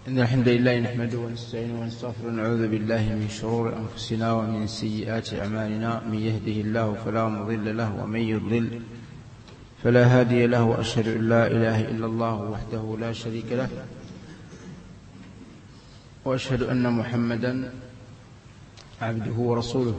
إن الحمد لله نحمده ونستعينه ونستغفره ونعوذ بالله من شرور أنفسنا ومن سيئات أعمالنا. من يهده الله فلا مضل له ومن يضلل فلا هادي له، وأشهد أن لا إله إلا الله وحده لا شريك له، وأشهد أن محمدا عبده ورسوله.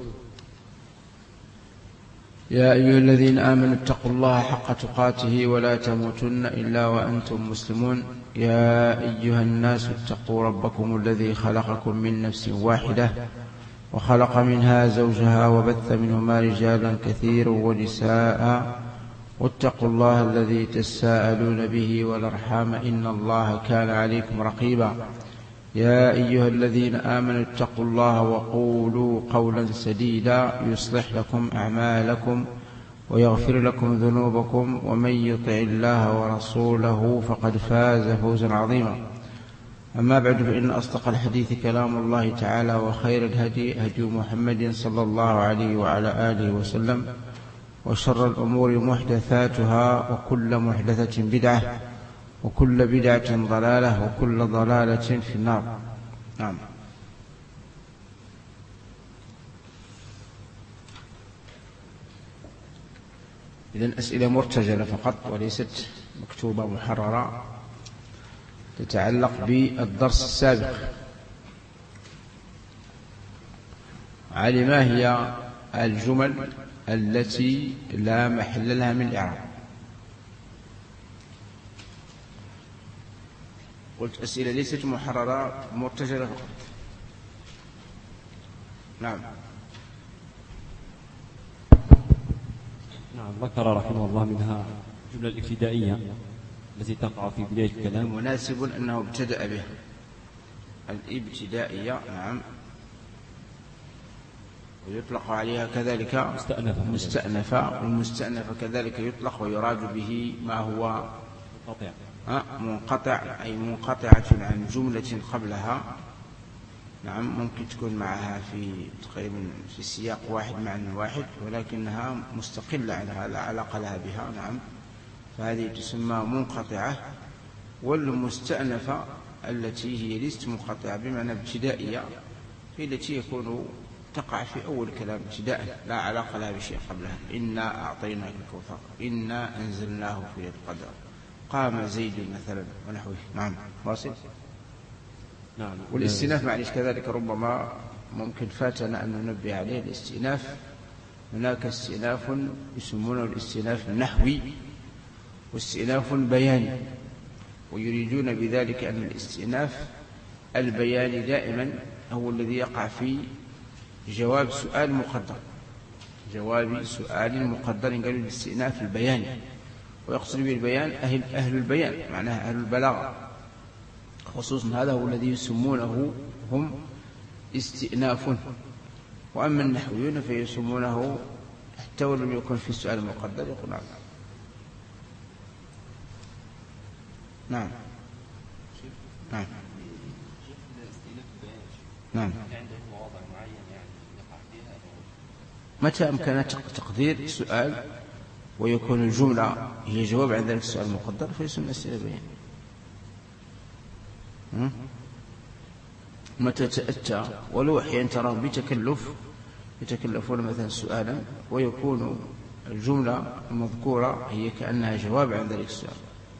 يا أيها الذين آمنوا اتقوا الله حق تقاته ولا تموتن إلا وأنتم مسلمون. يا أيها الناس اتقوا ربكم الذي خلقكم من نفس واحدة وخلق منها زوجها وبث منهما رجالا كثيرا ونساء، واتقوا الله الذي تساءلون به والأرحام إن الله كان عليكم رقيبا. يا أيها الذين آمنوا اتقوا الله وقولوا قولا سديدا يصلح لكم أعمالكم ويغفر لكم ذنوبكم، ومن يطع الله ورسوله فقد فاز فوزا عظيما. أما بعد، فإن أصدق الحديث كلام الله تعالى، وخير الهدي هدي محمد صلى الله عليه وعلى آله وسلم، وشر الأمور محدثاتها، وكل محدثة بدعة، وكل بدعة ضلالة، وكل ضلالة في النار. نعم. إذن أسئلة مرتجلة فقط وليست مكتوبة محررة، تتعلق بالدرس السابق. على ما هي الجمل التي لا محل لها من الإعراب؟ قلت أسئلة ليست محررة، مرتجلة فقط. نعم. ذكر رحمه الله منها الجملة الابتدائية التي تقع في بداية الكلام. مناسب أنه ابتدأ بها الابتدائية. نعم. ويطلق عليها كذلك مستأنفة، والمستأنفة كذلك يطلق ويراد به ما هو منقطع، أي منقطعة عن جملة قبلها. نعم. ممكن تكون معها في تقريبا في سياق واحد معنى واحد، ولكنها مستقلة عنها لا علاقة لها بها. نعم. فهذه تسمى منقطعة. والمستأنفة التي هي ليست منقطعة بمعنى ابتدائية، هي التي يكون تقع في أول كلام ابتداء لا علاقة لها بشيء قبلها. إنا أعطيناك الكوثر، إنا أنزلناه في ليلة القدر، قام زيد مثلا ونحوه. نعم. واصل. نعم. والاستئناف معلش كذلك ربما ممكن فاتنا أن ننبه عليه. الاستئناف هناك استئناف يسمونه الاستئناف النحوي واستئناف بياني، ويريدون بذلك أن الاستئناف البياني دائما هو الذي يقع في جواب سؤال مقدر، جواب سؤال مقدر، قالوا الاستئناف البياني. ويقصد بالبيان أهل البيان، معناها أهل البلاغة خصوصا، هذا هو الذي يسمونه هم استئناف. وأما النحويون فيسمونه حتى ولم يكن في السؤال المقدر يقول نعم. نعم. نعم. نعم. متى أمكن تقدير سؤال ويكون الجملة هي جواب عن ذلك السؤال المقدر فيسمى استئناف بياني. متى تأتى ولو أحيانا تراه بتكلف، يتكلفون مثلا سؤالا ويكون الجملة المذكورة هي كأنها جواب عن ذلك السؤال.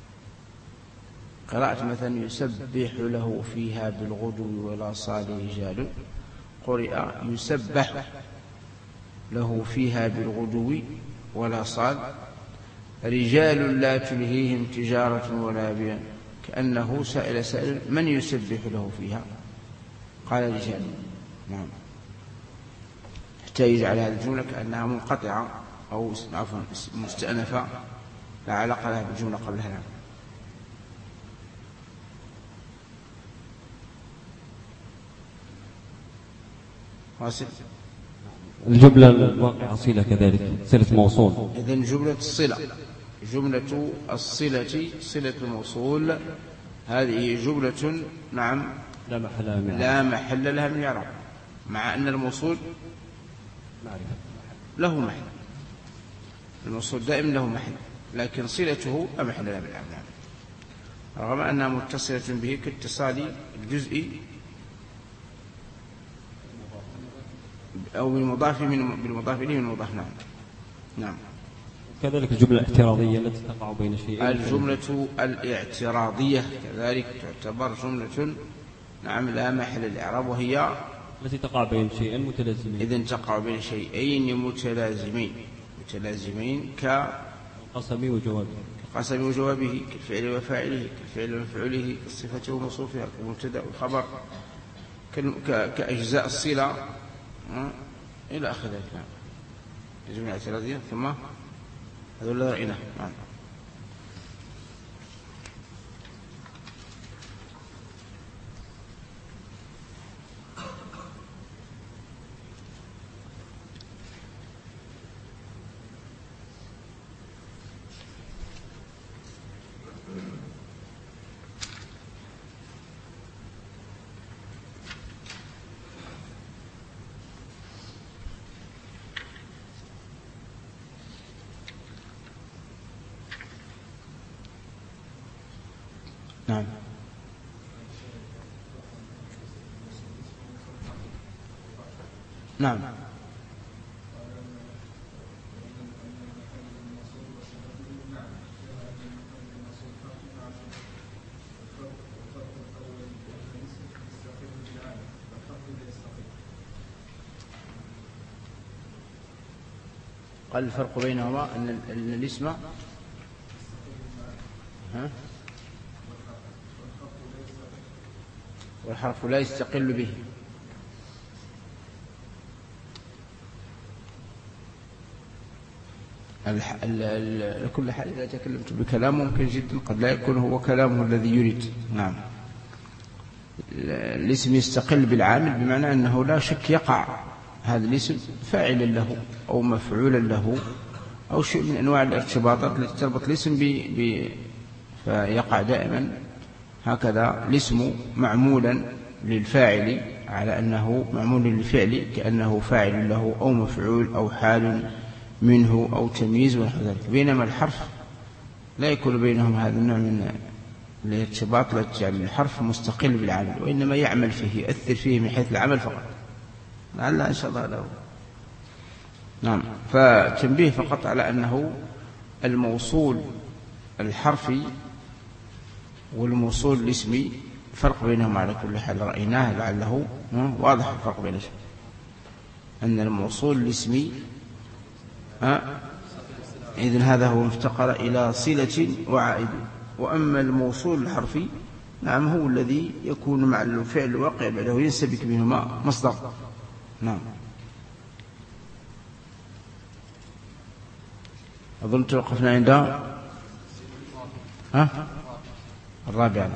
قراءة مثلا يسبح له فيها بالغدو والآصال رجال، قرئ يسبح له فيها بالغدو والآصال رجال لا تلهيهم تجارة ولا بيع، كأنه سائل من يسبح له فيها؟ قال رجال. نعم. حتى يجعل هذه الجملة كأنها منقطعة أو عفوا مستأنفة لا علاقة لها بالجملة قبلها. واصل. الجملة الواقعة صلة كذلك، صلة موصول. إذن جملة الصلة، جملة الصلة صلة الموصول، هذه جملة نعم لا محل لها من الإعراب، مع أن الموصول له محل، الموصول دائما له محل، لكن صلته لا محل لها من الإعراب. رغم أنها متصلة به كاتصال الجزء أو بالمضاف إليه من المضاف. نعم. نعم. كذلك الجملة الاعتراضية التي تقع بين شيئين. الجملة الاعتراضية كذلك تعتبر جملة نعم لا محل للإعراب، وهي التي تقع بين شيئين متلازمين. إذن تقع بين شيئين متلازمين كالقسم وجوابه، كالفعل وفاعله، كالفعل ومفعوله، كالصفة وموصوفها، كالمبتدأ والخبر، كأجزاء الصلة إلى آخر ذلك. نعم. الجملة الاعتراضية ثم هذول رأينا. نعم. نعم. نعم. قال الفرق بينهما أن الاسم والحرف لا يستقل به. كل حال إذا تكلمت بكلام ممكن جدا قد لا يكون هو كلامه الذي يريد. نعم. الاسم يستقل بالعامل بمعنى أنه لا شك يقع هذا الاسم فاعلا له أو مفعولا له أو شيء من أنواع الارتباطات التي تربط الاسم فيقع دائما هكذا الاسم معمولا للفاعل على أنه معمول للفعل كأنه فاعل له أو مفعول أو حال منه أو تمييز ونحو ذلك. بينما الحرف لا يكون بينهم هذا النوع من الارتباط الذي يجعل الحرف مستقل بالعمل، وإنما يعمل فيه يؤثر فيه من حيث العمل فقط. لعل إن شاء الله له. نعم. فتنبيه فقط على أنه الموصول الحرفي والموصول الاسمي فرق بينهم على كل حال رأيناه لعله واضح الفرق بينهم. أن الموصول الاسمي إذن هذا هو مفتقر إلى صلة وعائد، وأما الموصول الحرفي نعم هو الذي يكون مع الفعل الواقع بعده ينسبك منهما مصدر. نعم. أظن توقفنا عند الرابع.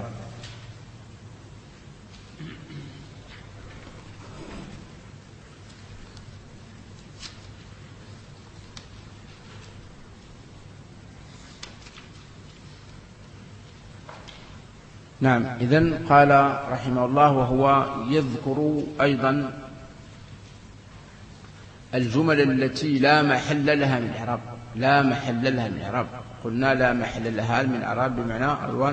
نعم. إذن قال رحمه الله وهو يذكر أيضا الجمل التي لا محل لها من إعراب. لا محل لها من إعراب. قلنا لا محل لها من إعراب بمعنى ألوان،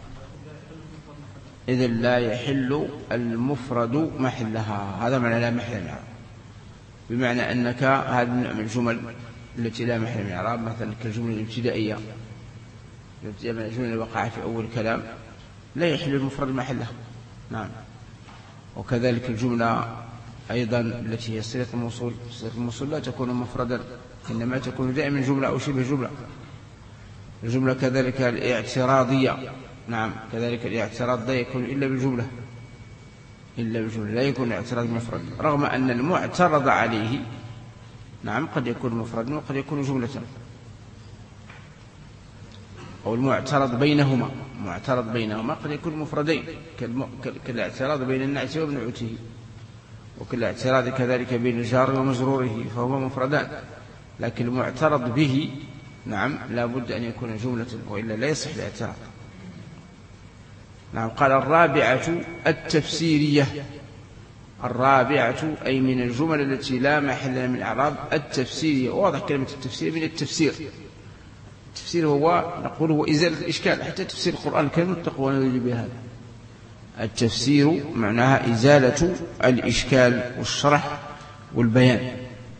إذن لا يحل المفرد محلها. هذا معنى لا محل من إعراب، بمعنى أنك هذه النوع من الجمل التي لا محل من إعراب مثلا كالجملة الابتدائية من الجملة اللي وقع في أول كلام لا يحل المفرد محلها. نعم. وكذلك الجملة أيضا التي هي صلة الموصول. صلة الموصول لا تكون مفردا، إنما تكون دائما جملة أو شبه جملة. الجملة كذلك الاعتراضية. نعم. كذلك الاعتراض لا يكون إلا بالجملة، لا يكون اعتراض مفرد، رغم أن المعترض عليه نعم قد يكون مفردا وقد يكون جملة. أو المعترض بينهما قد يكون مفردين كالاعتراض بين النعت وابنعته، وكالاعتراض كذلك بين الجار ومجروره فهما مفردان. لكن المعترض به نعم لا بد أن يكون جملة وإلا لا يصح الاعتراض. نعم. قال الرابعة التفسيرية. الرابعة أي من الجمل التي لا محل من الإعراب التفسيرية. واضح كلمة التفسير من التفسير. التفسير هو نقول هو إزالة الإشكال، حتى تفسير القرآن الكريم التقوى يجب بهذا. التفسير معناها إزالة الإشكال والشرح والبيان.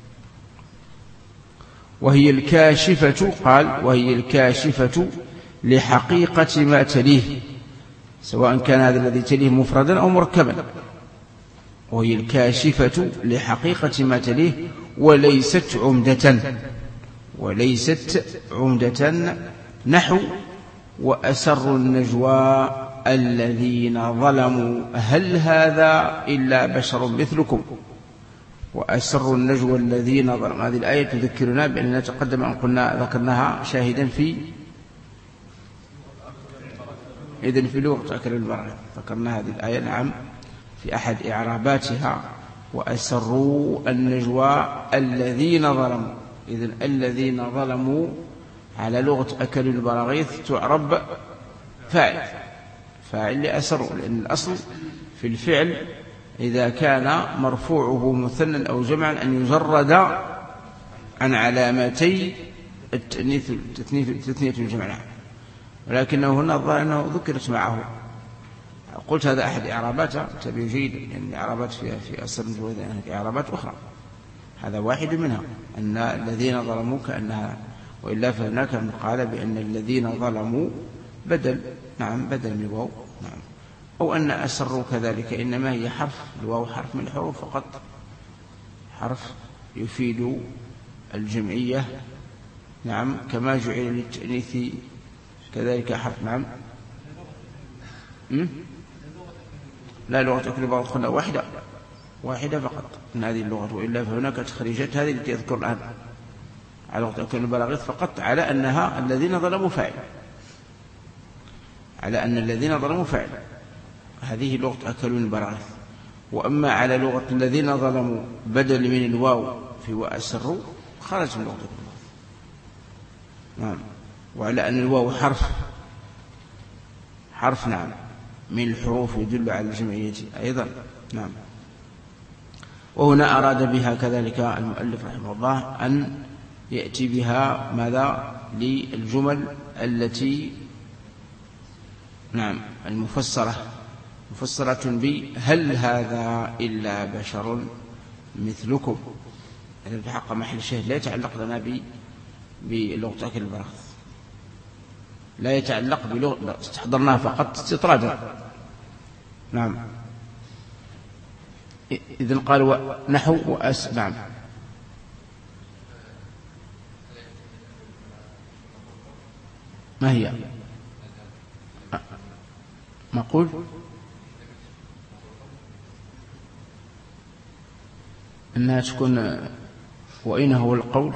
وهي الكاشفة، قال وهي الكاشفة لحقيقة ما تليه، سواء كان هذا الذي تليه مفردا أو مركبا. وهي الكاشفة لحقيقة ما تليه وليست عمدة نحو وأسر النجوى الذين ظلموا هل هذا إلا بشر مثلكم. وأسر النجوى الذين ظلموا، هذه الآية تذكرنا بأننا تقدم أن ذكرناها شاهدا في لغة أكل البراغيث، ذكرنا هذه الآية نعم في أحد إعراباتها، وأسروا النجوى الذين ظلموا. إذن الذين ظلموا على لغة أكل البراغيث تعرب فاعل لأسروا، لأن الأصل في الفعل إذا كان مرفوعه مثنى أو جمعا أن يجرد عن علامتي التثنية والجمع، ولكنه هنا الظاهر أنه ذكرت معه. قلت هذا أحد إعراباته، تبي جيد يعني إعرابات في أسر النجوى إعرابات أخرى، هذا واحد منها أن الذين ظلموا كأنها، وإلا فهناك من قال بأن الذين ظلموا بدل من الواو، نعم. أو أن أسروا كذلك إنما هي حرف، الواو حرف من الحروف فقط، حرف يفيد الجمعية، نعم، كما جعل للتأنيث كذلك حرف، نعم. لا، لغة أكل البراغيث قلنا واحدة فقط من هذه اللغة، وإلا فهناك تخريجات هذه التي أذكر الآن على لغة أكل البراغيث فقط على أنها الذين ظلموا فاعل، على أن الذين ظلموا فاعل، هذه لغة أكل البراغيث. وأما على لغة الذين ظلموا بدل من الواو في وأسروا خرج من لغة أكل البراغيث، نعم. وعلى أن الواو حرف نعم من الحروف يدل على الجمعية أيضا، نعم. وهنا أراد بها كذلك المؤلف رحمه الله أن يأتي بها ماذا للجمل التي نعم المفسرة بهل هذا إلا بشر مثلكم. هذا في حق محل الشاهد لا يتعلق لنا بلغة أكل البراغيث، لا يتعلق بلغة، استحضرناها فقط استطرادا، نعم. إذن قال نحو نعم. ما هي نقول أنها تكون وأين هو القول؟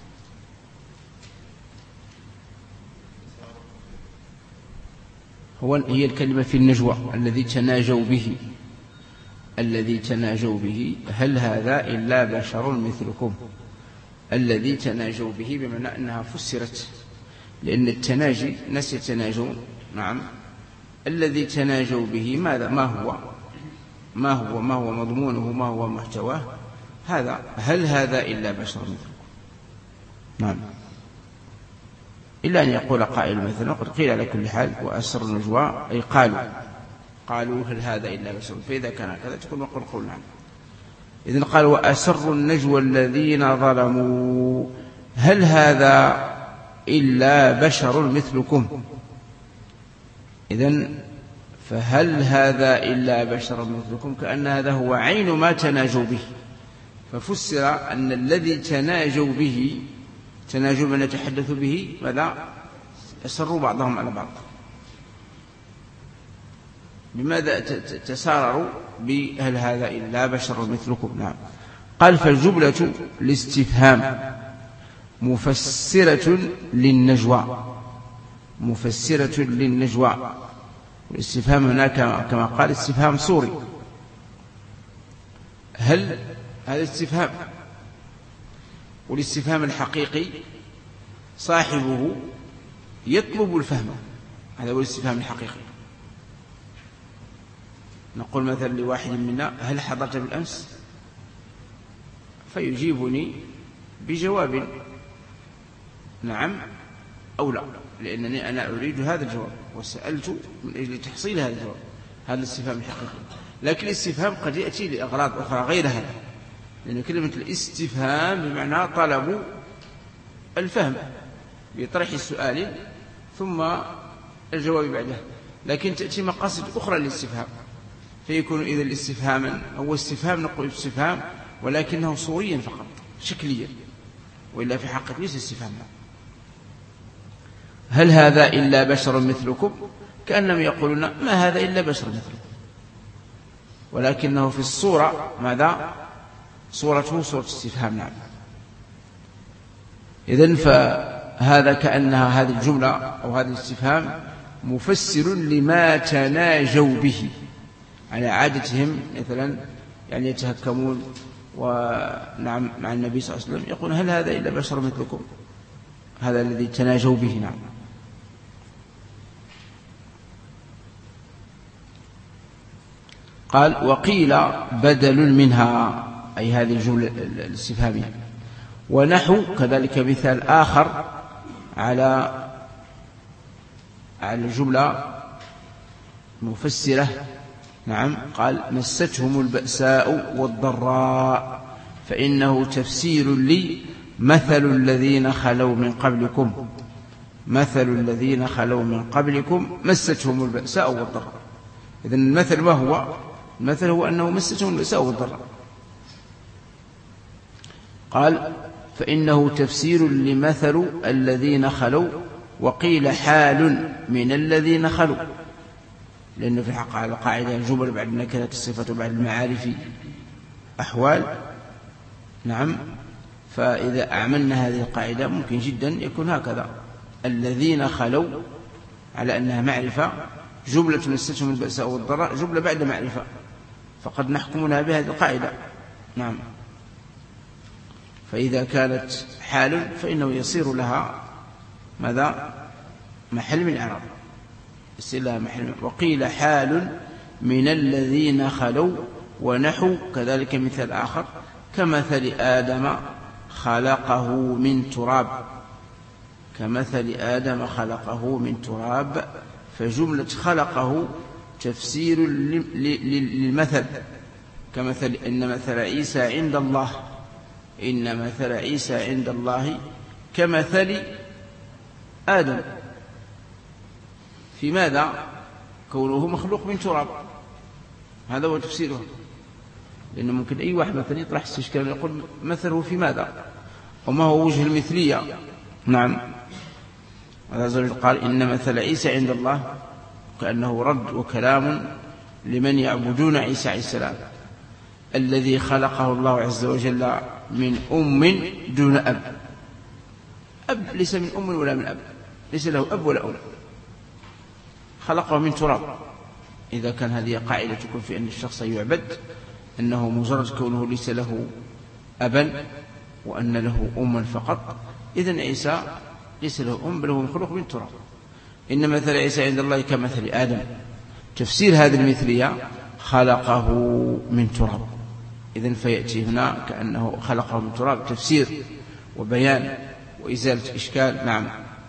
هي الكلمة في النجوى الذي تناجوا به هل هذا إلا بشر مثلكم. الذي تناجوا به بمعنى أنها فسرت، لأن التناجي ناس يتناجون، نعم. الذي تناجوا به ماذا؟ ما هو مضمونه، ما هو محتواه؟ هذا هل هذا إلا بشر مثلكم، نعم. إلا أن يقول قائل مثلا قد قيل على كل حال وأسر النجوى أي قالوا هل هذا إلا بشر، فإذا كان كذا تكون وقل قول نعم. إذن قال وأسر النجوى الذين ظلموا هل هذا إلا بشر مثلكم. إذن فهل هذا إلا بشر مثلكم كأن هذا هو عين ما تناجوا به، ففسر أن الذي تناجوا به تناجوا من يتحدث به ماذا؟ أسروا بعضهم على بعض. بماذا تسارروا بهل هذا إلا بشر مثلكم، نعم. قال فالجملة الاستفهام مفسرة للنجوى. والاستفهام هنا كما قال استفهام صوري. هل هذا استفهام، والاستفهام الحقيقي صاحبه يطلب الفهم، هذا هو الاستفهام الحقيقي. نقول مثلا لواحد منا هل حضرت بالأمس؟ فيجيبني بجواب نعم أو لا، لأنني أنا أريد هذا الجواب وسألت من أجل تحصيل هذا الجواب، هذا الاستفهام الحقيقي. لكن الاستفهام قد يأتي لأغراض أخرى غير هذا، لأن كلمة الاستفهام بمعنى طلب الفهم بطرح السؤال ثم الجواب بعده، لكن تأتي مقاصد أخرى للاستفهام، فيكون إذا الاستفهاما هو استفهام، نقول استفهام ولكنه صوريا فقط شكليا، وإلا في حقيقة ليس استفهاما. هل هذا إلا بشر مثلكم؟ كأنهم يقولون ما هذا إلا بشر مثلكم، ولكنه في الصورة ماذا؟ صورته صورة استفهام. نعم. إذن فهذا كأنها هذه الجملة أو هذا الاستفهام مفسر لما تناجوا به على عادتهم، مثلا يعني يتهكمون ونعم مع النبي صلى الله عليه وسلم، يقول هل هذا إلا بشر مثلكم، هذا الذي تناجوا به. نعم. قال وقيل بدل منها، أي هذه الجملة الاستفهامية. ونحو كذلك مثال آخر على الجملة مفسرة. نعم. قال مستهم البأساء والضراء فإنه تفسير لي مثل الذين خلوا من قبلكم، مثل الذين خلوا من قبلكم مستهم البأساء والضراء. إذن المثل ما هو؟ المثل هو أنه مستهم البأساء والضراء. قال فإنه تفسير لمثل الذين خلوا، وقيل حال من الذين خلوا، لأنه في الحق على قاعدة الجمل بعد النكرة الصفة بعد المعارف أحوال. نعم. فإذا أعملنا هذه القاعدة ممكن جدا يكون هكذا: الذين خلوا على أنها معرفة، جملة مستهم البأساء والضراء جملة بعد معرفة، فقد نحكم لها بهذه القاعدة. نعم. فإذا كانت حال فإنه يصير لها ماذا؟ محل من إعراب، يصير لها محل من. وقيل حال من الذين خلوا. ونحو كذلك مثال آخر كمثل آدم خلقه من تراب، كمثل آدم خلقه من تراب، فجملة خلقه تفسير للمثل، كمثل إن مثل عيسى عند الله، إن مثل عيسى عند الله كمثل آدم، في ماذا؟ كونه مخلوق من تراب، هذا هو تفسيره. لأنه ممكن أي واحد مثلا يطرح استشكال يقول مثله في ماذا وما هو وجه المثلية. نعم. هذا الرجل قال إن مثل عيسى عند الله، كأنه رد وكلام لمن يعبدون عيسى عليه السلام الذي خلقه الله عز وجل من أم دون أب. أب ليس من أم ولا من أب، ليس له أب ولا أم، خلقه من تراب. إذا كان هذه قاعدة تكون في أن الشخص يعبد، أنه مجرد كونه ليس له أبا وأن له أما فقط، إذن عيسى ليس له أم بل هو مخلوق من تراب. إن مثل عيسى عند الله كمثل آدم، تفسير هذه المثلية خلقه من تراب. إذن فيأتي هنا كأنه خلقه من تراب، تفسير وبيان وإزالة إشكال. نعم.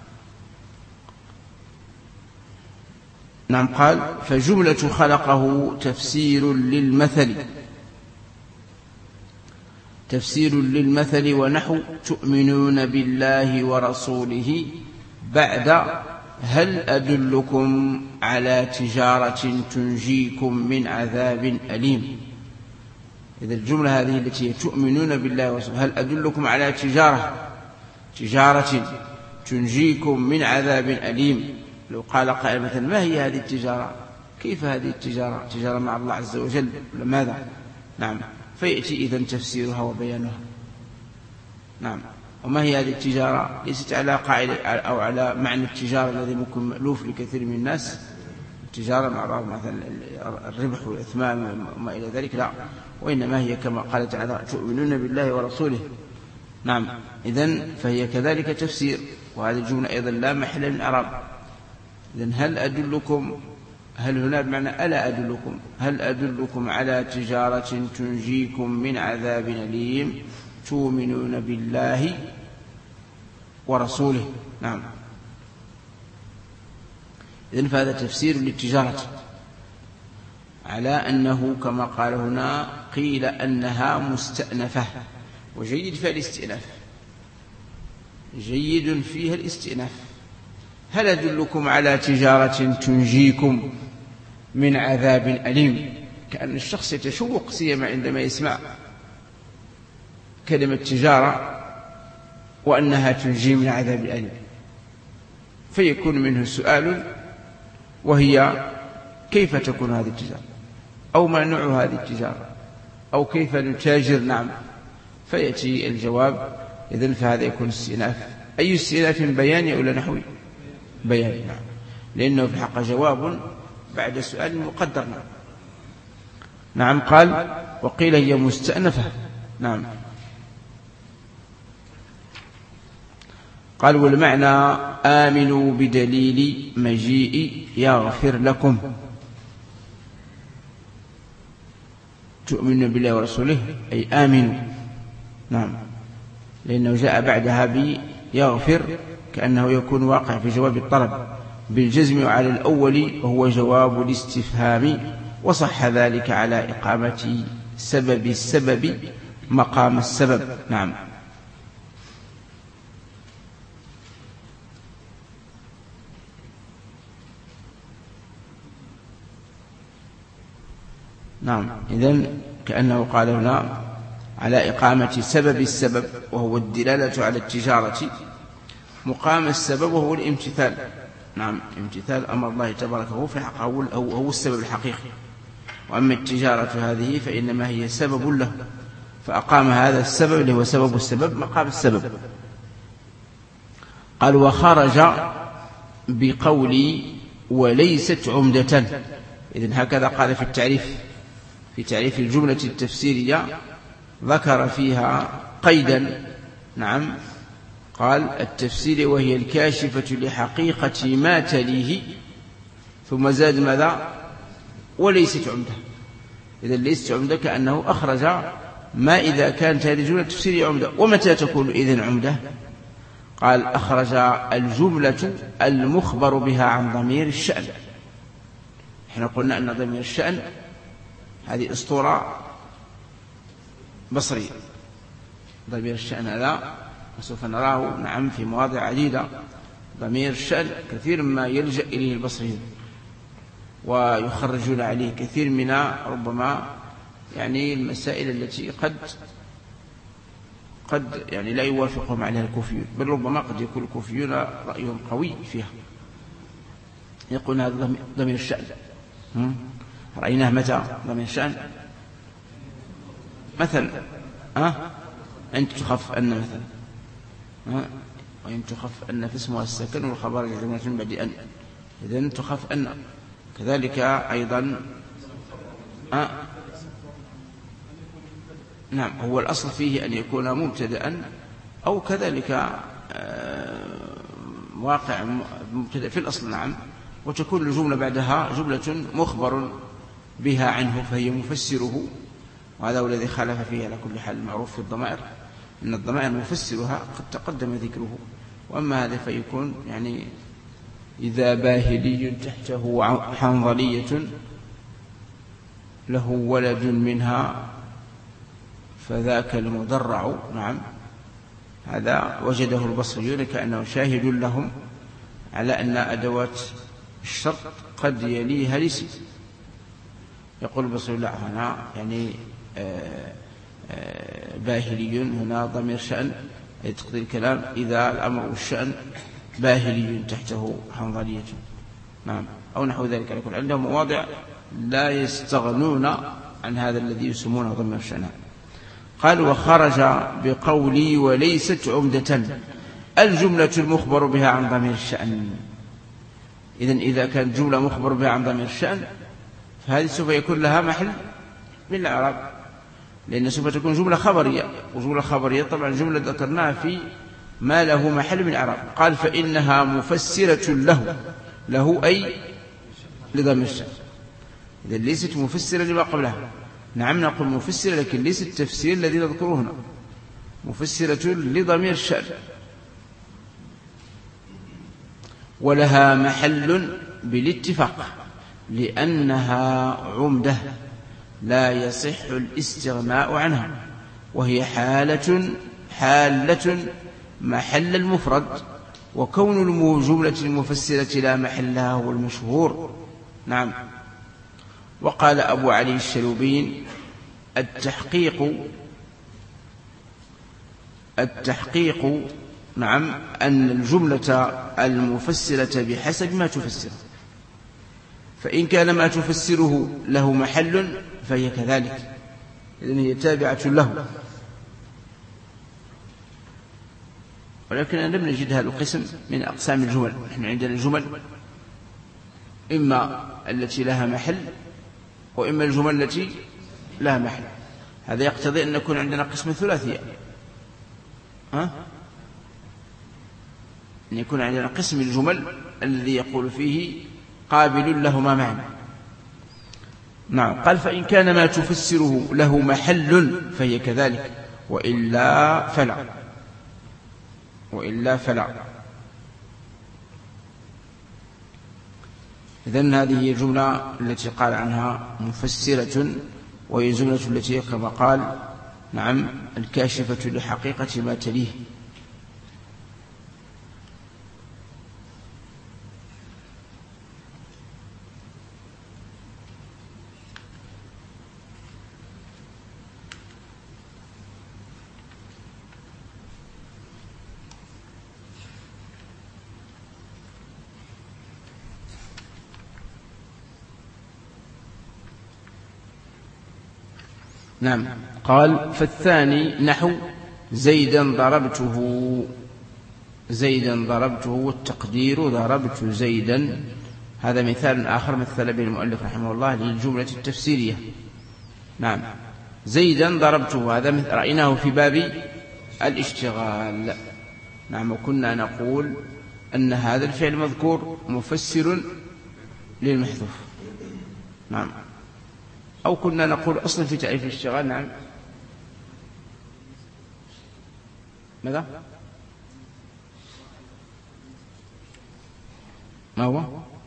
نعم. قال فجملة خلقه تفسير للمثل، تفسير للمثل. ونحو تؤمنون بالله ورسوله بعد هل أدلكم على تجارة تنجيكم من عذاب أليم. إذا الجملة هذه التي تؤمنون بالله ورسوله، هل أدلكم على تجارة تنجيكم من عذاب أليم. لو قال قائل مثلا ما هي هذه التجارة، كيف هذه التجارة، تجارة مع الله عز وجل ماذا؟ نعم. فيأتي إذن تفسيرها وبيانها. نعم. وما هي هذه التجارة؟ ليست على قاعدة أو على معنى التجارة الذي ممكن مألوف لكثير من الناس، التجارة مع بعض مثلا الربح والإثمان وما إلى ذلك، لا، وإنما هي كما قال تعالى تؤمنون بالله ورسوله. نعم. إذن فهي كذلك تفسير، وهذه الجملة أيضا لا محل من إعراب. إذن هل أدلكم، هل هنا بمعنى ألا أدلكم، هل أدلكم على تجارة تنجيكم من عذاب أليم تؤمنون بالله ورسوله. نعم. إذن فهذا تفسير للتجارة على أنه كما قال هنا قيل أنها مستأنفة، وجيد فيها الاستئناف، جيد فيها الاستئناف. هل أدلكم على تجارة تنجيكم من عذاب أليم؟ كأن الشخص يتشوق سيما عندما يسمع كلمة تجارة وأنها تنجي من عذاب أليم، فيكون منه سؤال، وهي كيف تكون هذه التجارة، أو ما نوع هذه التجارة، أو كيف نتاجر؟ نعم، فيأتي الجواب. إذن فهذا يكون استئناف. أي استئناف؟ بياني أو نحوي؟ بياني، نعم، لأنه في الحق جواب بعد سؤال مقدر. نعم. قال وقيل هي مستأنفة. نعم. قال والمعنى آمنوا بدليل مجيء يغفر لكم، تؤمنون بالله ورسوله أي آمنوا. نعم، لأنه جاء بعدها بيغفر كأنه يكون واقع في جواب الطلب بالجزم على الأول وهو جواب الاستفهام، وصح ذلك على إقامة سبب السبب مقام السبب. نعم. نعم، إذن كأنه قال هنا على إقامة سبب السبب وهو الدلالة على التجارة، مقام السبب وهو الامتثال. نعم، امتثال أمر الله تبارك هو في حقه هو السبب الحقيقي، وأما التجارة هذه فإنما هي سبب له، فأقام هذا السبب اللي هو سبب السبب مقام السبب. قال وخرج بقولي وليست عمدة. إذن هكذا قال في تعريف الجملة التفسيرية، ذكر فيها قيدا. نعم. قال التفسير وهي الكاشفة لحقيقة ما تليه، ثم زاد ماذا؟ وليست عمدة. إذا ليست عمدة كأنه أخرج ما إذا كانت هذه الجملة التفسيرية عمدة. ومتى تكون إذن عمدة؟ قال أخرج الجملة المخبر بها عن ضمير الشأن. احنا قلنا أن ضمير الشأن هذه أسطورة بصرية، ضمير الشأن هذا وسوف نراه نعم في مواضع عديدة. ضمير الشأن كثير ما يلجأ إليه البصريين ويخرجون عليه كثير من ربما يعني المسائل التي قد يعني لا يوافقهم عليها الكوفيون، بل ربما قد يكون الكوفيون رأيهم قوي فيها. يقول هذا ضمير الشأن. رأيناه متى ضمير الشأن؟ مثلا أنت تخف أن مثلا، وإن تخف أن في اسمها السكن والخبر جملة من بعد أن، إذن تخف أن. كذلك أيضا نعم، هو الأصل فيه أن يكون مبتدأ أو كذلك واقع مبتدأ في الأصل. نعم. وتكون الجملة بعدها جملة مخبر بها عنه فهي مفسره، وهذا هو الذي خالف فيه على كل حال المعروف في الضمائر، إن الضمائر مفسرها قد تقدم ذكره. وأما هذا فيكون يعني إذا باهلي تحته حنظلية له ولد منها فذاك المدرع. نعم، هذا وجده البصريون كأنه شاهد لهم على أن أدوات الشرط قد يليها الاسم. يقول البصري لا، هنا يعني باهلي هنا ضمير شأن، أي تقضي الكلام إذا الأمر والشأن باهلي تحته حنظلية. نعم، أو نحو ذلك. يكون عندهم مواضع لا يستغنون عن هذا الذي يسمونه ضمير شأن. قال وخرج بقولي وليست عمدة الجملة المخبر بها عن ضمير الشأن. إذن إذا كانت جملة مخبر بها عن ضمير الشأن فهذه سوف يكون لها محل من الإعراب، لأن سوف تكون جملة خبرية، وجملة خبرية طبعا جملة ذكرناها في ما له محل من الإعراب. قال فإنها مفسرة له أي لضمير الشأن. إذن ليست مفسرة لما قبلها. نعم، نقول مفسرة لكن ليست التفسير الذي نذكره هنا، مفسرة لضمير الشأن. ولها محل بالاتفاق، لأنها عمدة لا يصح الاستغناء عنها، وهي حالة محل المفرد، وكون الجملة المفسرة لا محل لها هو المشهور. نعم. وقال أبو علي الشلوبين: التحقيق نعم أن الجملة المفسرة بحسب ما تفسره، فإن كان ما تفسره له محل فهي كذلك، إذن هي تابعة له. ولكننا لم نجد هذا القسم من أقسام الجمل. نحن عندنا الجمل إما التي لها محل، وإما الجمل التي لها محل. هذا يقتضي أن يكون عندنا قسم ثلاثي، أن يكون عندنا قسم الجمل الذي يقول فيه قابل لهما معنى. نعم. قال: فإن كان ما تفسره له محل فهي كذلك، وإلا فلا. إذن هذه هي الجملة التي قال عنها مفسرة، وهي الجملة التي كما قال نعم الكاشفة لحقيقة ما تليه. نعم. قال: فالثاني نحو زيدا ضربته، والتقدير ضربت زيدا. هذا مثال آخر مثل به المؤلف رحمه الله للجملة التفسيرية. نعم. زيدا ضربته، هذا رأيناه في باب الاشتغال. نعم. وكنا نقول أن هذا الفعل مذكور مفسر للمحذوف. نعم. أو كنا نقول أصلا في تعريف الاشتغال. نعم. ماذا؟ ما هو؟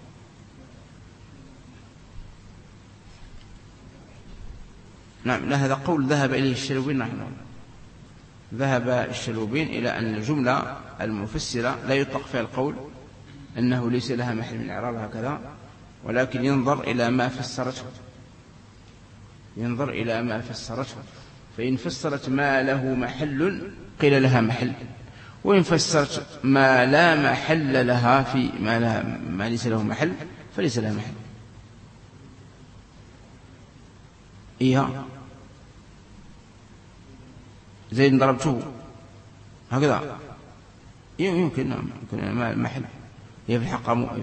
نعم. لا، هذا قول ذهب إليه الشلوبين. نحن ذهب الشلوبين إلى أن الجملة المفسرة لا يطلق فيها القول أنه ليس لها محل من الإعراب هكذا، ولكن ينظر إلى ما فسرته. فإن فسرت ما له محل قيل لها محل، وإن فسرت ما لا محل لها في ما ليس له محل فليس لها محل. إيها زيد ضربته هكذا يمكن محل. هي في الحقيقة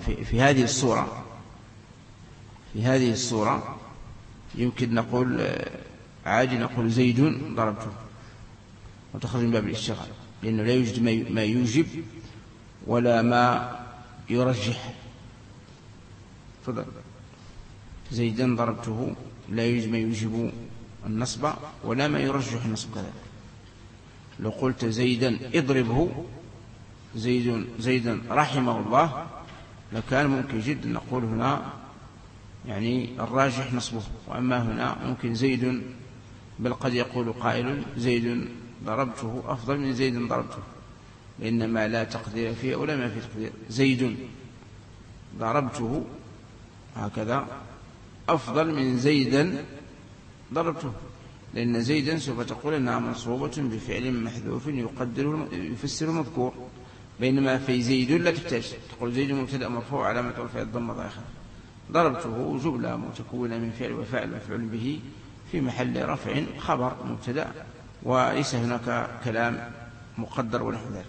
في هذه الصورة يمكن نقول عادي، نقول زيد ضربته وتخرج من باب الاشتغال، لأنه لا يوجد ما يوجب ولا ما يرجح. تفضل. زيدا ضربته لا يوجد ما يوجب النصب ولا ما يرجح النصب كذلك. لو قلت زيدا اضربه، زيدا رحمه الله، لكان ممكن جدا نقول هنا يعني الراجح نصبه. وأما هنا ممكن زيد، بل قد يقول قائل زيد ضربته أفضل من زيد ضربته، لأن ما لا تقدير فيه ولا ما فيه تقدير. زيد ضربته هكذا أفضل من زيدا ضربته، لأن زيدا سوف تقول أنها منصوبة بفعل محذوف يفسر المذكور، بينما في زيد لا تحتاج تقول زيد مبتدأ مرفوع علامة رفعه الضمة ظاهرة. ضربته جملة متكونة من فعل وفاعل مفعول به في محل رفع خبر مبتدأ، وليس هناك كلام مقدر ونحو ذلك.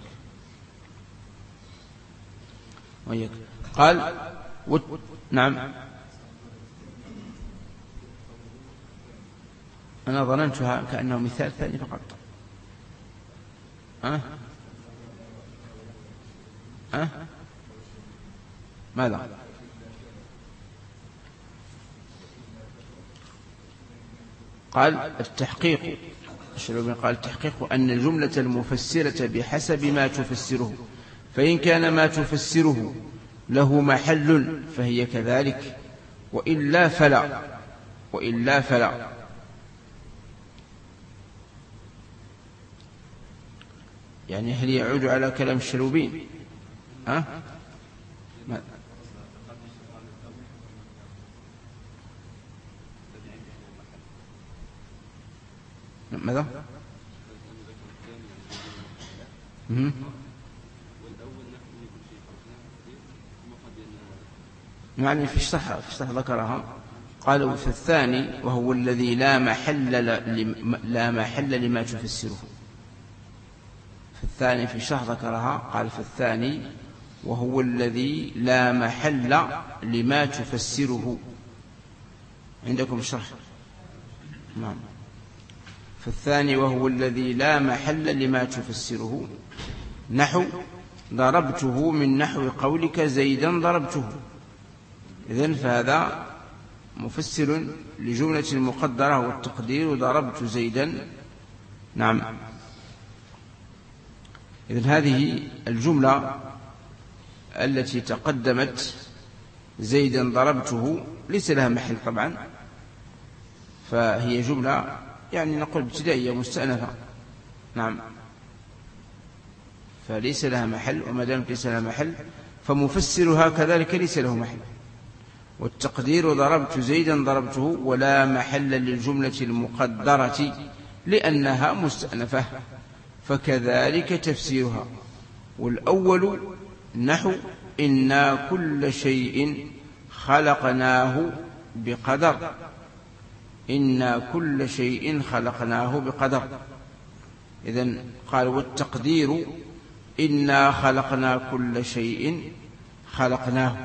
قال نعم. أنا ظننتها كأنه مثال ثاني فقط. ماذا؟ قال التحقيق، الشلوبين قال التحقيق أن الجملة المفسرة بحسب ما تفسره، فإن كان ما تفسره له محل فهي كذلك، وإلا فلا. يعني هل يعود على كلام الشلوبين؟ ماذا؟ يعني في الشرح ذكرها، قالوا في الثاني وهو الذي لا محل لما تفسره. في الثاني في الشرح ذكرها، قال في الثاني وهو الذي لا محل لما تفسره. عندكم الشرح؟ نعم. في الثاني وهو الذي لا محل لما تفسره، نحو ضربته من نحو قولك زيدا ضربته. إذن فهذا مفسر لجملة المقدرة والتقدير ضربت زيدا. نعم. إذن هذه الجملة التي تقدمت زيدا ضربته ليس لها محل طبعا، فهي جملة يعني نقول ابتدائية مستأنفة. نعم. فليس لها محل، وما دام ليس لها محل فمفسرها كذلك ليس له محل. والتقدير ضربت زيدا ضربته ولا محل للجملة المقدرة لأنها مستأنفة، فكذلك تفسيرها. والأول نحو إنا كل شيء خلقناه بقدر. إنا كل شيء خلقناه بقدر. إذن قال والتقدير إنا خلقنا كل شيء خلقناه.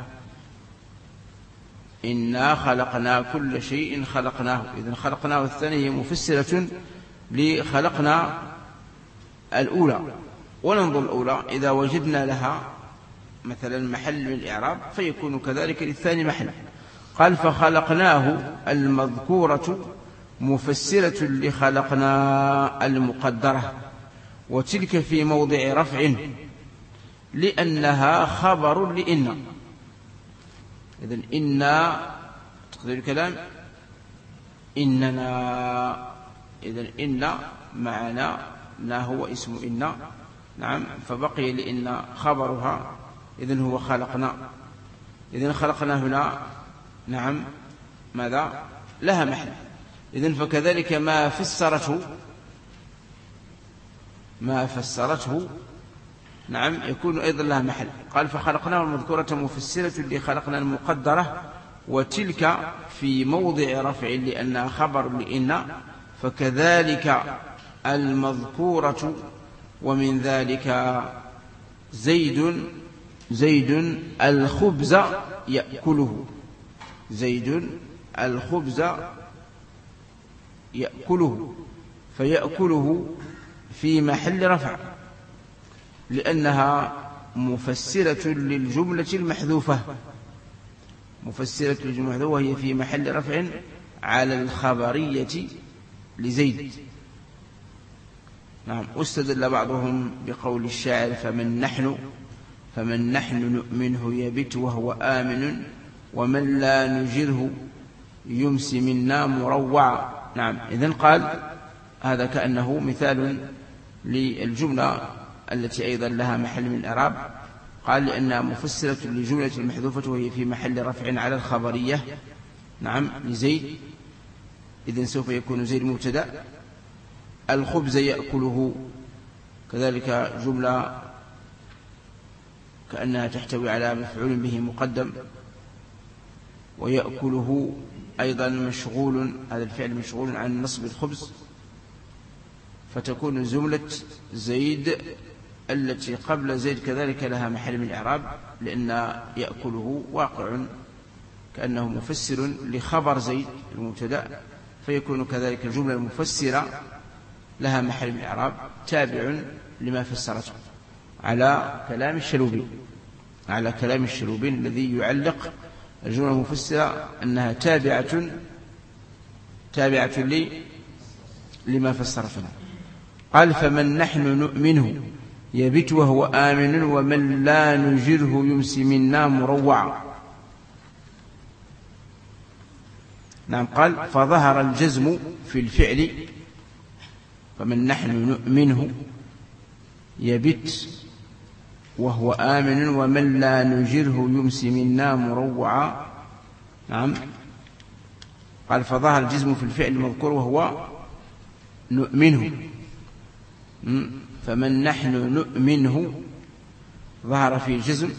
إنا خلقنا كل شيء خلقناه. إذن خلقناه الثانية مفسرة لخلقنا الأولى. وننظر الأولى إذا وجدنا لها مثلا محل من الإعراب فيكون كذلك للثاني محل. قال فخلقناه المذكورة مفسرة لخلقنا المقدرة، وتلك في موضع رفع لأنها خبر لإنا. إذن إنا تقدير الكلام إننا. إذن إنا معنا ما هو اسم إنا. نعم. فبقي لإنا خبرها. إذن هو خلقنا. إذن خلقنا هنا نعم ماذا؟ لها محل. إذن فكذلك ما فسرته نعم يكون أيضا لها محل. قال فخلقناه المذكورة مفسرة لخلقنا المقدرة، وتلك في موضع رفع لأنها خبر لإن، فكذلك المذكورة. ومن ذلك زيد الخبز يأكله. زيد الخبز يأكله، فيأكله في محل رفع لأنها مفسرة للجملة المحذوفة. مفسرة للجملة المحذوفة وهي في محل رفع على الخبرية لزيد. نعم. واستدل بعضهم بقول الشاعر فمن نحن نؤمنه يبت وهو آمن، ومن لا نجره يمسي منا مروعا. نعم. إذن قال هذا كأنه مثال للجملة التي أيضا لها محل من الإعراب. قال لأنها مفسرة للجملة المحذوفة وهي في محل رفع على الخبرية. نعم. لزيد. إذن سوف يكون زيد مبتدأ. الخبز يأكله كذلك جملة كأنها تحتوي على مفعول به مقدم. ويأكله أيضا مشغول، هذا الفعل مشغول عن نصب الخبز، فتكون جملة زيد التي قبل زيد كذلك لها محل من الإعراب، لأن يأكله واقع كأنه مفسر لخبر زيد المبتدأ، فيكون كذلك الجملة المفسرة لها محل من الإعراب تابع لما فسرته على كلام الشلوبين الذي يعلق الجملة المفسرة أنها تابعة لما فسرتنا. قال فمن نحن نؤمنه يبت وهو آمن ومن لا نجره يمسي منا مروعا. نعم. قال فظهر الجزم في الفعل فمن نحن نؤمنه يبت وهو آمن ومن لا نجره يمسي منا مروعا. نعم. قال فظهر الجزم في الفعل المذكور وهو نؤمنه، فمن نحن نؤمنه ظهر فيه الجزم.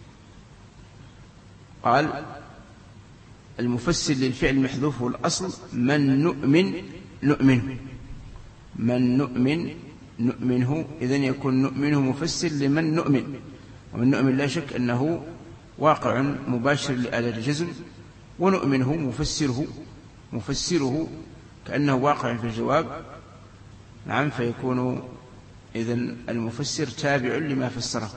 قال المفسر للفعل المحذوف هو الأصل من نؤمن نؤمنه، من نؤمن نؤمنه، إذن يكون نؤمنه مفسر لمن نؤمن، ومن نؤمن لا شك أنه واقع مباشر لآلة الجزم، ونؤمنه مفسره كأنه واقع في الجواب. نعم. فيكون إذن المفسر تابع لما فسره.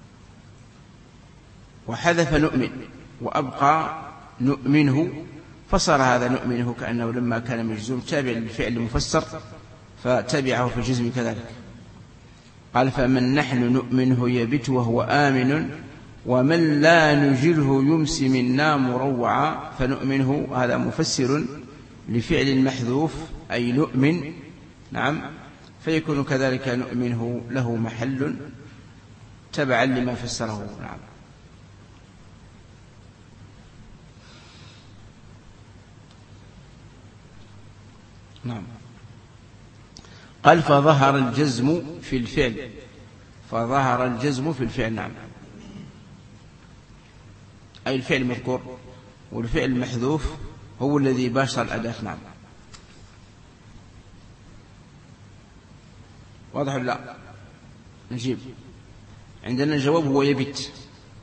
وحذف نؤمن وأبقى نؤمنه فصار هذا نؤمنه كأنه لما كان مجزوم تابع للفعل المفسر فتبعه في الجزم كذلك. قال فمن نحن نؤمنه يبت وهو آمن ومن لا نجره يمسي منا مروعا. فنؤمنه هذا مفسر لفعل محذوف أي نؤمن. نعم. فيكون كذلك نؤمنه له محل تبعا لما فسره. نعم. نعم. قال فظهر الجزم في الفعل، فظهر الجزم في الفعل. نعم. أي الفعل المذكور، والفعل المحذوف هو الذي باشر الأداة. نعم. واضح ولا لا؟ نجيب. عندنا الجواب هو يبت،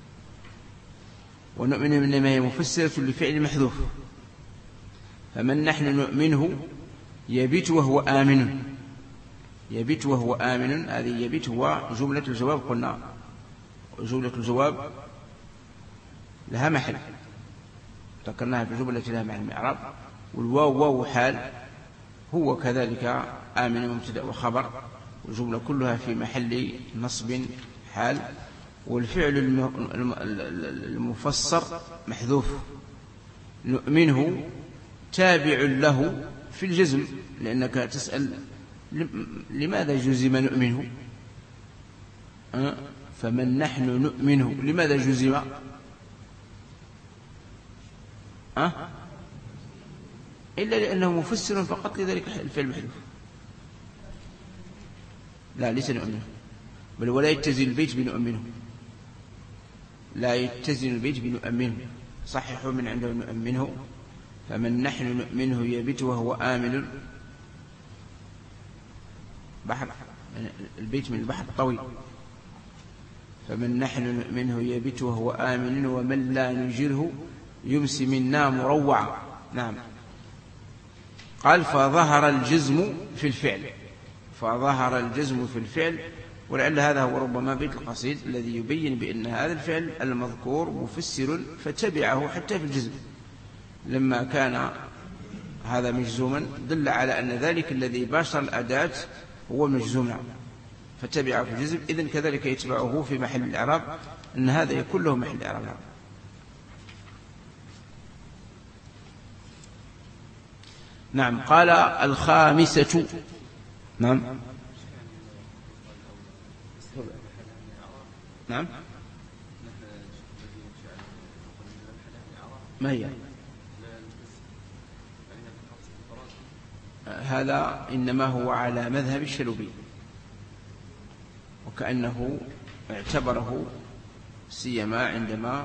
ونؤمن إنما هي مفسرة لفعل محذوف. فمن نحن نؤمنه يبت وهو آمن، يبت وهو آمن. هذه يبت هو جملة الجواب. قلنا جملة الجواب لها محل، ذكرناها في جملة لها محل من الإعراب، والواو واو حال، هو كذلك آمن مبتدأ وخبر، والجملة كلها في محل نصب حال. والفعل المفسر محذوف، نؤمنه تابع له في الجزم، لأنك تسأل لماذا جزم نؤمنه؟ فمن نحن نؤمنه لماذا جزم؟ إلا لأنه مفسر فقط لذلك الفعل المحذوف. لا، ليس نؤمنه، بل ولا يتزن البيت بنؤمنه، لا يتزن البيت بنؤمنه، صححوا من عنده نؤمنه. فمن نحن نؤمنه يبت وهو آمن. بحر البيت من البحر طويل. فمن نحن نؤمنه يبت وهو آمن ومن لا نجره يمسي منا مروعا. نعم. قال فظهر الجزم في الفعل، فظهر الجزم في الفعل. ولعل هذا هو ربما بيت القصيد الذي يبين بأن هذا الفعل المذكور مفسر فتبعه حتى في الجزم. لما كان هذا مجزوما دل على أن ذلك الذي باشر الأداة هو مجزوم، فتبعه في الجزم. إذن كذلك يتبعه في محل الإعراب، أن هذا يكون له محل الإعراب. نعم. قال الخامسة. نعم. نعم. ما هي؟ هذا إنما هو على مذهب الشلوبي، وكأنه اعتبره سيما عندما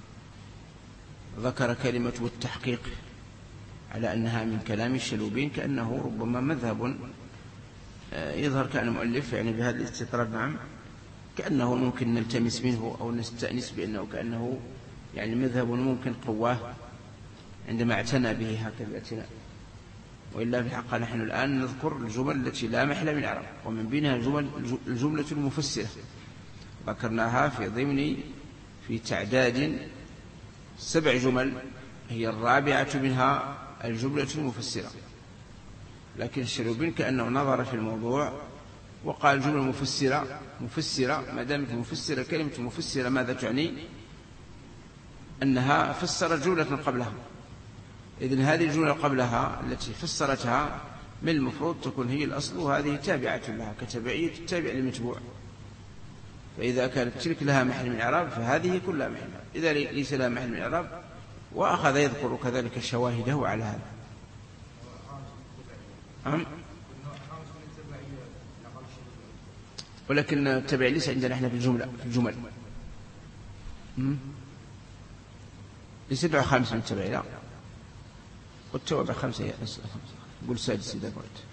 ذكر كلمة والتحقيق على أنها من كلام الشلوبين، كأنه ربما مذهب يظهر كأن مؤلف يعني بهذا الاستطراد. نعم. كأنه ممكن نلتمس منه أو نستأنس بأنه كأنه يعني مذهب ممكن قواه عندما اعتنى به هكذا الاعتناء. وإلا في الحق نحن الآن نذكر الجمل التي لا محل من الإعراب، ومن بينها الجملة المفسرة ذكرناها في ضمن في تعداد 7 جمل، هي الرابعة منها الجملة المفسرة. لكن الشلوبين كأنه نظر في الموضوع وقال جملة مفسرة، ما دامت مفسرة، كلمة مفسرة ماذا تعني؟ أنها فسرت جملة قبلها. إذن هذه الجملة قبلها التي فسرتها من المفروض تكون هي الأصل، وهذه تابعة لها كتبعية التابع للمتبوع. فإذا كانت تلك لها محل من الإعراب فهذه كلها محل، إذا ليس لها محل من الإعراب. وأخذ يذكر كذلك شواهده على هذا. ولكن التبع ليس عندنا احنا في الجمل ليس نوع خامس من التبع، لا، والتوابع خمسة هي قل سادس إذا قلت.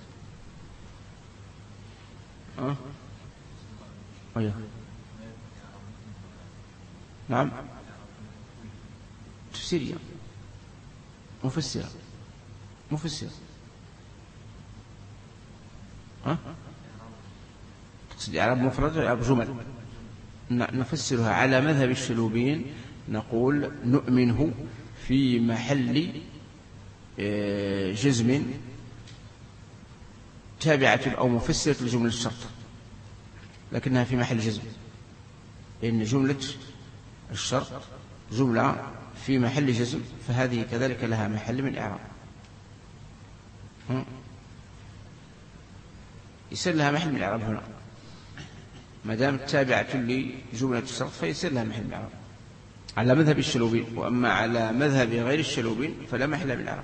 نعم، تفسيرية مفسرة تقصد إعراب مفرد وإعراب جمل. نفسرها على مذهب الشلوبين، نقول نؤمنه في محل جزم تابعة أو مفسرة لجملة الشرط، لكنها في محل جزم، لأن جملة الشرط جملة في محل جزم، فهذه كذلك لها محل من إعراب. يصير لها محل من الإعراب هنا، ما دام تابعة لجملة الشرط فيصير لها محل من الإعراب على مذهب الشلوبين. وأما على مذهب غير الشلوبين فلا محل من الإعراب.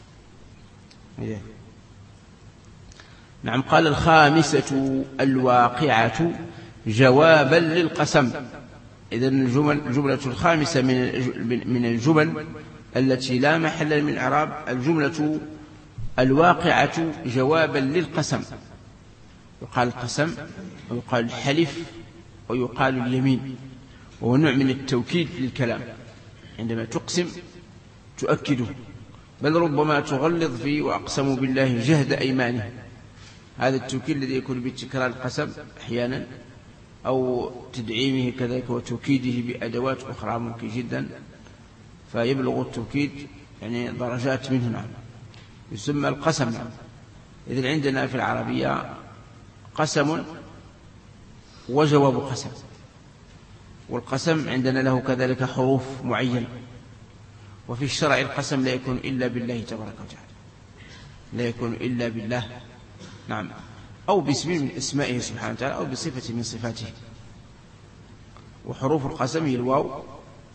نعم. قال الخامسة الواقعة جوابا للقسم. إذن الجملة الخامسة من الجمل التي لا محل من الإعراب الجملة الواقعة جوابا للقسم. يقال القسم ويقال الحلف ويقال اليمين، وهو نوع من التوكيد للكلام. عندما تقسم تؤكده، بل ربما تغلظ فيه وأقسموا بالله جهد أيمانه. هذا التوكيد الذي يكون بتكرار القسم أحيانا أو تدعيمه كذلك وتوكيده بأدوات أخرى ممكن جدا، فيبلغ التوكيد يعني درجات منه. نعم، يسمى القسم. نعم. إذن عندنا في العربية قسم وجواب قسم، والقسم عندنا له كذلك حروف معينة. وفي الشرع القسم لا يكون إلا بالله تبارك وتعالى، لا يكون إلا بالله. نعم، أو باسم من اسمائه سبحانه وتعالى أو بصفة من صفاته. وحروف القسم هي الواو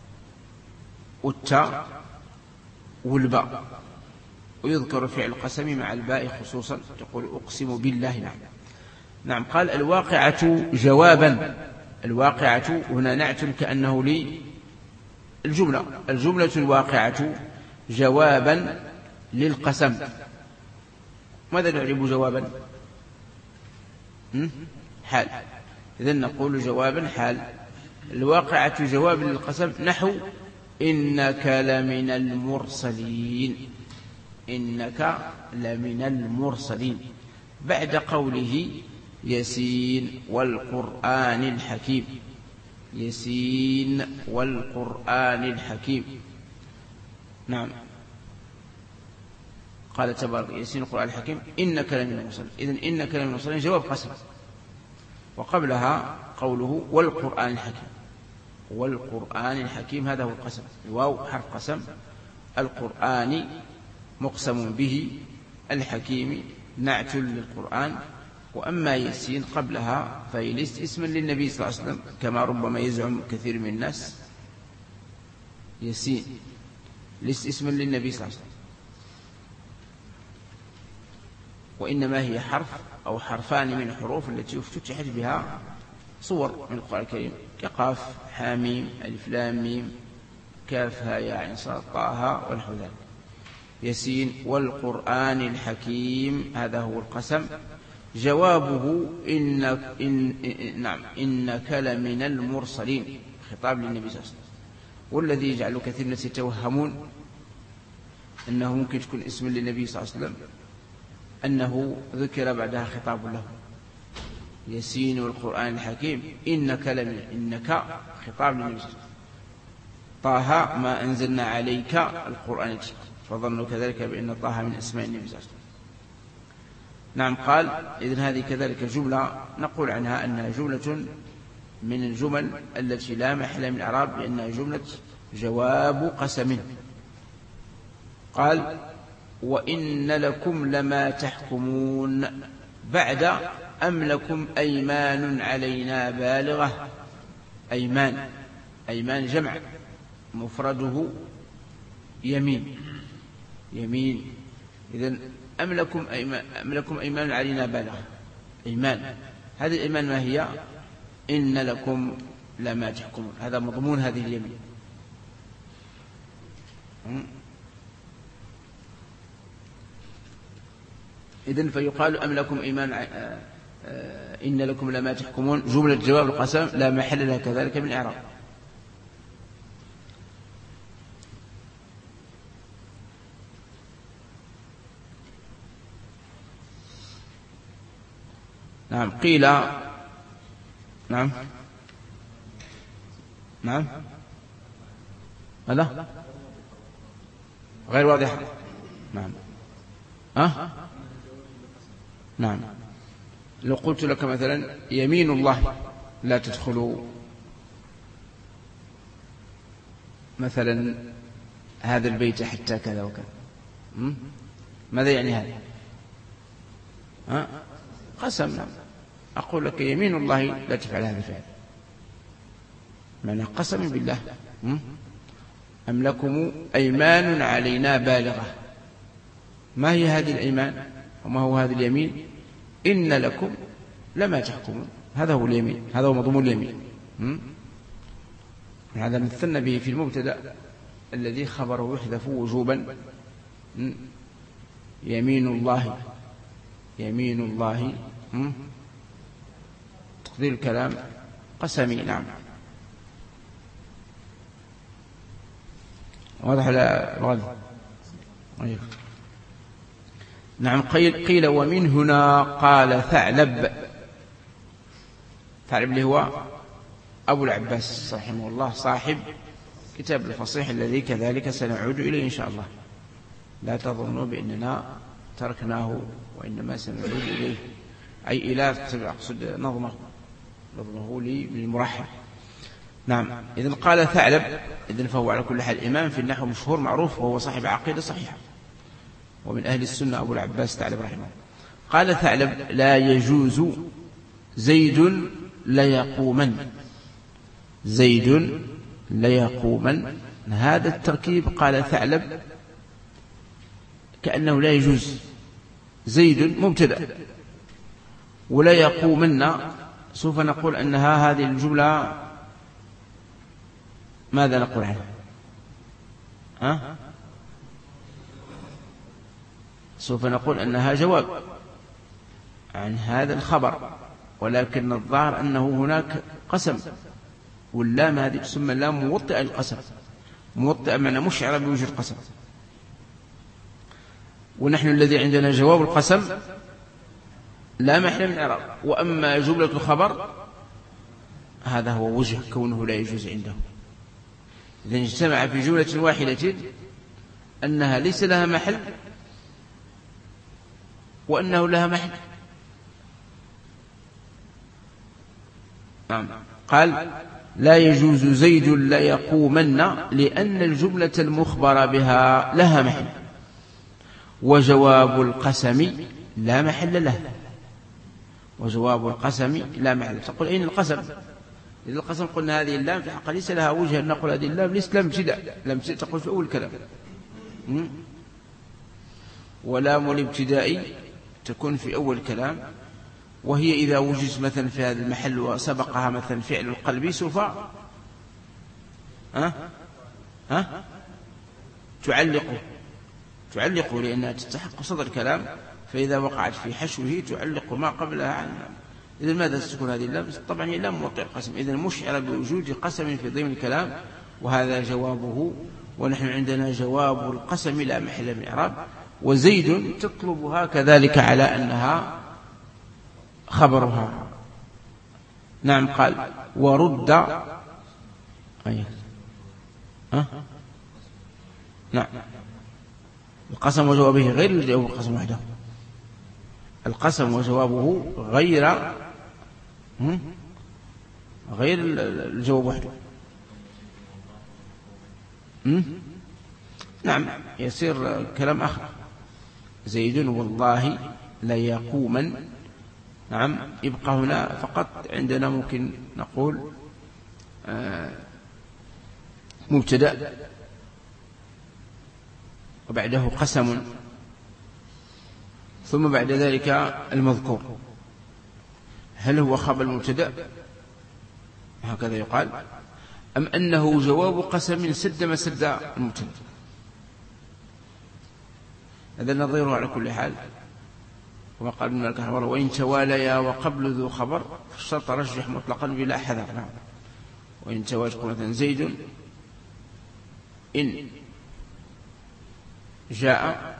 والتاء والباء، ويذكر فعل القسم مع الباء خصوصا، تقول أقسم بالله. نعم. قال الواقعة جوابا. الواقعة هنا نعت كأنه الجملة الواقعة جوابا للقسم. ماذا نعرب جوابا؟ حال. إذن نقول جوابا حال. الواقعة جواب للقسم نحو إنك لمن المرسلين. إنك لمن المرسلين بعد قوله يسين والقرآن الحكيم. يسين والقرآن الحكيم. نعم. قال تبارك يسين القرآن الحكيم إنك لمن المرسلين. إذن إنك لمن المرسلين جواب قسم، وقبلها قوله والقرآن الحكيم. والقرآن الحكيم هذا هو القسم. الواو حرف قسم، القرآن مقسم به، الحكيم نعت للقرآن. وأما يسين قبلها فهي ليست اسما للنبي صلى الله عليه وسلم كما ربما يزعم كثير من الناس. يسين ليست اسما للنبي صلى الله عليه وسلم، وإنما هي حرف أو حرفان من الحروف التي افتتحت بها صور من القرآن الكريم كقاف حاميم ألف لام ميم كاف ها يا عين صاد طه ونحو ذلك. يسين والقرآن الحكيم هذا هو القسم. جوابه إنك لمن المرسلين، خطاب للنبي صلى الله عليه وسلم. والذي يجعل كثير الناس يتوهمون أنه ممكن تكون اسم للنبي صلى الله عليه وسلم أنه ذكر بعدها خطاب له. يسين والقرآن الحكيم إنك خطاب للنبي صلى الله عليه وسلم. طه ما أنزلنا عليك القرآن، فظنوا كذلك بأن طه من أسماء النبي صلى الله عليه وسلم. نعم. قال إذن هذه كذلك جملة نقول عنها أنها جملة من الجمل التي لا محل من الإعراب، لأنها جملة جواب قسم. قال وإن لكم لما تحكمون بعد أم لكم أيمان علينا بالغة. أيمان جمع مفرده يمين. إذن أم لكم أيمان علينا بالغة. أيمان، هذه الأيمان ما هي؟ إن لكم لما تحكمون، هذا مضمون هذه اليمين. إذن فيقال أم لكم إيمان إن لكم لما تحكمون جملة جواب القسم لا محل لها كذلك من إعراب. نعم. قيل نعم هذا غير واضح. نعم. لو قلت لك مثلا يمين الله لا تدخلوا مثلا هذا البيت حتى كذا وكذا، ماذا يعني هذا؟ قسم. نعم. أقول لك يمين الله لا تفعل هذا الفعل، معنى قسم بالله. أم لكم أيمان علينا بالغة. ما هي هذه الأيمان وما هو هذا اليمين؟ إن لكم لما تحكمون، هذا هو اليمين، هذا هو مضمون اليمين. هذا مثلنا به في المبتدأ الذي خبره يحذف وجوبا. يمين الله تقدير الكلام قسمي. نعم. واضح لا غالب؟ نعم. قيل ومن هنا قال ثعلب اللي هو أبو العباس رحمه الله صاحب كتاب الفصيح الذي كذلك سنعود إليه إن شاء الله. لا تظنوا بأننا تركناه، وإنما سنعود إليه، أي إلى أقصد نظمه لي بالمرحب. نعم. إذن قال ثعلب، إذن فهو على كل حال إمام في النحو مشهور معروف، وهو صاحب عقيدة صحيحة، ومن أهل السنة أبو العباس ثعلب رحمه الله. قال ثعلب لا يجوز زيد ليقومن. هذا التركيب قال ثعلب كأنه لا يجوز. زيد مبتدأ ولا يقومن، سوف نقول أنها هذه الجملة ماذا نقول عنها؟ سوف نقول أنها جواب عن هذا الخبر، ولكن الظاهر أنه هناك قسم، واللام هذه تسمى اللام موطئة القسم، موطئة معنى مشعرة بوجود قسم. ونحن الذي عندنا جواب القسم لا محل من إعراب، وأما جملة الخبر هذا هو وجه كونه لا يجوز عنده. إذن اجتمع في جملة واحدة أنها ليس لها محل وأنه لها محل. نعم. قال لا يجوز زيد ليقومن لأن الجملة المخبر بها لها محل، وجواب القسم لا محل له. تقول أين القسم؟ إذا القسم قلنا هذه اللام في الحقيقة ليس لها وجه أن نقول هذه اللام ليست لام ابتداء، تقول في أول الكلام. ولام الابتداء تكون في أول الكلام، وهي إذا وجدت مثلا في هذا المحل وسبقها مثلا فعل القلب سوف تعلق لأنها تستحق صدر الكلام، فإذا وقعت في حشوه تعلق ما قبلها عنها. إذن ماذا ستكون هذه اللام؟ طبعا هي لام موطئ القسم، إذن مشعر بوجود قسم في ضمن الكلام، وهذا جوابه. ونحن عندنا جواب القسم لا محل من إعراب، وزيد تطلبها كذلك على أنها خبرها. نعم. قال ورد نعم القسم وجوابه غير الجواب القسم وحده. القسم وجوابه غير الجواب وحده. نعم، يصير كلام آخر. زيد والله ليقوما. نعم، يبقى هنا فقط عندنا ممكن نقول مبتدأ وبعده قسم، ثم بعد ذلك المذكور. هل هو خبر المبتدأ هكذا يقال، أم أنه جواب قسم سد مسد المبتدأ؟ هذا نظيره على كل حال. وما قال ابن مالك رحمه الله: وإن تواليا وقبل ذو خبر فالشرط رجح مطلقا بلا حذر. نعم، وإن تواليا مثلا زيد إن جاء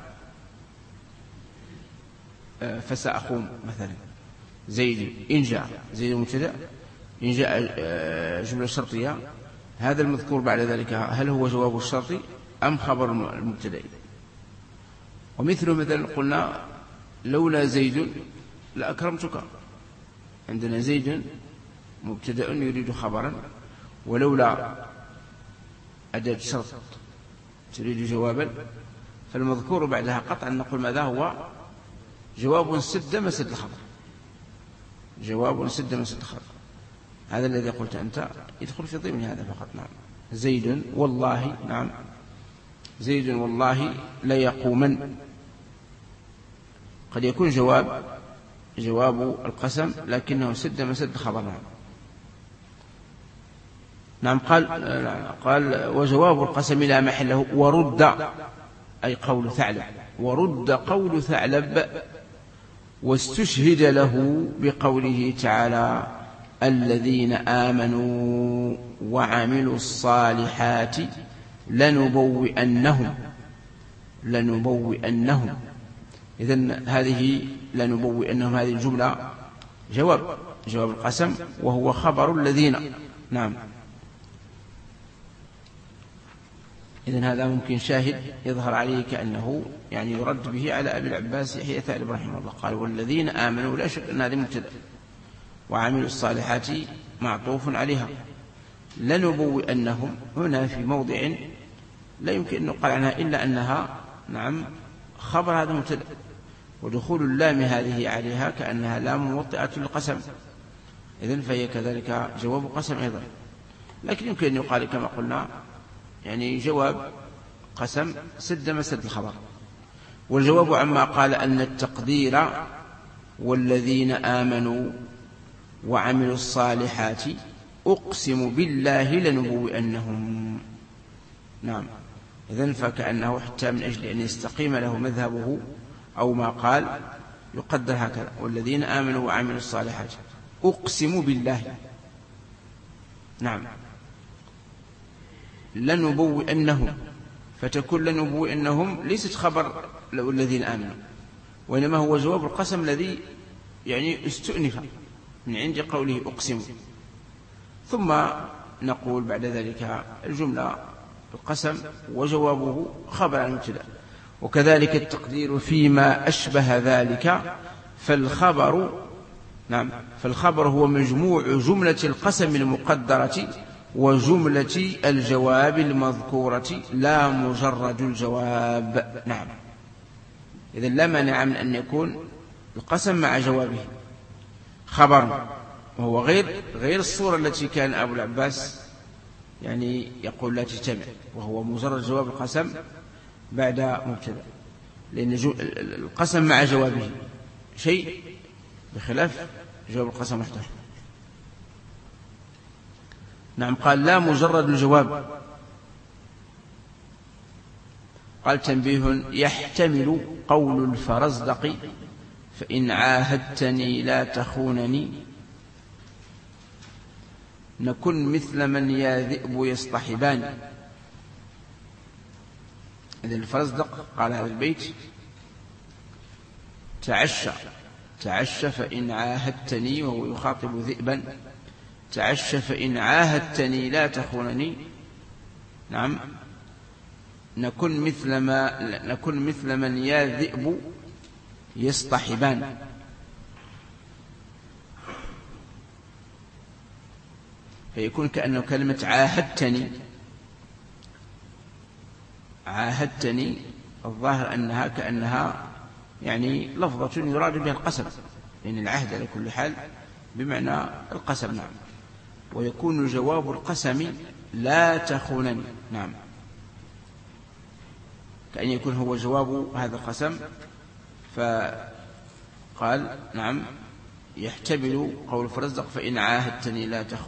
فسأقوم مثلا. زيد إن جاء، زيد مبتدأ، إن جاء جملة شرطية. هذا المذكور بعد ذلك هل هو جواب الشرط أم خبر المبتدأ؟ ومثله مثلا قلنا: لولا زيد لأكرمتك. عندنا زيد مبتدأ يريد خبرا، ولولا أداة شرط تريد جوابا، فالمذكور بعدها قطعا نقول ماذا هو؟ جواب سد مسد الخبر. جواب سد مسد الخبر. هذا الذي قلت أنت يدخل في ضمن هذا فقط. نعم، زيد والله. نعم، زيد والله ليقومن. قد يكون جواب القسم لكنه سد مسد الخبر. نعم. قال وجواب القسم لا محل له، ورد أي قول ثعلب، ورد قول ثعلب، واستشهد له بقوله تعالى: الذين آمنوا وعملوا الصالحات لنبوئنهم. إذن هذه لنبوئنهم، هذه الجملة جواب القسم، وهو خبر الذين. نعم. إذن هذا ممكن شاهد يظهر عليه كأنه يعني يرد به على أبي العباس يحيى ثعلب رحمه الله. قال: والذين آمنوا، لا شك أن هذه مبتدأ، وعملوا الصالحات معطوف عليها. لنبوئنهم هنا في موضع لا يمكن أن نقال عنها إلا أنها نعم خبر هذا مبتدأ، ودخول اللام هذه عليها كأنها لام موطئة للقسم، إذن فهي كذلك جواب قسم أيضا. لكن يمكن أن يقال كما قلنا يعني جواب قسم سد مسد الخبر. والجواب عما قال أن التقدير والذين آمنوا وعملوا الصالحات أقسم بالله لنبوئنهم. نعم، إذن فكأنه حتى من أجل أن يستقيم له مذهبه أو ما قال يقدر هكذا: والذين آمنوا وعملوا الصالحات أقسم بالله. نعم، لنبوئنهم، فتكون لنبوئنهم ليست خبر الذين آمنوا، وإنما هو جواب القسم الذي يعني استؤنف من عند قوله أقسم. ثم نقول بعد ذلك الجملة القسم وجوابه خبر عن المبتدأ. وكذلك التقدير فيما أشبه ذلك، فالخبر نعم فالخبر هو مجموع جملة القسم المقدرة وجملة الجواب المذكورة لا مجرد الجواب. نعم، إذن لا مانع من أن يكون القسم مع جوابه خبر، وهو غير الصورة التي كان أبو العباس يعني يقول لا تجتمع، وهو مجرد جواب القسم بعد مبتدأ، لأن القسم مع جوابه شيء بخلاف جواب القسم وحده. نعم، قال لا مجرد الجواب. قال تنبيه: يحتمل قول الفرزدق: فإن عاهدتني لا تخونني نكن مثل من يا ذئب يصطحبان. إذن الفرزدق قال هذا البيت: تعشى فإن عاهدتني، وهو يخاطب ذئبا: تعشى فإن عاهدتني لا تخونني. نعم، نكن مثل من يا ذئب يصطحبان. فيكون كأنه كلمة عاهدتني الظاهر أنها كأنها يعني لفظة يراد بها القسم، لأن العهد على كل حال بمعنى القسم. نعم. ويكون جواب القسم لا تخونني. نعم. كأن يكون هو جواب هذا القسم. فقال نعم يحتمل قول فرزدق فإن عاهدتني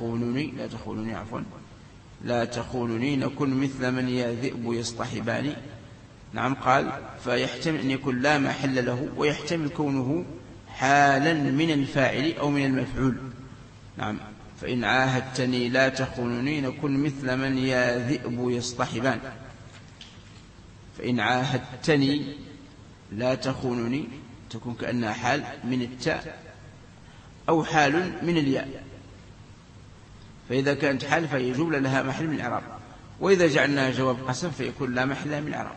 لا تخونني نكن مثل من يذئب يصطحباني. نعم. قال فيحتمل أن يكون لا محل له، ويحتمل كونه حالا من الفاعل أو من المفعول. نعم. فإن عاهدتني لا تخونني نكن مثل من يذئب يصطحبان. فإن عاهدتني لا تخونني تكون كأنها حال من التاء أو حال من الياء، فإذا كانت حال فهي جملة لها محل من الإعراب، وإذا جعلناها جواب قسم فيكون لا محل من الإعراب.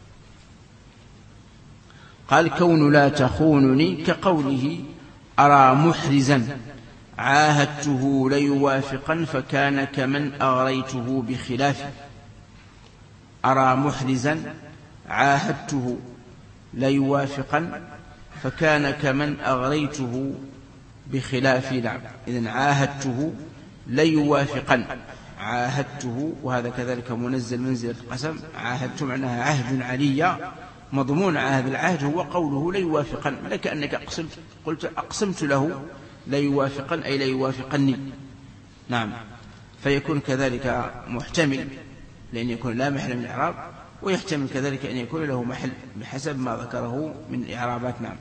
قال كون لا تخونني كقوله أرى محرزا عاهدته ليوافقا فكان كمن أغريته بخلافه. أرى محرزا عاهدته ليوافقا فكان كمن أغريته بخلافي. نعم. إذن عاهدته ليوافقا، عاهدته وهذا كذلك منزل منزلة القسم. عاهدته معناها عهد علي، مضمون هذا العهد هو قوله ليوافقا، لكأنك قلت أقسمت له ليوافقا أي ليوافقني. نعم. فيكون كذلك محتمل لأن يكون لا محل من الإعراب، ويحتمل كذلك أن يكون له محل بحسب ما ذكره من الإعرابات. نعم.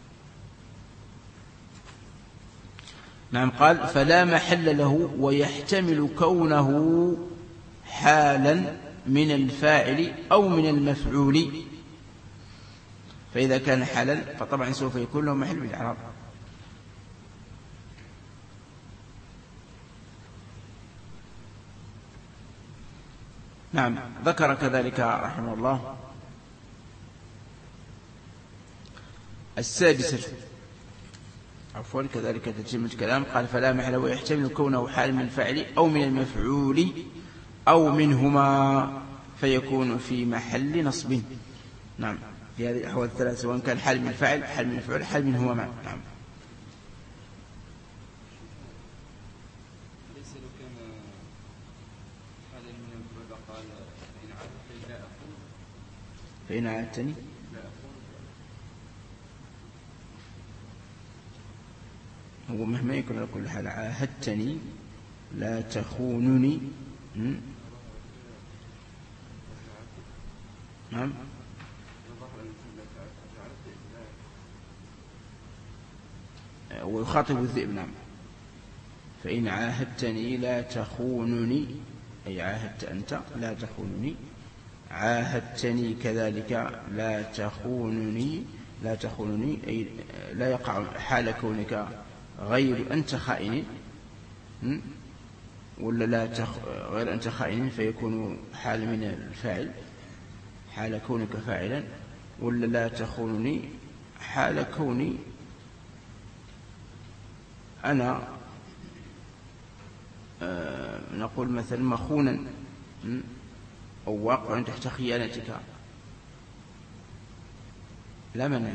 نعم. قال فلا محل له ويحتمل كونه حالا من الفاعل أو من المفعول. فإذا كان حالا فطبعا سوف يكون له محل من الإعراب. نعم. ذكر كذلك رحمه الله السادسة كذلك تتمة الكلام. قال فلا محل ويحتمل كونه حال من الفاعل أو من المفعول أو منهما فيكون في محل نصب. نعم. في هذه الأحوال الثلاثة سواء كان حال من الفاعل حال من المفعول حال منهما معا. نعم. فإن عاهدتني هو مهما يكون على كل حال عاهدتني لا تخونني. نعم. ويخاطب الذئب. نعم. فإن عاهدتني لا تخونني أي عاهدت أنت لا تخونني، عاهدتني كذلك لا تخونني أي لا يقع حال كونك غير أنت خائن، ولا غير أنت خائن فيكون حال من الفاعل حال كونك فاعلا، ولا لا تخونني حال كوني أنا نقول مثلا مخونا أو واقع تحت خيانتك لا منع.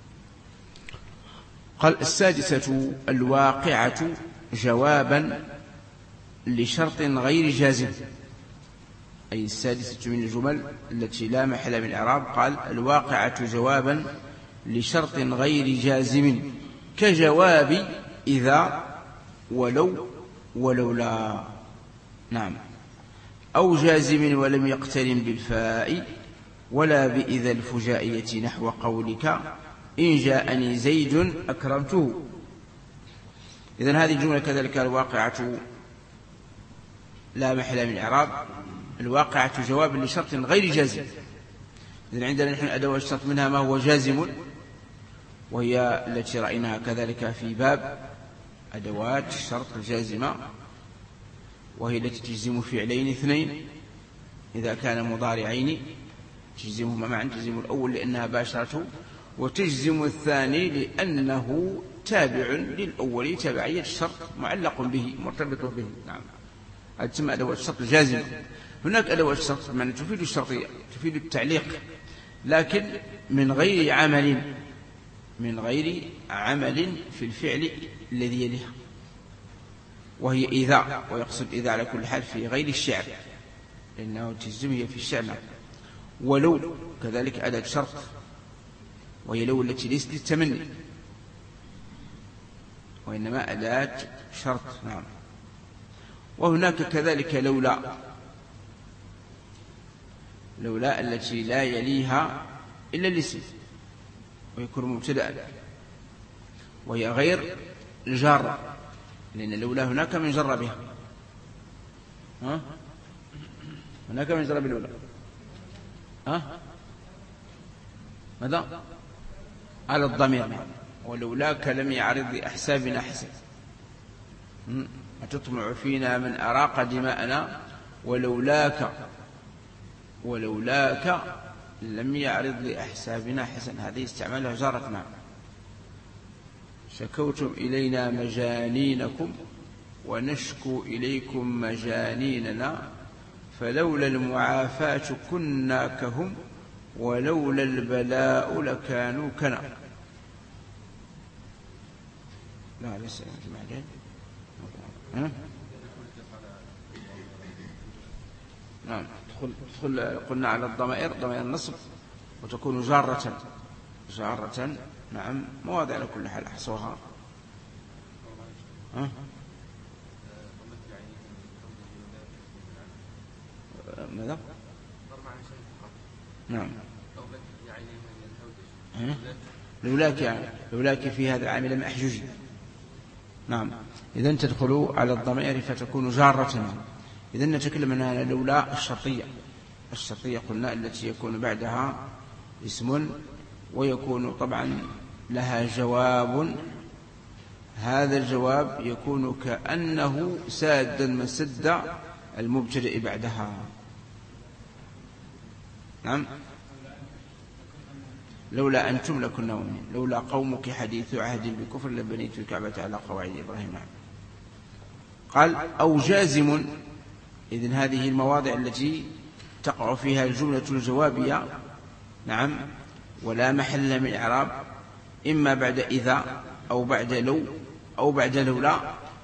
قال السادسة الواقعة جوابا لشرط غير جازم، أي السادسة من الجمل التي لا محل من الإعراب. قال الواقعة جوابا لشرط غير جازم كجواب إذا ولولا. نعم. أو جازم ولم يقترن بالفاء ولا بإذا الفجائية نحو قولك إن جاءني زيد أكرمته. إذن هذه الجملة كذلك الواقعة لا محل من الإعراب. الواقعة جواب لشرط غير جازم. إذن عندنا نحن أدوات الشرط منها ما هو جازم، وهي التي رأيناها كذلك في باب أدوات الشرط الجازمة، وهي التي تجزم فعلين اثنين إذا كان مضارعين تجزمهما معا، تجزم الأول لأنها باشرته، وتجزم الثاني لأنه تابع للأول تبعية الشرط معلق به مرتبط به. نعم. هذه تسمى أدوات الشرط الجازمة. هناك أدوات الشرط بمعنى تفيد الشرطية، تفيد التعليق، لكن من غير عمل في الفعل الذي يليها، وهي إذا، ويقصد إذا على كل حال في غير الشعر، لأنه تجزم هي في الشعر. ولو كذلك أداة شرط، وهي لو التي ليست للتمني وإنما أداة شرط. نعم. وهناك كذلك لولا التي لا يليها إلا الاسم ويكون مبتدأ، وهي غير الجارة، لأن لولا هناك من جر بها، هناك من جر باللولا. ماذا؟ على الضمير. ولولاك لم يعرض لأحسابنا حسن، أتطمع فينا من أراق دماءنا، ولولاك لم يعرض لأحسابنا حسن. هذه استعمالها جارة. معه. شكوتم إلينا مجانينكم ونشكو إليكم مجانيننا، فلولا المعافاة كنا كهم، ولولا البلاء لكانوا كنا. لا لسه معجل. نعم. تدخل قلنا على الضمائر، ضمائر النصب، وتكون جارة. نعم. مواضع على كل حال أحصوها. ماذا؟ نعم. لولاك في هذا العامل لم أحجج. نعم. إذن تدخلوا على الضمائر فتكون جارة. إذن نتكلم عنها لولا الشرطية قلنا التي يكون بعدها اسم، ويكون طبعا لها جواب. هذا الجواب يكون كأنه سادا مسد المبتدأ بعدها. نعم. لولا أنتم لكنا مؤمنين، لولا قومك حديث عهد بكفر لبنيت الكعبة على قواعد إبراهيم. نعم. قال أو جازم. إذن هذه المواضع التي تقع فيها الجملة الجوابية. نعم. ولا محل من إعراب، إما بعد إذا أو بعد لو أو بعد لولا.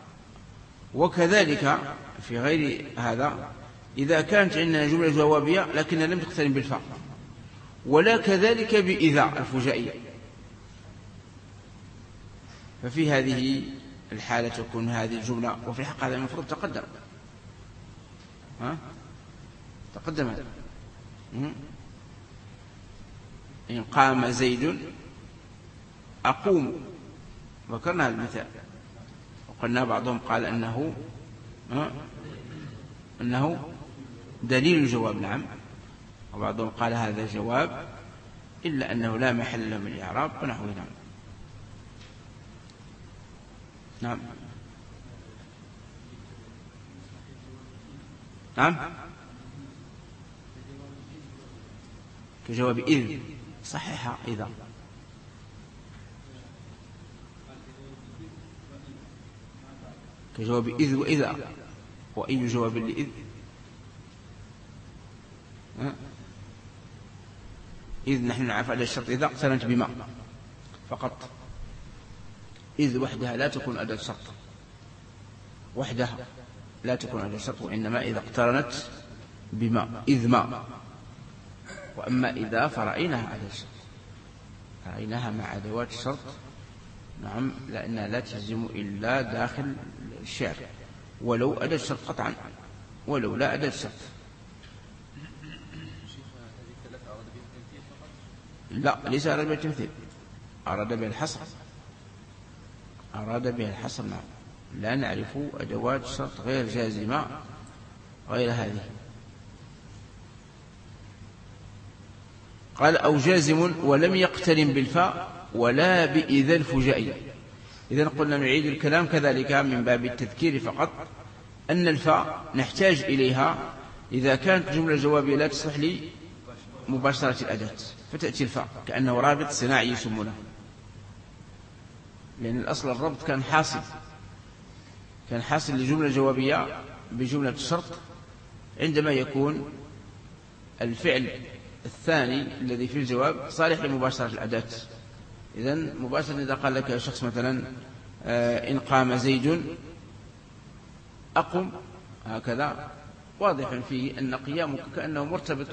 وكذلك في غير هذا إذا كانت عندنا جملة جوابية لكنها لم تقترن بالفاء، ولا كذلك بإذا الفجائية، ففي هذه الحالة تكون هذه الجملة. وفي الحق هذا المفروض تقدم هذا. إن قام زيد أقوم، ذكرنا المثال وقلنا بعضهم قال أنه دليل الجواب. نعم. وبعضهم قال هذا جواب إلا أنه لا محل له من الإعراب ونحوه. نعم. نعم. نعم. كجواب إذ. صحيح. إذا. كجواب إذ وإذا. وأي جواب لإذ؟ إذ نحن نعرف على الشرط إذا اقترنت بما فقط. إذ وحدها لا تكون أداة شرط، وحدها لا تكون أداة شرط، وإنما إذا اقترنت بما، إذ ما. وأما إذا فرأيناها أداة شرط، رأيناها مع أدوات الشرط. نعم. لأنها لا تجزم إلا داخل الشعر، ولو أداة شرط قطعا، ولو لا أداة شرط. لا، ليس أراد بها التمثيل، أراد بها الحصر. نعم. لا نعرف أدوات شرط غير جازمة غير هذه. قال أو جازم ولم يقترن بالفاء ولا بإذا الفجائية. إذن قلنا نعيد الكلام كذلك من باب التذكير فقط، أن الفاء نحتاج إليها إذا كانت جملة جوابية لا تصلح لي مباشرة الأداة، فتأتي الفاء كأنه رابط صناعي يسمونه، لأن الأصل الربط كان حاصل لجملة جوابية بجملة الشرط عندما يكون الفعل الثاني الذي في الجواب صالح لمباشرة الأداة. إذن مباشرة إذا قال لك شخص مثلا إن قام زيد أقم، هكذا واضح فيه أن قيامك كأنه مرتبط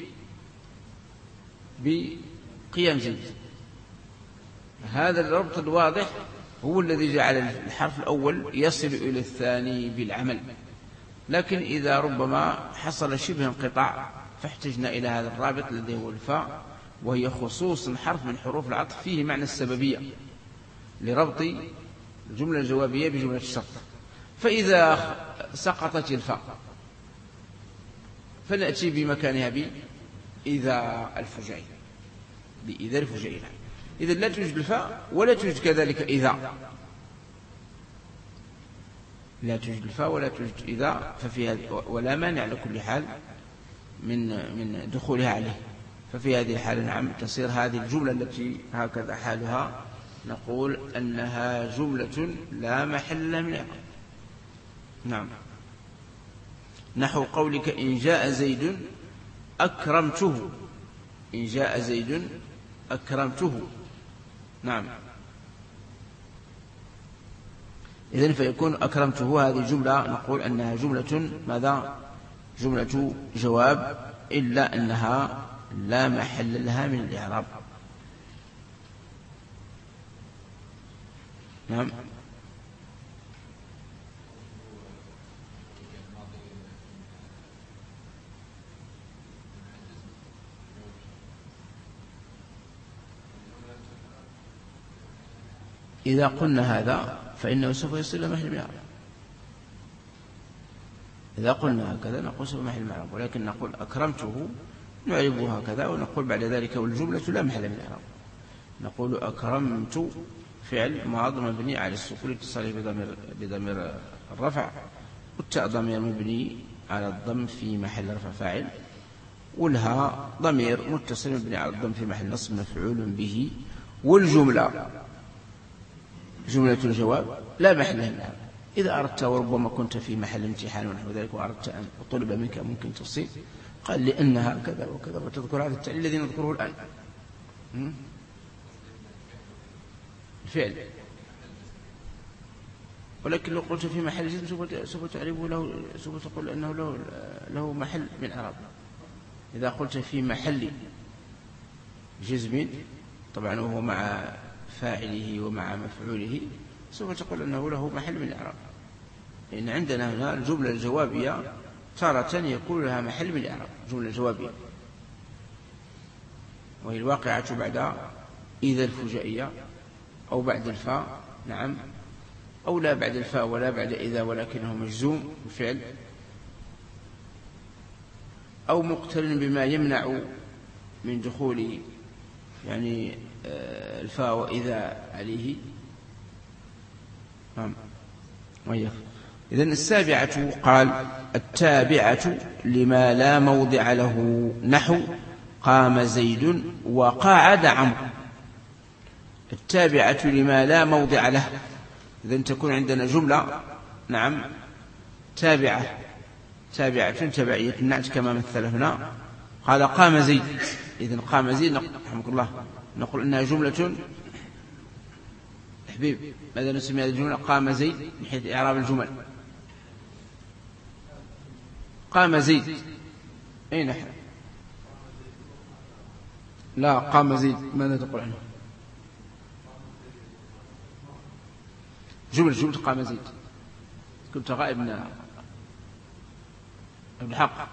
بقيام زيد. هذا الربط الواضح هو الذي جعل الحرف الأول يصل إلى الثاني بالعمل. لكن إذا ربما حصل شبه انقطاع فاحتجنا إلى هذا الرابط الذي هو الفاء، وهي خصوصا حرف من حروف العطف فيه معنى السببية لربط الجملة الجوابية بجملة الشرط. فإذا سقطت الفاء فنأتي بمكانها بإذا الفجائية، بإذا الفجائية. إذا لا توجد الفاء ولا توجد كذلك إذا، لا توجد الفاء ولا توجد إذا، ففي ولا مانع لكل حال من دخولها عليه. ففي هذه الحالة نعم تصير هذه الجملة التي هكذا حالها نقول أنها جملة لا محل من الإعراب. نعم، نحو قولك إن جاء زيد أكرمته، إن جاء زيد أكرمته. نعم، إذن فيكون أكرمته هذه جملة نقول أنها جملة ماذا؟ جملة جواب، إلا أنها لا محل لها من الإعراب. نعم، إذا قلنا هذا فإنه سوف يصل إلى محل الإعراب. إذا قلنا هكذا نقول سوف محل الإعراب، ولكن نقول أكرمته نعربه هكذا، ونقول بعد ذلك والجملة لا محل من الإعراب. نقول أكرمت فعل ماض مبني على السكون اتصاله بضمير الرفع، والتاء ضمير مبني على الضم في محل رفع فاعل، والها ضمير متصل مبني على الضم في محل نصب مفعول به، والجملة جملة الجواب لا محل لها من الإعراب. إذا أردت وربما كنت في محل امتحان ونحو ذلك وأردت أن طلب منك ممكن تفصيل قال لأنها كذا وكذا وتذكر هذا التعليل الذي نذكره الآن الفعل. ولكن لو قلت في محل جزم سوف تعرفه له، سوف تقول أنه له محل من إعراب. إذا قلت في محل جزم طبعا وهو مع فاعله ومع مفعوله سوف تقول أنه له محل من الإعراب. لأن عندنا هنا الجملة الجوابية تارة يكون لها محل من الإعراب، جملة جوابية وهي الواقعة بعد إذا الفجائية أو بعد الفاء. نعم، أو لا بعد الفاء ولا بعد إذا ولكنه مجزوم بالفعل، أو مقترن بما يمنع من دخول يعني الفاء وإذا عليه. نعم، إذن السابعة قال التابعة لما لا موضع له، نحو قام زيد وقعد عمرو. التابعة لما لا موضع له، إذن تكون عندنا جملة نعم تابعة تبعية النعت كما مثل هنا، قال قام زيد. إذن قام زيد رحمك الله نقول إنها جملة حبيب. ماذا نسمي هذه الجملة؟ قام زيد من حيث إعراب الجمل. قام زيد أين نحن؟ لا، قام زيد ماذا تقول عنه؟ جملة قام زيد. كنت غائب من ابن حق.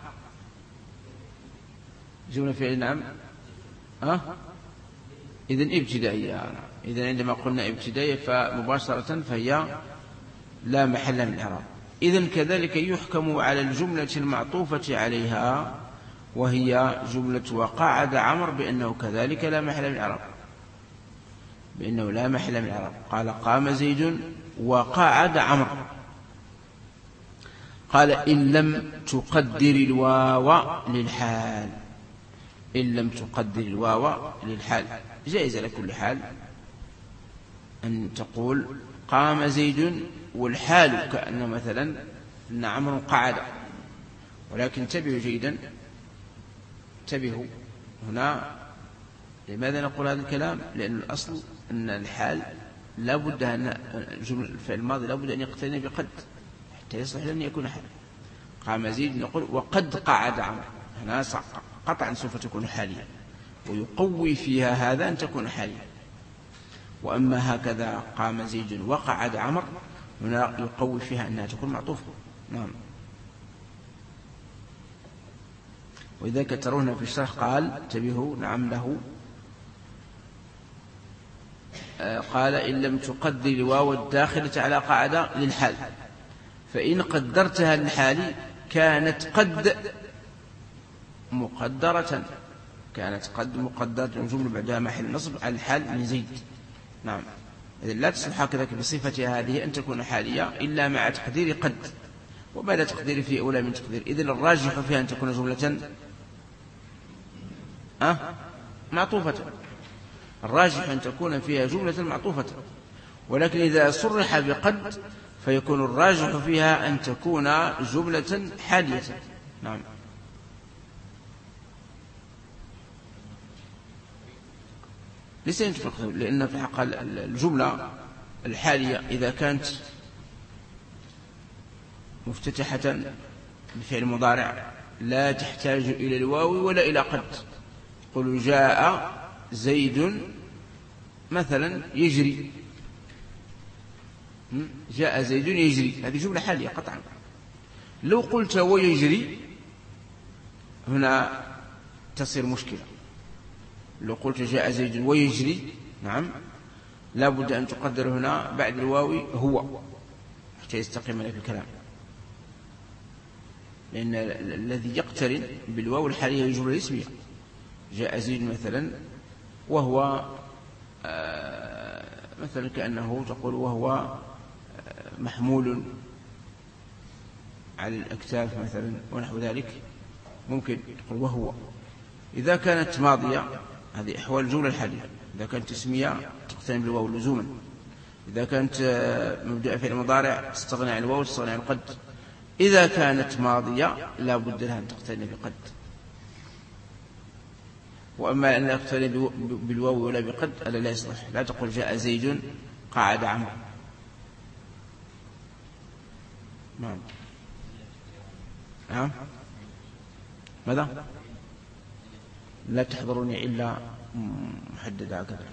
جملة فعل نعم. إذن ابتدائية. إذن عندما قلنا ابتدائية فمباشرة فهي لا محل من الإعراب. إذن كذلك يحكم على الجملة المعطوفة عليها وهي جملة وقعد عمرو بأنه كذلك لا محل من الإعراب، بأنه لا محل من الإعراب. قال قام زيد وقعد عمرو. قال إن لم تقدر الواو للحال، إن لم تقدر الواو للحال جائز لكل حال أن تقول قام زيد والحال كأن مثلا أن عمرو قعد، ولكن انتبهوا جيدا، انتبهوا هنا. لماذا نقول هذا الكلام؟ لأن الأصل أن الحال لا بد أن الفعل الماضي لا بد أن يقترن بقد حتى يصلح أن يكون حال. قام زيد نقول وقد قعد عمرو، هنا قطعا سوف تكون حاليا، ويقوي فيها هذا أن تكون حاليا. وأما هكذا قام زيد وقعد عمرو، هنا يقوي فيها أنها تكون معطوفة. نعم. وإذا ترون في الشرح قال انتبهوا نعم له، قال إن لم تقدر الواو الداخلة على قعد للحال، فإن قدرتها للحال كانت قد مقدرة، كانت قد مقدرة الجملة بعدها محل نصب على الحال من زيد. نعم. إذن لا تصلح هكذا بصفتها هذه أن تكون حالية إلا مع تقدير قد، وما لا تقدير في أولى من تقدير. إذن الراجح فيها أن تكون جملة معطوفة، الراجح أن تكون فيها جملة معطوفة، ولكن إذا صرح بقد فيكون الراجح فيها أن تكون جملة حالية. نعم. ليس ينتفق، لأن في حق الجملة الحالية إذا كانت مفتتحة بفعل مضارع لا تحتاج إلى الواو ولا إلى قد. قل جاء زيد مثلا يجري، جاء زيد يجري، هذه جملة حالية قطعا. لو قلت ويجري هنا تصير مشكلة. لو قلت جاء زيد ويجري، نعم، لا بد أن تقدر هنا بعد الواو هو حتى يستقيم لك الكلام، لأن الذي يقترن بالواو الحالية الجملة الاسمية. جاء زيد مثلا وهو مثلا كأنه تقول وهو محمول على الأكتاف مثلا ونحو ذلك، ممكن تقول وهو. إذا كانت ماضية هذه أحوال الجملة الحالية، إذا كانت اسمية تقترن بالواو لزوما، إذا كانت مبدأ فعل مضارع تستغنى عن الواو تستغنى عن القد. إذا كانت ماضية لا بد لها أن تقترن بقد. وأما أن يقترن بالواو ولا بقد ألا لا يصلح. لا تقول جاء زيد قعد عمرو. نعم. ماذا؟ لا تحضرني إلا محددة هكذا.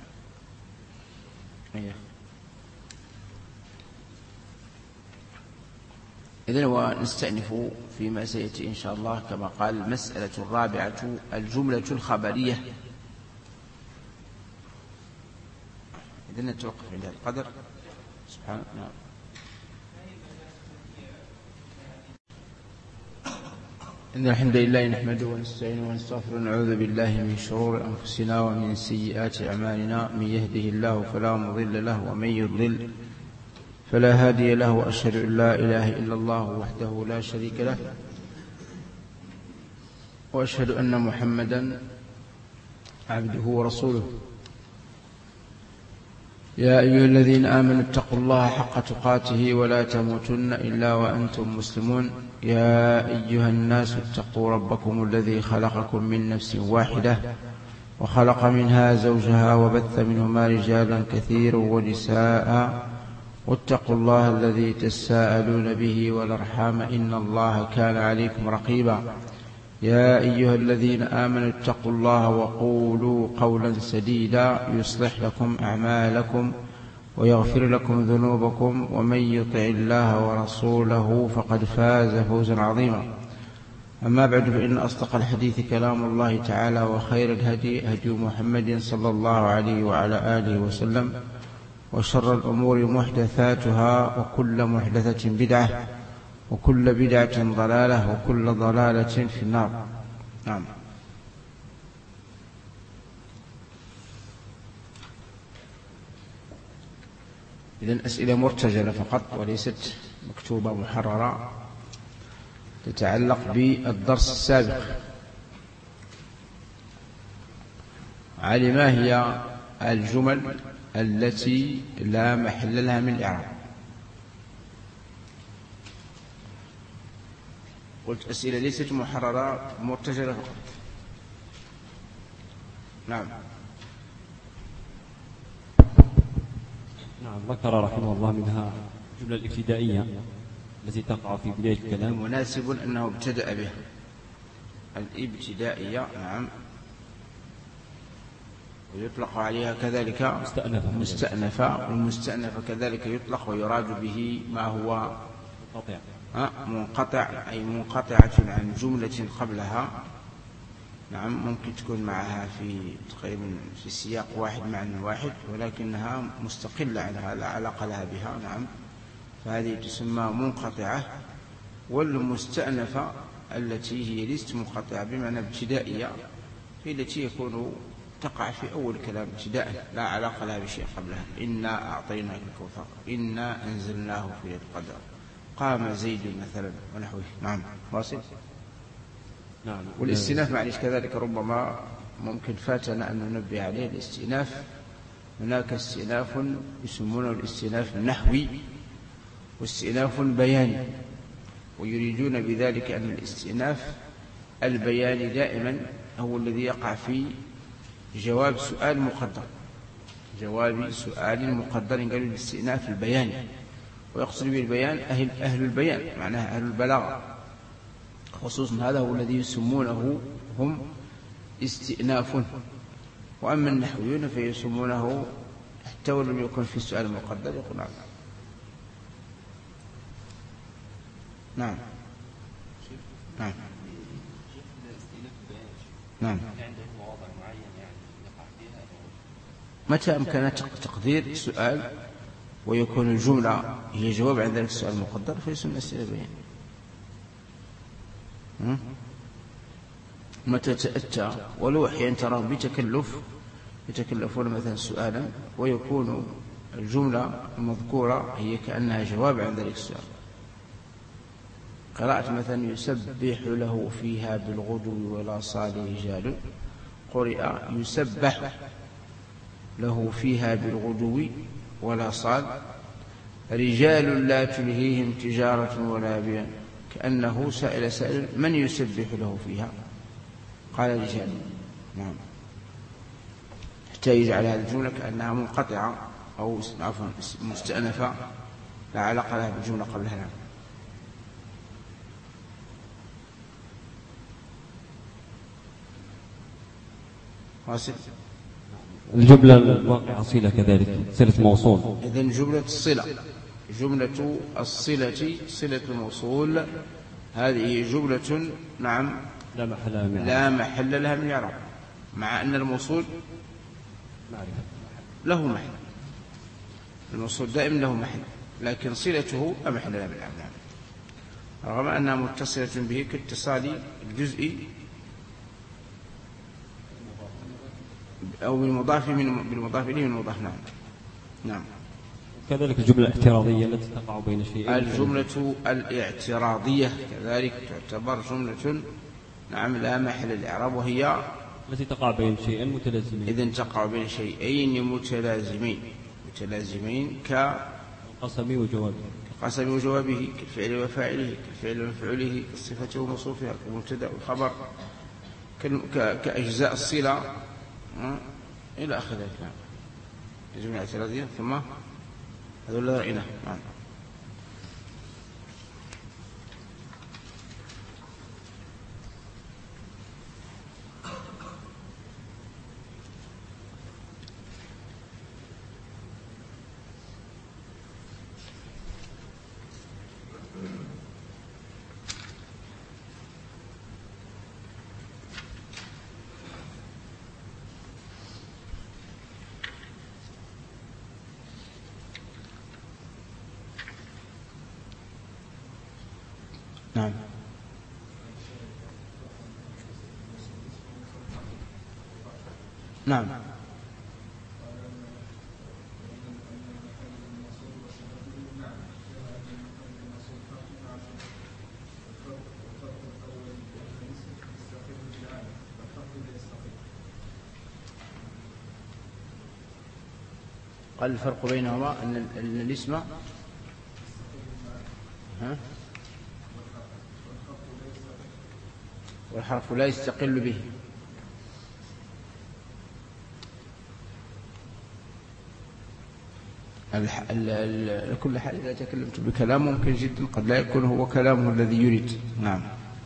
إذن ونستأنف فيما سيأتي إن شاء الله. كما قال المسألة الرابعة الجملة الخبرية. إذن نتوقف عند هذا القدر. سبحان الله. إن الحمد لله نحمده ونستعينه ونستغفره ونعوذ بالله من شرور أنفسنا ومن سيئات أعمالنا. من يهده الله فلا مضل له ومن يضلل فلا هادي له، وأشهد أن لا إله إلا الله وحده لا شريك له، وأشهد أن محمدا عبده ورسوله. يا أيها الذين آمنوا اتقوا الله حق تقاته ولا تموتن إلا وأنتم مسلمون. يا أيها الناس اتقوا ربكم الذي خلقكم من نفس واحدة وخلق منها زوجها وبث منهما رجالا كثيرا ونساء، واتقوا الله الذي تساءلون به والأرحام إن الله كان عليكم رقيبا. يا أيها الذين آمنوا اتقوا الله وقولوا قولا سديدا يصلح لكم أعمالكم ويغفر لكم ذنوبكم، ومن يطع الله ورسوله فقد فاز فوزا عظيما. أما بعد، فإن أصدق الحديث كلام الله تعالى، وخير الهدي هدي محمد صلى الله عليه وعلى آله وسلم، وشر الأمور محدثاتها، وكل محدثة بدعة، وكل بدعة ضلالة، وكل ضلالة في النار. نعم. إذن أسئلة مرتجلة فقط وليست مكتوبة محررة، تتعلق بالدرس السابق. على ما هي الجمل التي لا محل لها من الإعراب؟ قلت أسئلة ليست محررة مرتجلة فقط. نعم. نعم. ذكر رحمه الله منها الجملة الابتدائية التي تقع في بداية الكلام. مناسب أنه ابتدأ بها الابتدائية. نعم. ويطلق عليها كذلك مستأنفة، والمستأنفة كذلك يطلق ويراد به ما هو منقطع، أي منقطعة عن جملة قبلها. نعم. ممكن تكون معها في تقريبا في سياق واحد معنى واحد، ولكنها مستقلة عنها لا علاقة لها بها. نعم. فهذه تسمى منقطعة. والمستأنفة التي هي ليست منقطعة بمعنى ابتدائية هي التي يكون تقع في أول كلام ابتداء لا علاقة لها بشيء قبلها. إنا أعطيناك الكوثر، إنا أنزلناه في القدر، قام زيد مثلا ونحوه. نعم. واصل. نعم. والاستئناف معلش كذلك ربما ممكن فاتنا أن ننبه عليه. الاستئناف هناك استئناف يسمونه الاستئناف النحوي واستئناف بياني، ويريدون بذلك أن الاستئناف البياني دائما هو الذي يقع في جواب سؤال مقدر، جواب سؤال مقدر قالوا الاستئناف البياني. ويقصد بالبيان أهل البيان، معناها أهل البلاغة خصوصا، هذا هو الذي يسمونه هم استئناف. وأما النحويون فيسمونه حتى ولم يكن في السؤال المقدر يقول نعم. نعم. نعم. نعم. متى أمكن تقدير سؤال ويكون الجملة هي جواب عن ذلك السؤال المقدر فيسمى استئناف بيان. متى تأتى ولو أحيانا تراه بتكلف، يتكلفون مثلا سؤالا ويكون الجملة المذكورة هي كأنها جواب عن ذلك السؤال. قراءة مثلا يسبح له فيها بالغدو والآصال رجال، قرئ يسبح له فيها بالغدو والآصال رجال لا تلهيهم تجارة ولا بيع، كأنه سائل من يسبح له فيها؟ قال رجال. نعم. حتى يجعل هذه الجملة كأنها منقطعة أو عفوا مستأنفة لا علاقة لها بالجملة قبلها. نعم. واصل. الجملة الواقعة صلة كذلك، صلة موصول. إذن جملة الصلة، جملة الصلة صلة الموصول، هذه جملة نعم لا محل لها من الإعراب، مع أن الموصول له محل، الموصول دائما له محل، لكن صلته لا محل لها من الإعراب، رغم أنها متصلة به كاتصال الجزء أو بالمضاف إليه من المضاف. نعم. نعم. كذلك الجملة الاعتراضية التي تقع بين شيئين. الجملة الاعتراضية كذلك تعتبر جملة نعم لا محل للإعراب، وهي التي تقع بين شيئين متلازمين. إذن تقع بين شيئين متلازمين كالقسم وجوابه، كالقسم وجوابه، كالفعل وفاعله، كالفعل ومفعوله، كالصفة وموصوفها، كالمبتدأ والخبر، كأجزاء الصلة إلى آخر ذلك. نعم. الجملة الاعتراضية ثم هذول اللي رأيناه. نعم. نعم. نعم. قال الفرق بينهما أن الاسم والحرف لا يستقل به. كل حال إذا تكلمت بكلام ممكن جدا قد لا يكون هو كلامه الذي يريد. نعم.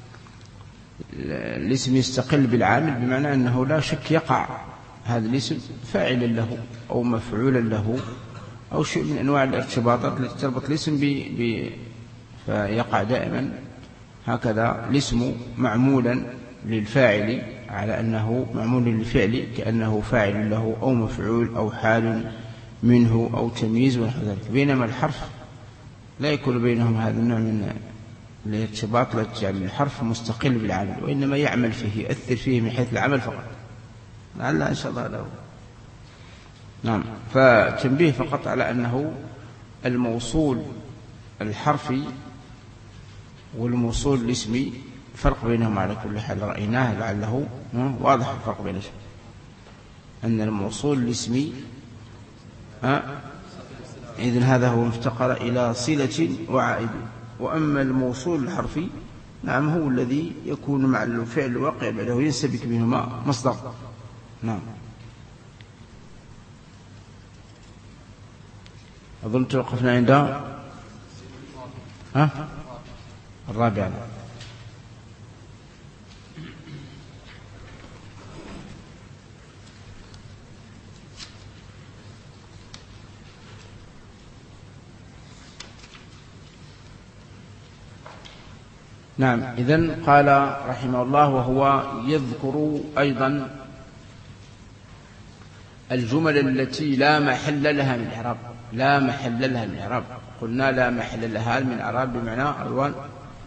الاسم يستقل بالعامل بمعنى أنه لا شك يقع هذا الاسم فاعلا له أو مفعولا له أو شيء من أنواع الارتباطات التي تربط الاسم فيقع دائما هكذا الاسم معمولا للفاعل على أنه معمول للفعل كأنه فاعل له أو مفعول أو حال منه أو تمييز ونحو ذلك. بينما الحرف لا يكون بينهم هذا النوع من الارتباط، لا تجعل الحرف مستقل بالعمل وإنما يعمل فيه يؤثر فيه من حيث العمل فقط. لعل إن شاء الله له. نعم. فتنبيه فقط على أنه الموصول الحرفي والموصول الاسمي فرق بينهم على كل حال رأيناه لعله واضح الفرق بينهم. أن الموصول الاسمي إذن هذا هو مفتقر إلى صلة وعائد، وأما الموصول الحرفي نعم هو الذي يكون مع الفعل الواقع بعده ينسبك بهما مصدر. نعم. أظن توقفنا عند الرابع. نعم. إذن قال رحمه الله وهو يذكر أيضا الجمل التي لا محل لها من إعراب. لا محل لها من إعراب. قلنا لا محل لها من إعراب بمعنى ألوان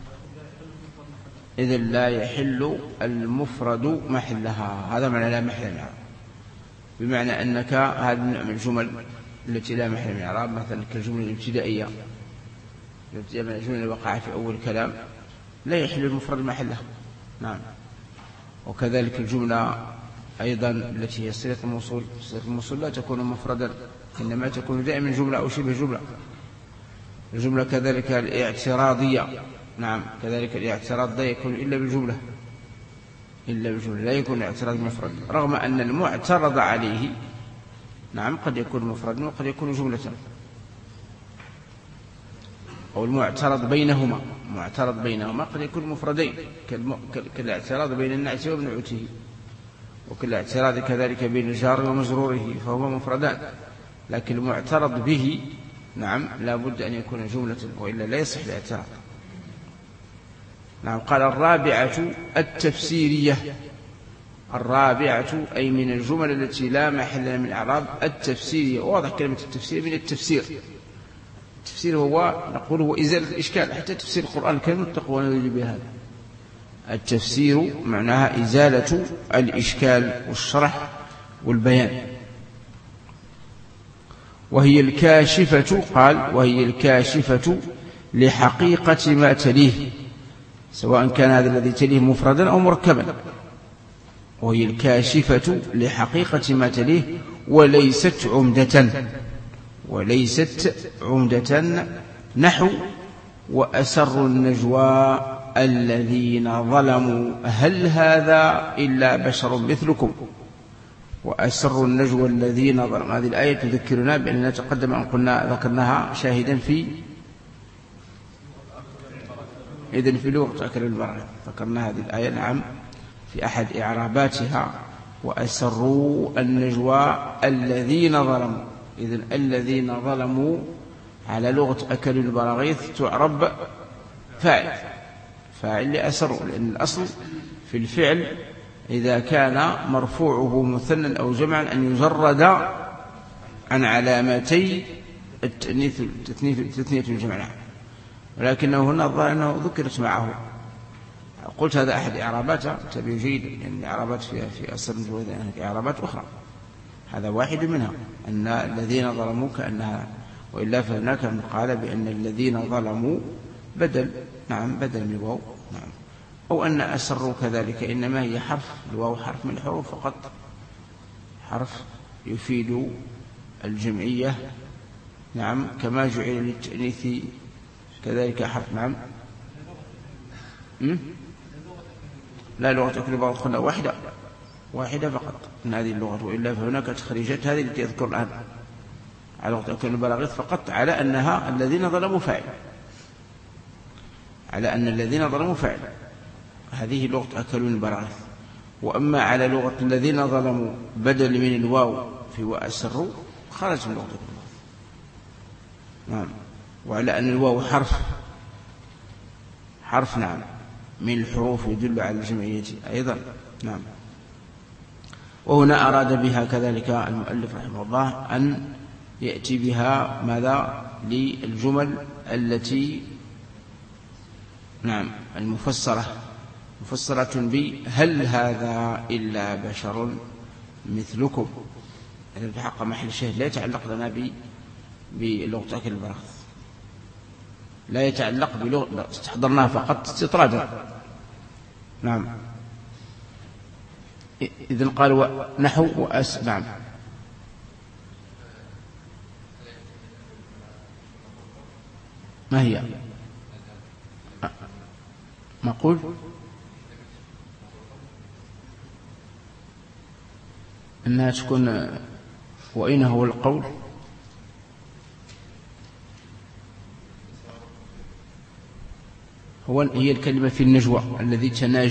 إذن لا يحل المفرد محلها. هذا معنى لا محل من إعراب، بمعنى أنك هذه من الجمل التي لا محل من إعراب مثلا كالجمل الابتدائية من الجمل اللي وقع في أول كلام لا يحل المفرد محلها. نعم. وكذلك الجملة أيضا التي هي صلة الموصول. صلة الموصول لا تكون مفردا إنما تكون دائما جملة أو شبه جملة. الجملة كذلك الاعتراضية. نعم. كذلك الاعتراض لا يكون إلا بالجملة لا يكون اعتراض مفرد، رغم أن المعترض عليه نعم قد يكون مفردا وقد يكون جملة. أو المعترض بينهما قد يكون مفردين كالاعتراض بين النعت ومنعوته، وكالاعتراض كذلك بين الجار ومجروره فهما مفردان، لكن المعترض به نعم لا بد أن يكون جملة وإلا لا يصح الاعتراض. نعم. قال الرابعة التفسيرية. الرابعة أي من الجمل التي لا محل من إعراب التفسيرية. واضح كلمة التفسير من التفسير. التفسير هو نقول هو إزالة الإشكال، حتى تفسير القرآن الكريم التقوى يريد بهذا. التفسير معناها إزالة الإشكال والشرح والبيان. وهي الكاشفة قال وهي الكاشفة لحقيقة ما تليه، سواء كان هذا الذي تليه مفردا أو مركبا. وهي الكاشفة لحقيقة ما تليه وليست عمدة نحو وأسر النجوى الذين ظلموا هل هذا إلا بشر مثلكم. وأسر النجوى الذين ظلموا. هذه الآية تذكرنا بأننا تقدم أن ذكرناها شاهدا في لغة أكل البراغيث. ذكرنا هذه الآية نعم في أحد إعراباتها وأسروا النجوى الذين ظلموا. إذن الذين ظلموا على لغة أكل البراغيث تعرب فاعل لأسروا، لأن الأصل في الفعل إذا كان مرفوعه مثنى أو جمعا أن يجرد عن علامتي التثنية والجمع، ولكنه هنا الظاهر أنه ذكرت معه. قلت هذا أحد إعراباته تبي جيد، يعني إعرابات في أصل إعرابات أخرى، هذا واحد منها أن الذين ظلموا كأنها، وإلا فهناك من قال بأن الذين ظلموا بدل من الواو. نعم. أو أن أسروا كذلك إنما هي حرف، الواو حرف من الحروف فقط، حرف يفيد الجمعية. نعم. كما جعل للتأنيث كذلك حرف. نعم. لا لغة أكل البراغيث قلنا واحدة فقط من هذه اللغة، وإلا فهناك تخريجات هذه التي أذكر الآن على لغة أكل البراغيث فقط على أنها الذين ظلموا فاعل، على أن الذين ظلموا فاعل، هذه لغة أكلون البراغيث. وأما على لغة الذين ظلموا بدل من الواو في وأسروا خرج من لغة البراغيث. نعم. وعلى أن الواو حرف نعم من الحروف يدل على الجمعية أيضا. نعم. وهنا أراد بها كذلك المؤلف رحمه الله أن يأتي بها ماذا للجمل التي نعم المفسرة هل هذا إلا بشر مثلكم. هذا في حق محل الشاهد لا يتعلق لنا بلغة أكل البراغيث، لا يتعلق بلغة، استحضرناها فقط استطرادا. نعم. إذن قال نحو نعم. ما هي؟ نقول أنها تكون وأين هو القول؟ هي الكلمة في النجوى الذي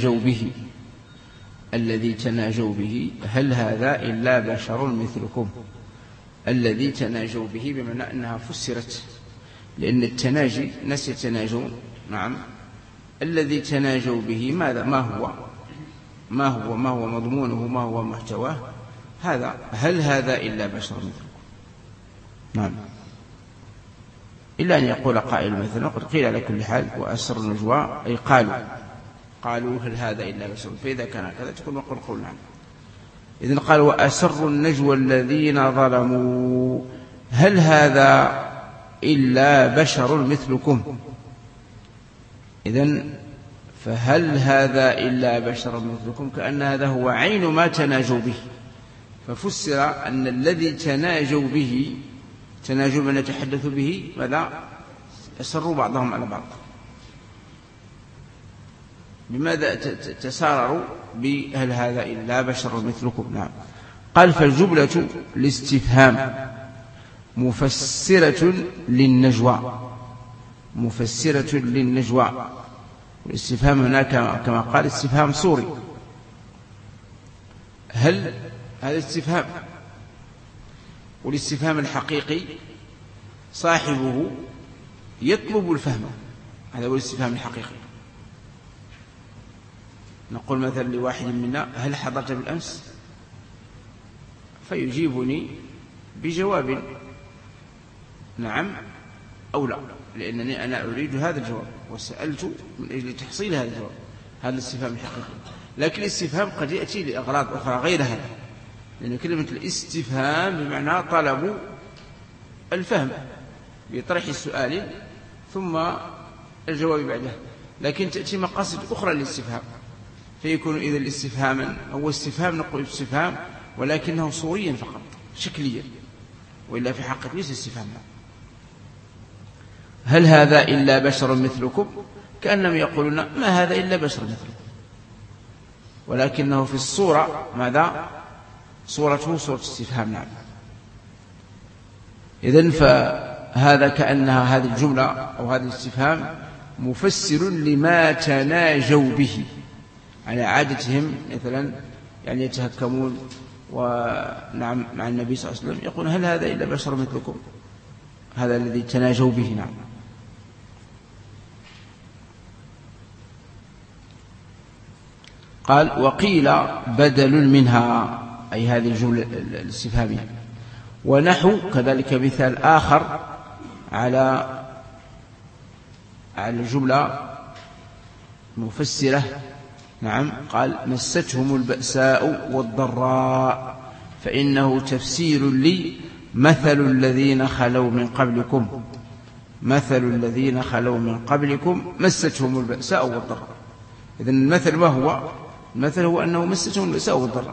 تناجوا به هل هذا إلا بشر مثلكم. الذي تناجوا به بمعنى أنها فسرت، لأن التناجي ناس يتناجون. نعم. الذي تناجوا به ماذا؟ ما هو مضمونه، ما هو محتواه. هذا هل هذا إلا بشر مثلكم. نعم. إلا أن يقول قائل مثلا قد قيل على كل حال وأسر النجوى أي قالوا هل هذا إلا بشر، فإذا كان كذا تكون وقل قول نعم. إذن قال وأسر النجوى الذين ظلموا هل هذا إلا بشر مثلكم. إذن فهل هذا إلا بشر مثلكم كأن هذا هو عين ما تناجوا به، ففسر أن الذي تناجوا به تناجوا من يتحدث به ماذا؟ أسروا بعضهم على بعض. بماذا تسارروا بهل هذا إلا بشر مثلكم. نعم. قال فالجملة الاستفهام مفسرة للنجوى. والاستفهام هناك كما قال استفهام صوري. هل هذا استفهام، والاستفهام الحقيقي صاحبه يطلب الفهم، هذا هو الاستفهام الحقيقي. نقول مثلا لواحد منا هل حضرت بالأمس، فيجيبني بجواب نعم أو لا، لأنني أنا أريد هذا الجواب وسألت من أجل تحصيل هذا الجواب. هذا الاستفهام الحقيقي. لكن الاستفهام قد يأتي لأغراض أخرى غير هذا، لأن كلمة الاستفهام بمعنى طلب الفهم بطرح السؤال ثم الجواب بعده، لكن تأتي مقاصد أخرى للاستفهام، فيكون إذا الاستفهاما هو استفهام نقول استفهام ولكنه صوريا فقط شكليا، وإلا في حقيقة ليس استفهاما. هل هذا إلا بشر مثلكم كأنهم يقولون ما هذا إلا بشر مثلكم، ولكنه في الصورة ماذا؟ صورته صورة استفهام. نعم. إذن فهذا كأنها هذه الجملة أو هذا الاستفهام مفسر لما تناجوا به على عادتهم، مثلا يعني يتهكمون ونعم مع النبي صلى الله عليه وسلم يقول هل هذا إلا بشر مثلكم، هذا الذي تناجوا به. نعم. قال وقيل بدل منها أي هذه الجملة الاستفهامية. ونحو كذلك مثال آخر على الجملة مفسرة. نعم. قال مستهم البأساء والضراء فإنه تفسير لي مثل الذين خلوا من قبلكم، مثل الذين خلوا من قبلكم مستهم البأساء والضراء. إذن المثل ما هو؟ المثل هو أنه مستهم البأساء والضراء.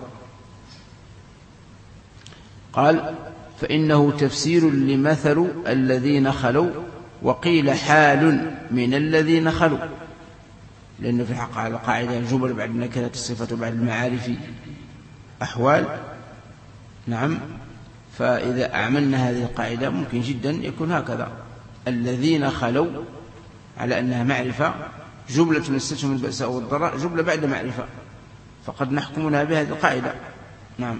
قال فإنه تفسير لمثل الذين خلوا، وقيل حال من الذين خلوا، لأنه في الحق على القاعدة الجمل بعد النكرات الصفة وبعد المعارف أحوال. نعم. فإذا أعملنا هذه القاعدة ممكن جدا يكون هكذا: الذين خلوا على أنها معرفة، جملة مستهم البأساء والضراء، جملة بعد معرفة، فقد نحكم لها بهذه القاعدة. نعم.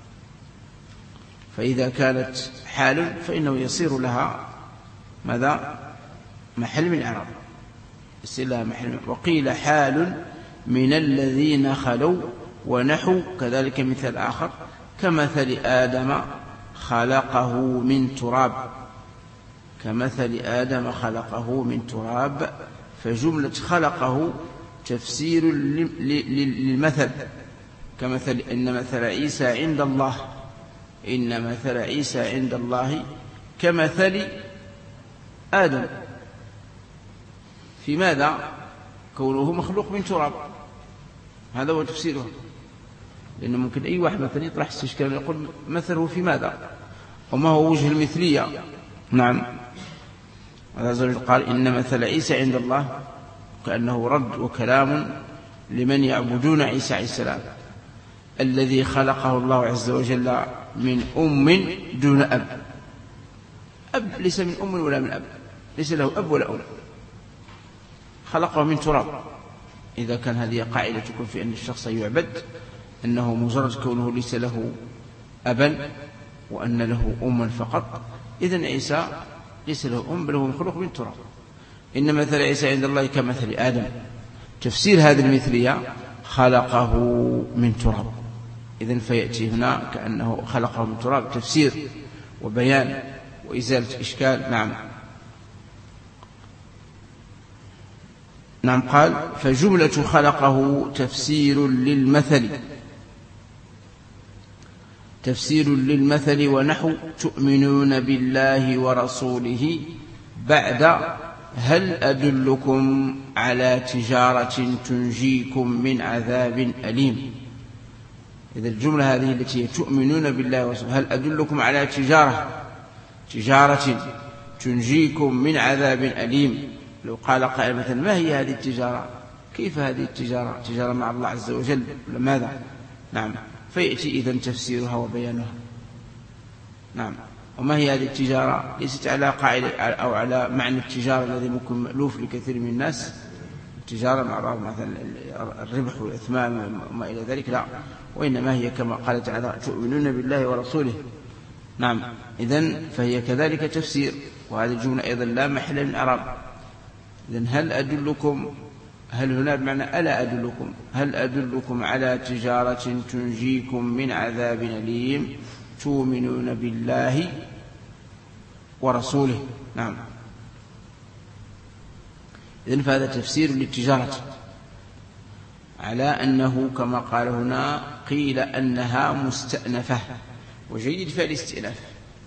فإذا كانت حال فإنه يصير لها ماذا؟ محل من إعراب، يصير لها محل. وقيل حال من الذين خلوا، ونحو كذلك مثل آخر كمثل آدم خلقه من تراب، كمثل آدم خلقه من تراب. فجملة خلقه تفسير للمثل، كمثل إن مثل عيسى عند الله، إن مثل عيسى عند الله كمثل آدم. في ماذا؟ كونه مخلوق من تراب، هذا هو تفسيره. لأنه ممكن أي واحد مثلا يطرح استشكال يقول مثله في ماذا، وما هو وجه المثلية. نعم. هذا زوج قال إن مثل عيسى عند الله، كأنه رد وكلام لمن يعبدون عيسى عليه السلام، الذي خلقه الله عز وجل من أم دون أب. أب ليس من أم ولا من أب، ليس له أب ولا أم، خلقه من تراب. إذا كان هذه قاعدة تكون في أن الشخص يعبد، أنه مجرد كونه ليس له أبا وأن له أما فقط، إذن عيسى ليس له أم بل هو مخلوق من تراب. إن مثل عيسى عند الله كمثل آدم. تفسير هذه المثلية خلقه من تراب، إذن فيأتي هنا كأنه خلقه من تراب، تفسير وبيان وإزالة إشكال. نعم. نعم. قال فجملة خلقه تفسير للمثل، تفسير للمثل. ونحو تؤمنون بالله ورسوله بعد هل أدلكم على تجارة تنجيكم من عذاب أليم. إذا الجملة هذه التي تؤمنون بالله ورسوله، هل أدلكم على تجارة تنجيكم من عذاب أليم. لو قال قائل مثلا ما هي هذه التجارة، كيف هذه التجارة، تجارة مع الله عز وجل لماذا؟ نعم. فيأتي إذن تفسيرها وبيانها. نعم. وما هي هذه التجارة؟ ليست على قاعدة أو على معنى التجارة الذي ممكن مألوف لكثير من الناس، التجارة مع بعض مثلا الربح والإثمان وما إلى ذلك، لا، وإنما هي كما قال تعالى تؤمنون بالله ورسوله. نعم. إذن فهي كذلك تفسير، وهذه الجملة أيضا لا محل من إعراب. إذن هل أدلكم، هل هنا بمعنى ألا أدلكم، هل أدلكم على تجارة تنجيكم من عذاب أليم تؤمنون بالله ورسوله. نعم. إذن فهذا تفسير للتجارة على أنه كما قال هنا قيل أنها مستأنفة، وجيد فيها الاستئناف،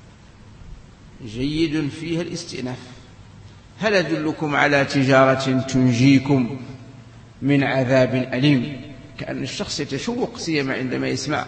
جيد فيها الاستئناف. هل أدلكم على تجارة تنجيكم من عذاب أليم، كأن الشخص يتشوق سيما عندما يسمع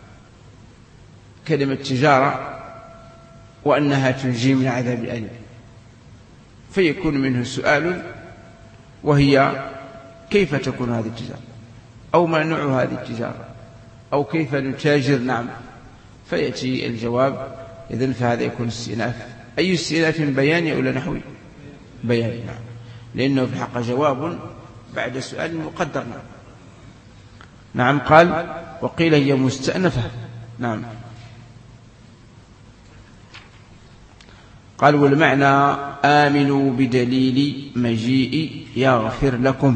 كلمة تجارة وأنها تنجي من عذاب أليم، فيكون منه سؤال، وهي كيف تكون هذه التجارة، أو ما نوع هذه التجارة، أو كيف نتاجر. نعم. فيأتي الجواب. إذن فهذا يكون استئناف. أي استئناف بياني أو نحوي؟ بياني. نعم. لأنه في الحق جواب بعد سؤال مقدر. نعم. قال وقيل هي مستأنفة. نعم. قال والمعنى آمنوا بدليل مجيء يغفر لكم،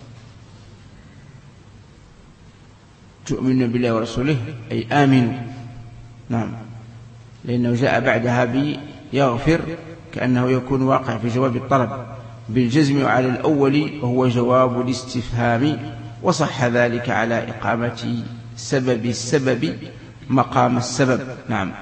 تؤمنون بالله ورسوله أي آمنوا. نعم. لأنه جاء بعدها بيغفر كأنه يكون واقع في جواب الطلب بالجزم على الأول، وهو جواب الاستفهام، وصح ذلك على إقامة سبب السبب مقام السبب. نعم.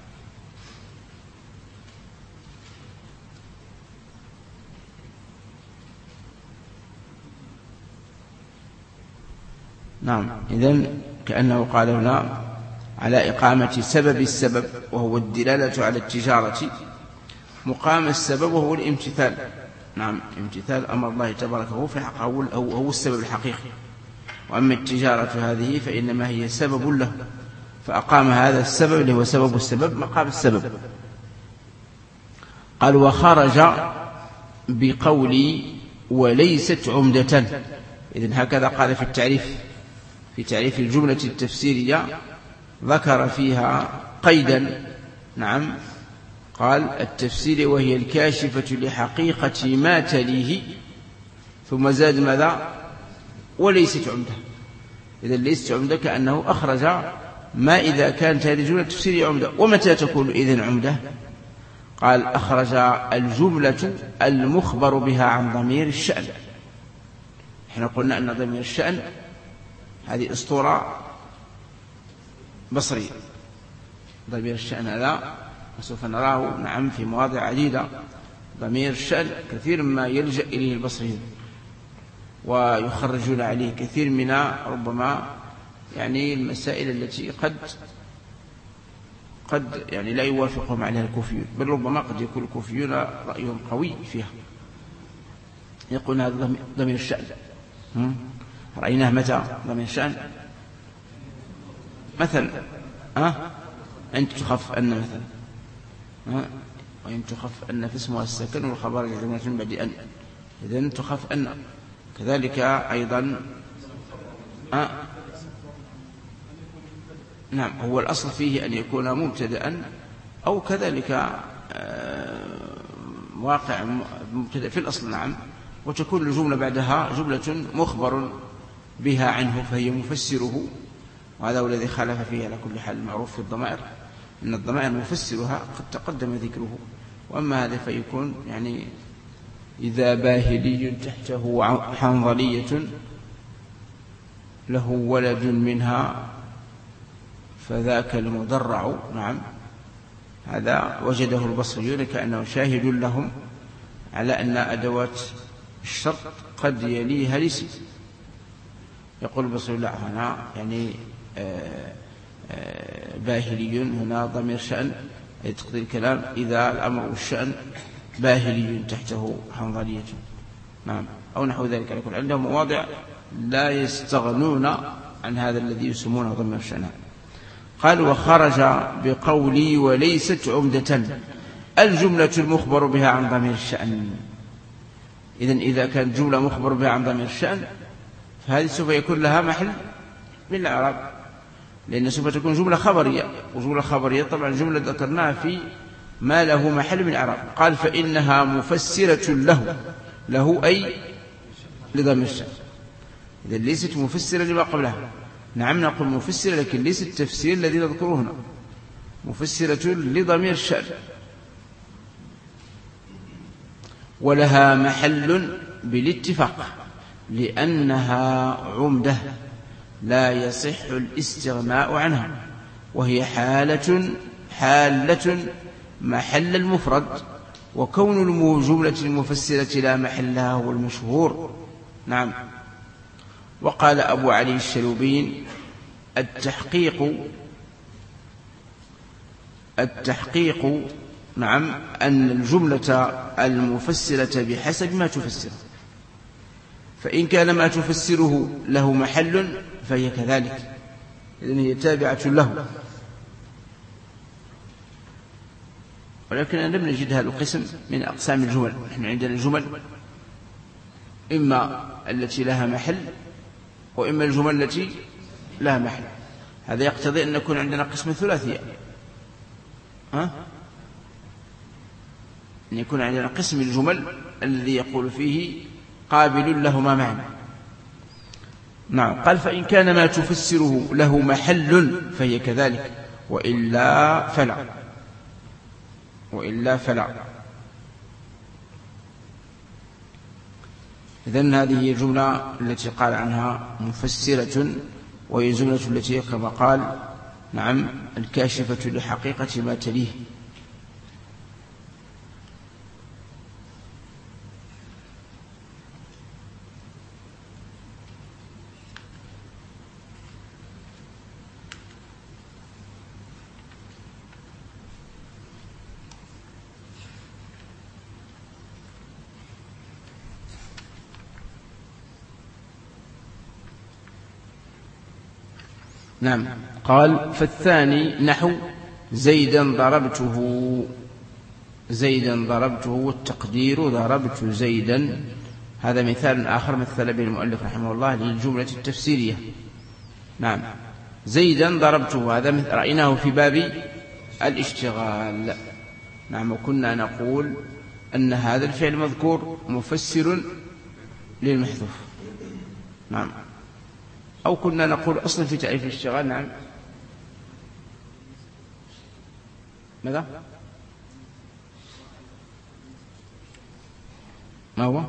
نعم. إذن كأنه قال هنا على إقامة سبب السبب، وهو الدلالة على التجارة، مقام السبب وهو الامتثال. نعم امتثال أمر الله تبارك هو في الحق هو السبب الحقيقي، وأما التجارة هذه فإنما هي سبب له، فأقام هذا السبب اللي هو سبب السبب مقام السبب. قال وخرج بقولي وليست عمدة. إذن هكذا قال في تعريف الجملة التفسيرية، ذكر فيها قيدا. نعم قال التفسير وهي الكاشفة لحقيقة ما تليه، ثم زاد ماذا؟ وليست عمدة. إذا ليست عمدة كأنه أخرج ما إذا كانت هذه الجملة التفسيرية عمدة. ومتى تكون إذن عمدة؟ قال أخرج الجملة المخبر بها عن ضمير الشأن. احنا قلنا أن ضمير الشأن هذه أسطورة بصرية. ضمير الشأن هذا وسوف نراه نعم في مواضع عديدة. ضمير الشأن كثير ما يلجأ إليه البصريون ويخرجون عليه كثير من ربما يعني المسائل التي قد يعني لا يوافقهم عليها الكوفيون، بل ربما قد يكون الكوفيون رأيهم قوي فيها. يقول هذا ضمير الشأن. رأيناه متى ضمير الشأن؟ مثلا أنت تخف أن مثلا، وإن تخف أن في اسمها السكن والخبر جملة من بعد أن، إذن تخف أن. كذلك أيضا نعم هو الأصل فيه أن يكون مبتدأ أو كذلك واقع مبتدأ في الأصل. نعم وتكون الجملة بعدها جملة مخبر بها عنه فهي مفسره، وهذا هو الذي خالف فيه على كل حال. المعروف في الضمائر أن الضمائر مفسرها قد تقدم ذكره، وأما هذا فيكون يعني إذا باهلي تحته حنظلية له ولد منها فذاك المدرع. نعم هذا وجده البصريون كأنه شاهد لهم على أن أدوات الشرط قد يليها الاسم. يقول البصري لا هنا يعني باهلي هنا ضمير شأن، أي تقضي الكلام إذا الأمر والشأن باهلي تحته حنظلية. نعم أو نحو ذلك. يكون عندهم مواضع لا يستغنون عن هذا الذي يسمونه ضمير شأن. قال وخرج بقولي وليست عمدة الجملة المخبر بها عن ضمير الشأن. إذن إذا كانت جملة مخبر بها عن ضمير الشأن فهذه سوف يكون لها محل من الإعراب، لأن سوف تكون جملة خبرية، وجملة خبرية طبعا جملة ذكرناها في ما له محل من الإعراب. قال فإنها مفسرة له أي لضمير الشأن. إذن ليست مفسرة لما قبلها. نعم نقول مفسرة لكن ليس التفسير الذي نذكره هنا، مفسرة لضمير الشأن. ولها محل بالاتفاق لأنها عمدة لا يصح الاستغناء عنها، وهي حالة محل المفرد، وكون الجملة المفسرة لا محل لها هو المشهور. نعم وقال أبو علي الشلوبين التحقيق نعم أن الجملة المفسرة بحسب ما تفسره، فإن كان ما تفسره له محل فهي كذلك، إذن هي تابعة له. ولكن لم نجد هذا القسم من أقسام الجمل. نحن عندنا الجمل إما التي لها محل وإما الجمل التي لها محل. هذا يقتضي أن يكون عندنا قسم ثلاثي، أن يكون عندنا قسم الجمل الذي يقول فيه قابل لهما معنى. نعم قال فإن كان ما تفسره له محل فهي كذلك، وإلا فلا. إذن هذه هي الجملة التي قال عنها مفسرة، وهي الجملة التي كما قال نعم الكاشفة لحقيقة ما تليه. نعم. قال فالثاني نحو زيدا ضربته والتقدير ضربت زيدا. هذا مثال آخر مثل به المؤلف رحمه الله للجملة التفسيرية. نعم. زيدا ضربته هذا رأيناه في باب الاشتغال. نعم. وكنا نقول أن هذا الفعل مذكور مفسر للمحذوف. نعم. أو كنا نقول أصلا في تعريف الاشتغال. نعم. ماذا؟ ما هو؟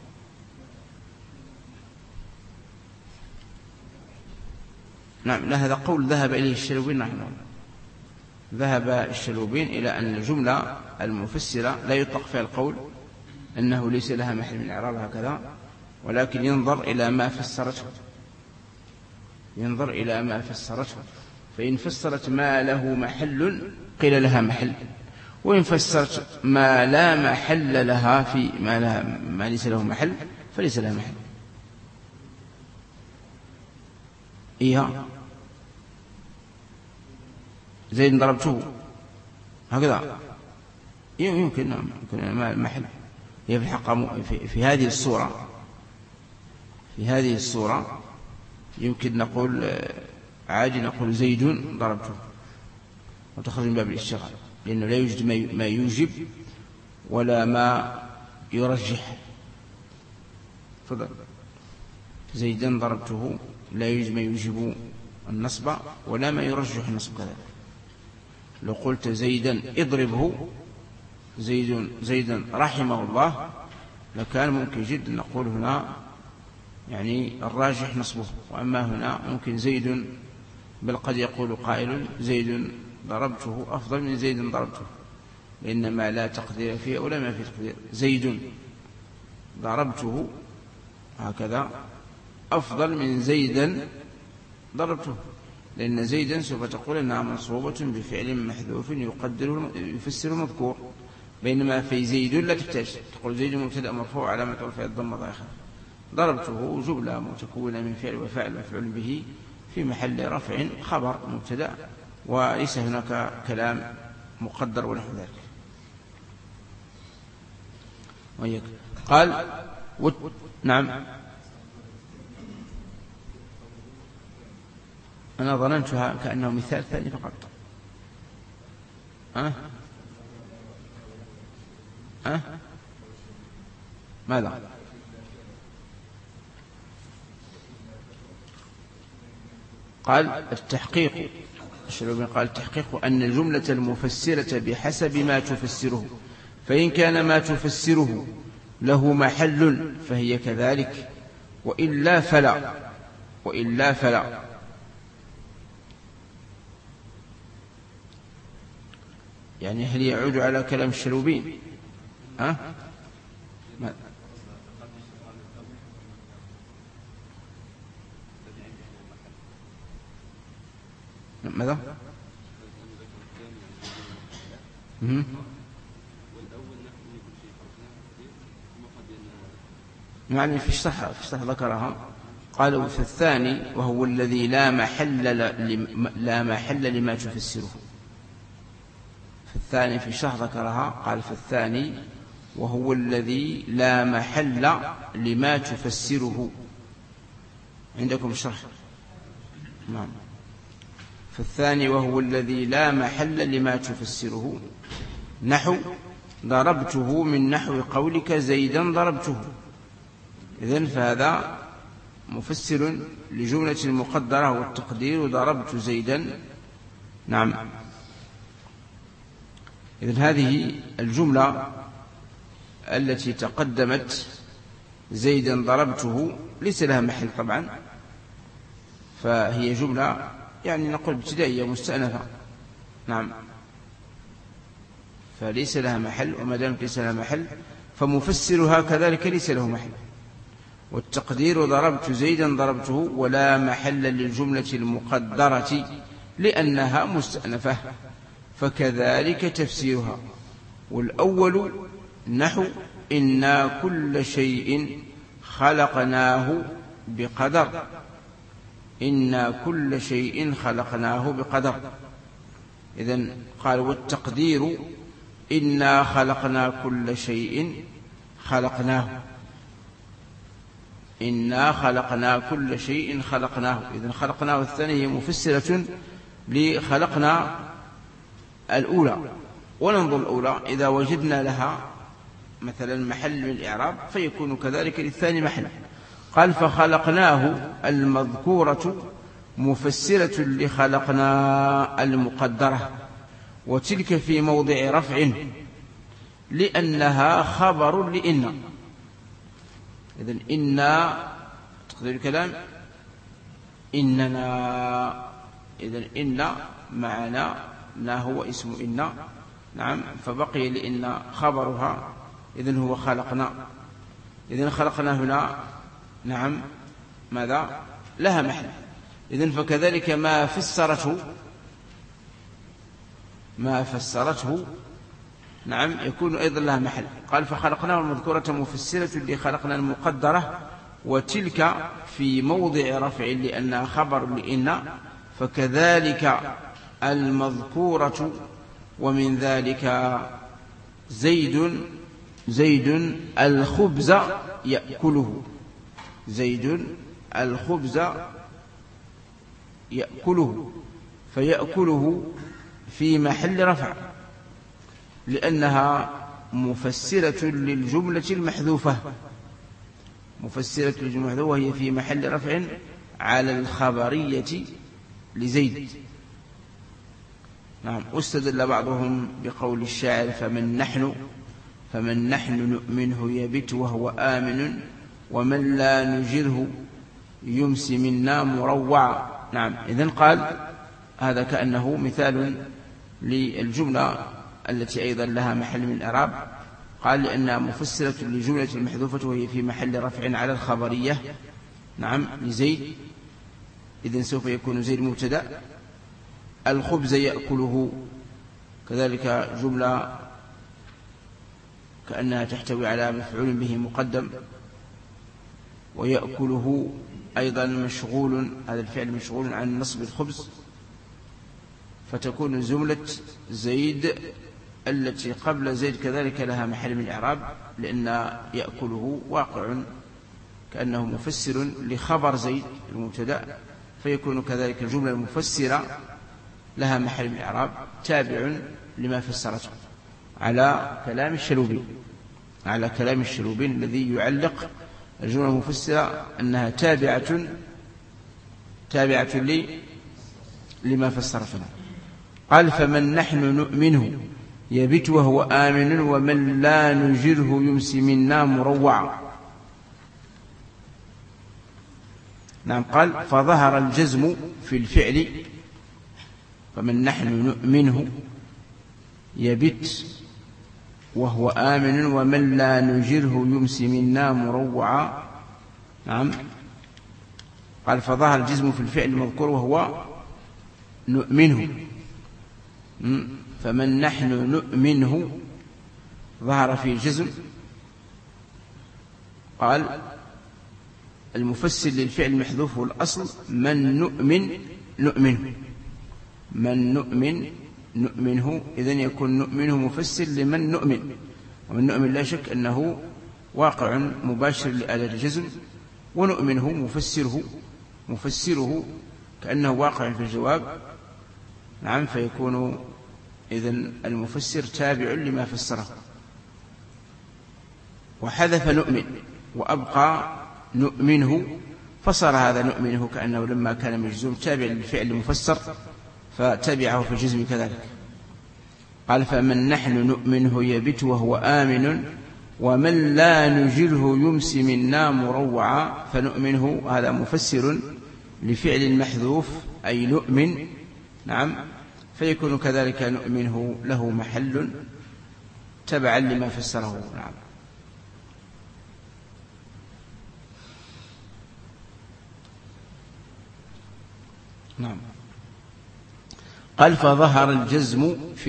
نعم. لا، هذا قول ذهب إليه الشلوبين رحمه الله. ذهب الشلوبين إلى أن الجملة المفسرة لا يطلق فيها القول أنه ليس لها محل من الإعراب هكذا، ولكن ينظر إلى ما فسرته. فإن فسرت ما له محل قيل لها محل، وإن فسرت ما لا محل لها في ما ليس له محل فليس لها محل. إيها زيد ضربته هكذا يمكن محل. هي في الحق في هذه الصورة يمكن نقول عادي نقول زيد ضربته وتخرج من باب الاشتغال، لأنه لا يوجد ما يوجب ولا ما يرجح. تفضل. زيدا ضربته لا يوجد ما يوجب النصب ولا ما يرجح النصب كذلك. لو قلت زيدا اضربه زيدا رحمه الله لكان ممكن جدا نقول هنا يعني الراجح نصبه. وأما هنا ممكن زيد، بل قد يقول قائل زيد ضربته أفضل من زيد ضربته، لأنما لا تقدير فيه ولا ما فيه تقدير. زيد ضربته هكذا أفضل من زيدا ضربته، لأن زيدا سوف تقول أنها منصوبة بفعل محذوف يفسر المذكور، بينما في زيد لا تحتاج تقول زيد مبتدأ مرفوع علامة رفعه الضمة ظاهرة. ضربته جملة متكونة من فعل وفاعل مفعول به في محل رفع خبر مبتدأ، وليس هناك كلام مقدر ونحو ذلك. وياك. قال نعم. أنا ظننتها كأنه مثال ثاني فقط. ماذا؟ قال التحقيق. الشلوبين قال التحقيق أن الجملة المفسرة بحسب ما تفسره، فإن كان ما تفسره له محل فهي كذلك، وإلا فلا. يعني هل يعود على كلام الشلوبين؟ ماذا؟ يعني في الشرح ذكرها. قالوا في الثاني وهو الذي لا محل لما تفسره. في الثاني في الشرح ذكرها. قال في الثاني وهو الذي لا محل لما تفسره. عندكم الشرح؟ نعم. في الثاني وهو الذي لا محل لما تفسره نحو ضربته من نحو قولك زيدا ضربته. إذن فهذا مفسر لجملة مقدرة والتقدير ضربت زيدا. نعم. إذن هذه الجملة التي تقدمت زيدا ضربته ليس لها محل طبعا، فهي جملة يعني نقول ابتدائية مستأنفة. نعم. فليس لها محل، وما دام ليس لها محل فمفسرها كذلك ليس له محل. والتقدير ضربت زيدا ضربته ولا محل للجملة المقدرة لأنها مستأنفة، فكذلك تفسيرها. والأول نحو إنا كل شيء خلقناه بقدر. إنا كل شيء خلقناه بقدر. إذن قال والتقدير إنا خلقنا كل شيء خلقناه، إنا خلقنا كل شيء خلقناه. إذن خلقناه الثانية مفسرة لخلقنا الأولى، وننظر الأولى إذا وجدنا لها مثلا محل من الإعراب فيكون كذلك للثاني محل. قال فخلقناه المذكورة مفسرة لخلقنا المقدرة، وتلك في موضع رفع لأنها خبر لإنا. إذن إنا تقدير الكلام إننا، إذن إنا معنا لا هو اسم إنا، نعم، فبقي لإن خبرها، إذن هو خلقنا. إذن خلقنا هنا نعم ماذا لها محل. إذن فكذلك ما فسرته نعم يكون أيضا لها محل. قال فخلقناه المذكورة مفسرة لخلقنا المقدرة، وتلك في موضع رفع لأنها خبر لإن، فكذلك المذكورة. ومن ذلك زيد الخبز يأكله، زيد الخبز يأكله، فيأكله في محل رفع لأنها مفسرة للجملة المحذوفة، مفسرة للجملة المحذوفة، وهي في محل رفع على الخبرية لزيد. نعم. واستدل بعضهم بقول الشاعر فمن نحن نؤمنه يبت وهو آمن، ومن لا نجره يمسي منا مروعا. نعم. إذن قال هذا كأنه مثال للجملة التي أيضا لها محل من الإعراب. قال لأنها مفسرة للجملة المحذوفة وهي في محل رفع على الخبرية نعم لزيد. إذن سوف يكون زيد مبتدأ، الخبز يأكله كذلك جملة كأنها تحتوي على مفعول به مقدم، ويأكله أيضا مشغول، هذا الفعل مشغول عن نصب الخبز، فتكون جملة زيد التي قبل زيد كذلك لها محل من الإعراب، لأن يأكله واقع كأنه مفسر لخبر زيد المبتدأ، فيكون كذلك الجملة المفسرة لها محل من الإعراب تابع لما فسرته، على كلام الشلوبي الذي يعلق الجملة المفسرة أنها تابعة لما فسرته. قال فمن نحن نؤمنه يبت وهو آمن، ومن لا نجره يمسي منا مروعا. نعم. قال فظهر الجزم في الفعل، فمن نحن نؤمنه يبت وهو آمن، ومن لا نجره يمسي منا مروعا. نعم. قال فظهر الجزم في الفعل المذكور وهو نؤمنه، فمن نحن نؤمنه ظهر فيه الجزم. قال المفسر للفعل المحذوف والأصل من نؤمنه، إذن يكون نؤمنه مفسر لمن نؤمن، ومن نؤمن لا شك أنه واقع مباشر لآلة الجزم، ونؤمنه مفسره كأنه واقع في الجواب. نعم. فيكون إذن المفسر تابع لما فسره. وحذف نؤمن وأبقى نؤمنه، فصار هذا نؤمنه كأنه لما كان مجزوم تابع للفعل المفسر فتبعه في الجزم كذلك. قال فمن نحن نؤمنه يبت وهو آمن، ومن لا نجره يمسي منا مروعا. فنؤمنه هذا مفسر لفعل محذوف أي نؤمن. نعم. فيكون كذلك نؤمنه له محل تبعا لما فسره. نعم. نعم. قال فظهر الجزم في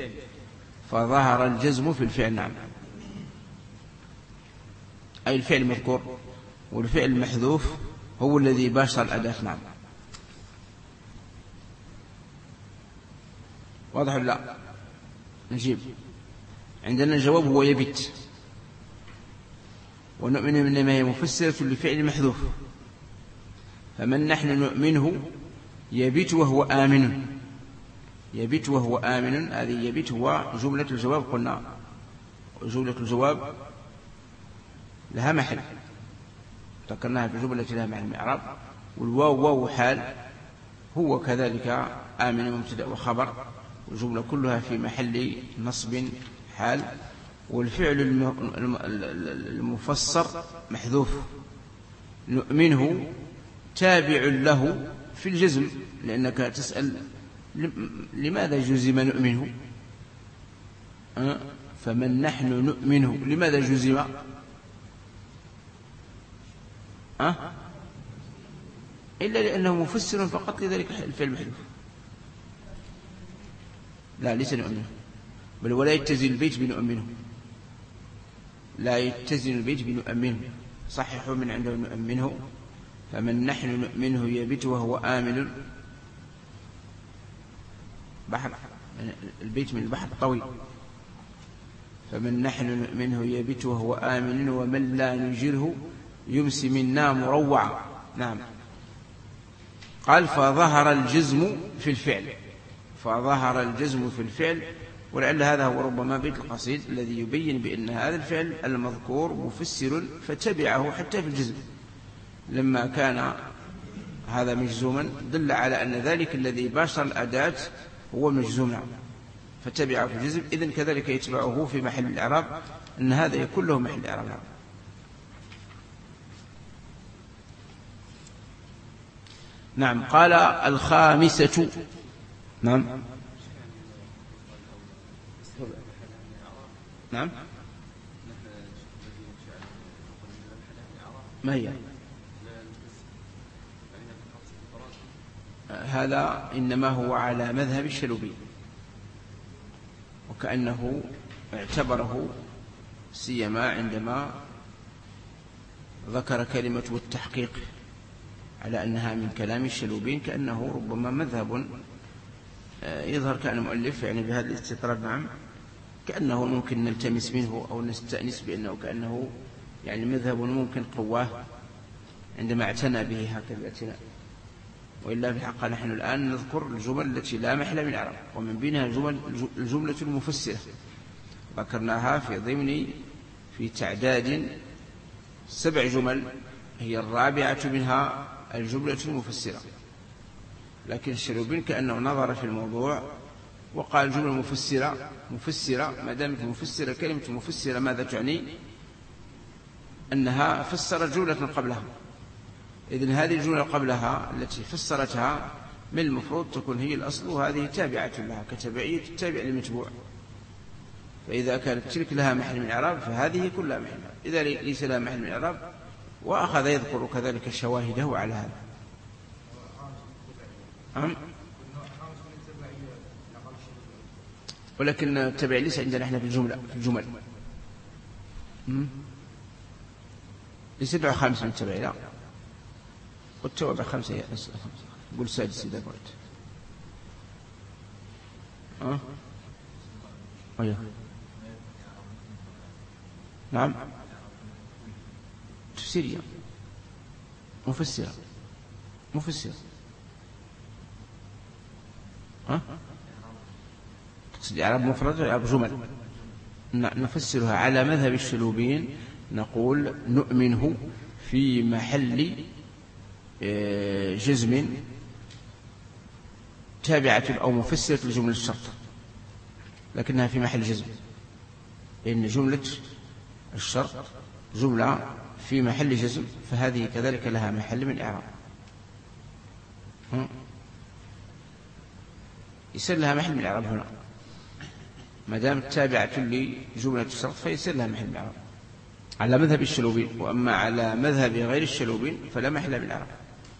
الفعل، نعم، أي الفعل المذكور، والفعل المحذوف هو الذي باشر الأداة. نعم. واضح لا؟ نجيب. عندنا الجواب هو يبت، ونؤمن إنما هي مفسرة لفعل محذوف. فمن نحن نؤمنه يبت وهو آمن. يبت وهو آمن، هذه يبت هو جملة الجواب. قلنا جملة الجواب لها محل، ذكرناها في جملة لها محل من الإعراب. والواو واو حال، هو كذلك آمن مبتدأ وخبر، والجملة كلها في محل نصب حال. والفعل المفسر محذوف. نؤمنه تابع له في الجزم، لأنك تسأل لماذا جزم نؤمنه؟ فمن نحن نؤمنه لماذا جزم؟ إلا لأنه مفسر فقط، لذلك الفعل محذوف. لا، ليس نؤمنه، بل ولا يتزن البيت بنؤمنه. لا يتزن البيت بنؤمنه، صححوا من عنده نؤمنه. فمن نحن نؤمنه يبت وهو آمن. بحر البيت من البحر طويل. فمن نحن نؤمنه يبت وهو آمن، ومن لا نجره يمسي منا مروعا. نعم. قال فظهر الجزم في الفعل. فظهر الجزم في الفعل، ولعل هذا هو ربما بيت القصيد الذي يبين بأن هذا الفعل المذكور مفسر، فتبعه حتى في الجزم. لما كان هذا مجزوما دل على أن ذلك الذي باشر الأداة هو مجزوم، فتبعه في الجزم. إذن كذلك يتبعه في محل الإعراب، أن هذا يكون له محل الإعراب. نعم. قال الخامسة. نعم. نعم. ما هي؟ هذا إنما هو على مذهب الشلوبي، وكأنه اعتبره سيما عندما ذكر كلمة التحقيق على أنها من كلام الشلوبين، كأنه ربما مذهب يظهر كأن مؤلف يعني بهذا الاستطراد. نعم. كأنه ممكن نلتمس منه أو نستأنس بأنه كأنه يعني مذهب ممكن قواه عندما اعتنى به هكذا الاعتناء. وإلا في الحق نحن الآن نذكر الجمل التي لا محل من الإعراب، ومن بينها الجملة المفسرة ذكرناها في ضمن في تعداد 7 جمل، هي الرابعة منها الجملة المفسرة. لكن الشلوبين كأنه نظر في الموضوع وقال جملة مفسرة. ما دامت مفسرة، كلمة مفسرة ماذا تعني؟ أنها فسرت جملة قبلها. إذن هذه الجملة قبلها التي فسرتها من المفروض تكون هي الأصل، وهذه تابعة لها كتبعية التابع للمتبوع. فإذا كانت تلك لها محل من الإعراب فهذه كلها محل، إذا ليس لها محل من الإعراب. وأخذ يذكر كذلك شواهده على هذا. ولكن التبع ليس عندنا احنا في الجمل. ليس نوع خامس من التبع، لا. والتوابع 5 هي قل سادس إذا قلت. نعم. تفسيرية مفسرة. تقصد إعراب مفرد ولا إعراب جمل؟ نفسرها على مذهب الشلوبين، نقول نؤمنه في محل جزم تابعة أو مفسرة لجملة الشرط، لكنها في محل جزم، لأن جملة الشرط جملة في محل جزم، فهذه كذلك لها محل من إعراب. يصير لها محل من الإعراب هنا، ما دام تابعة لجملة الشرط فيصير لها محل من الإعراب على مذهب الشلوبين. وأما على مذهب غير الشلوبين فلا محل من الإعراب.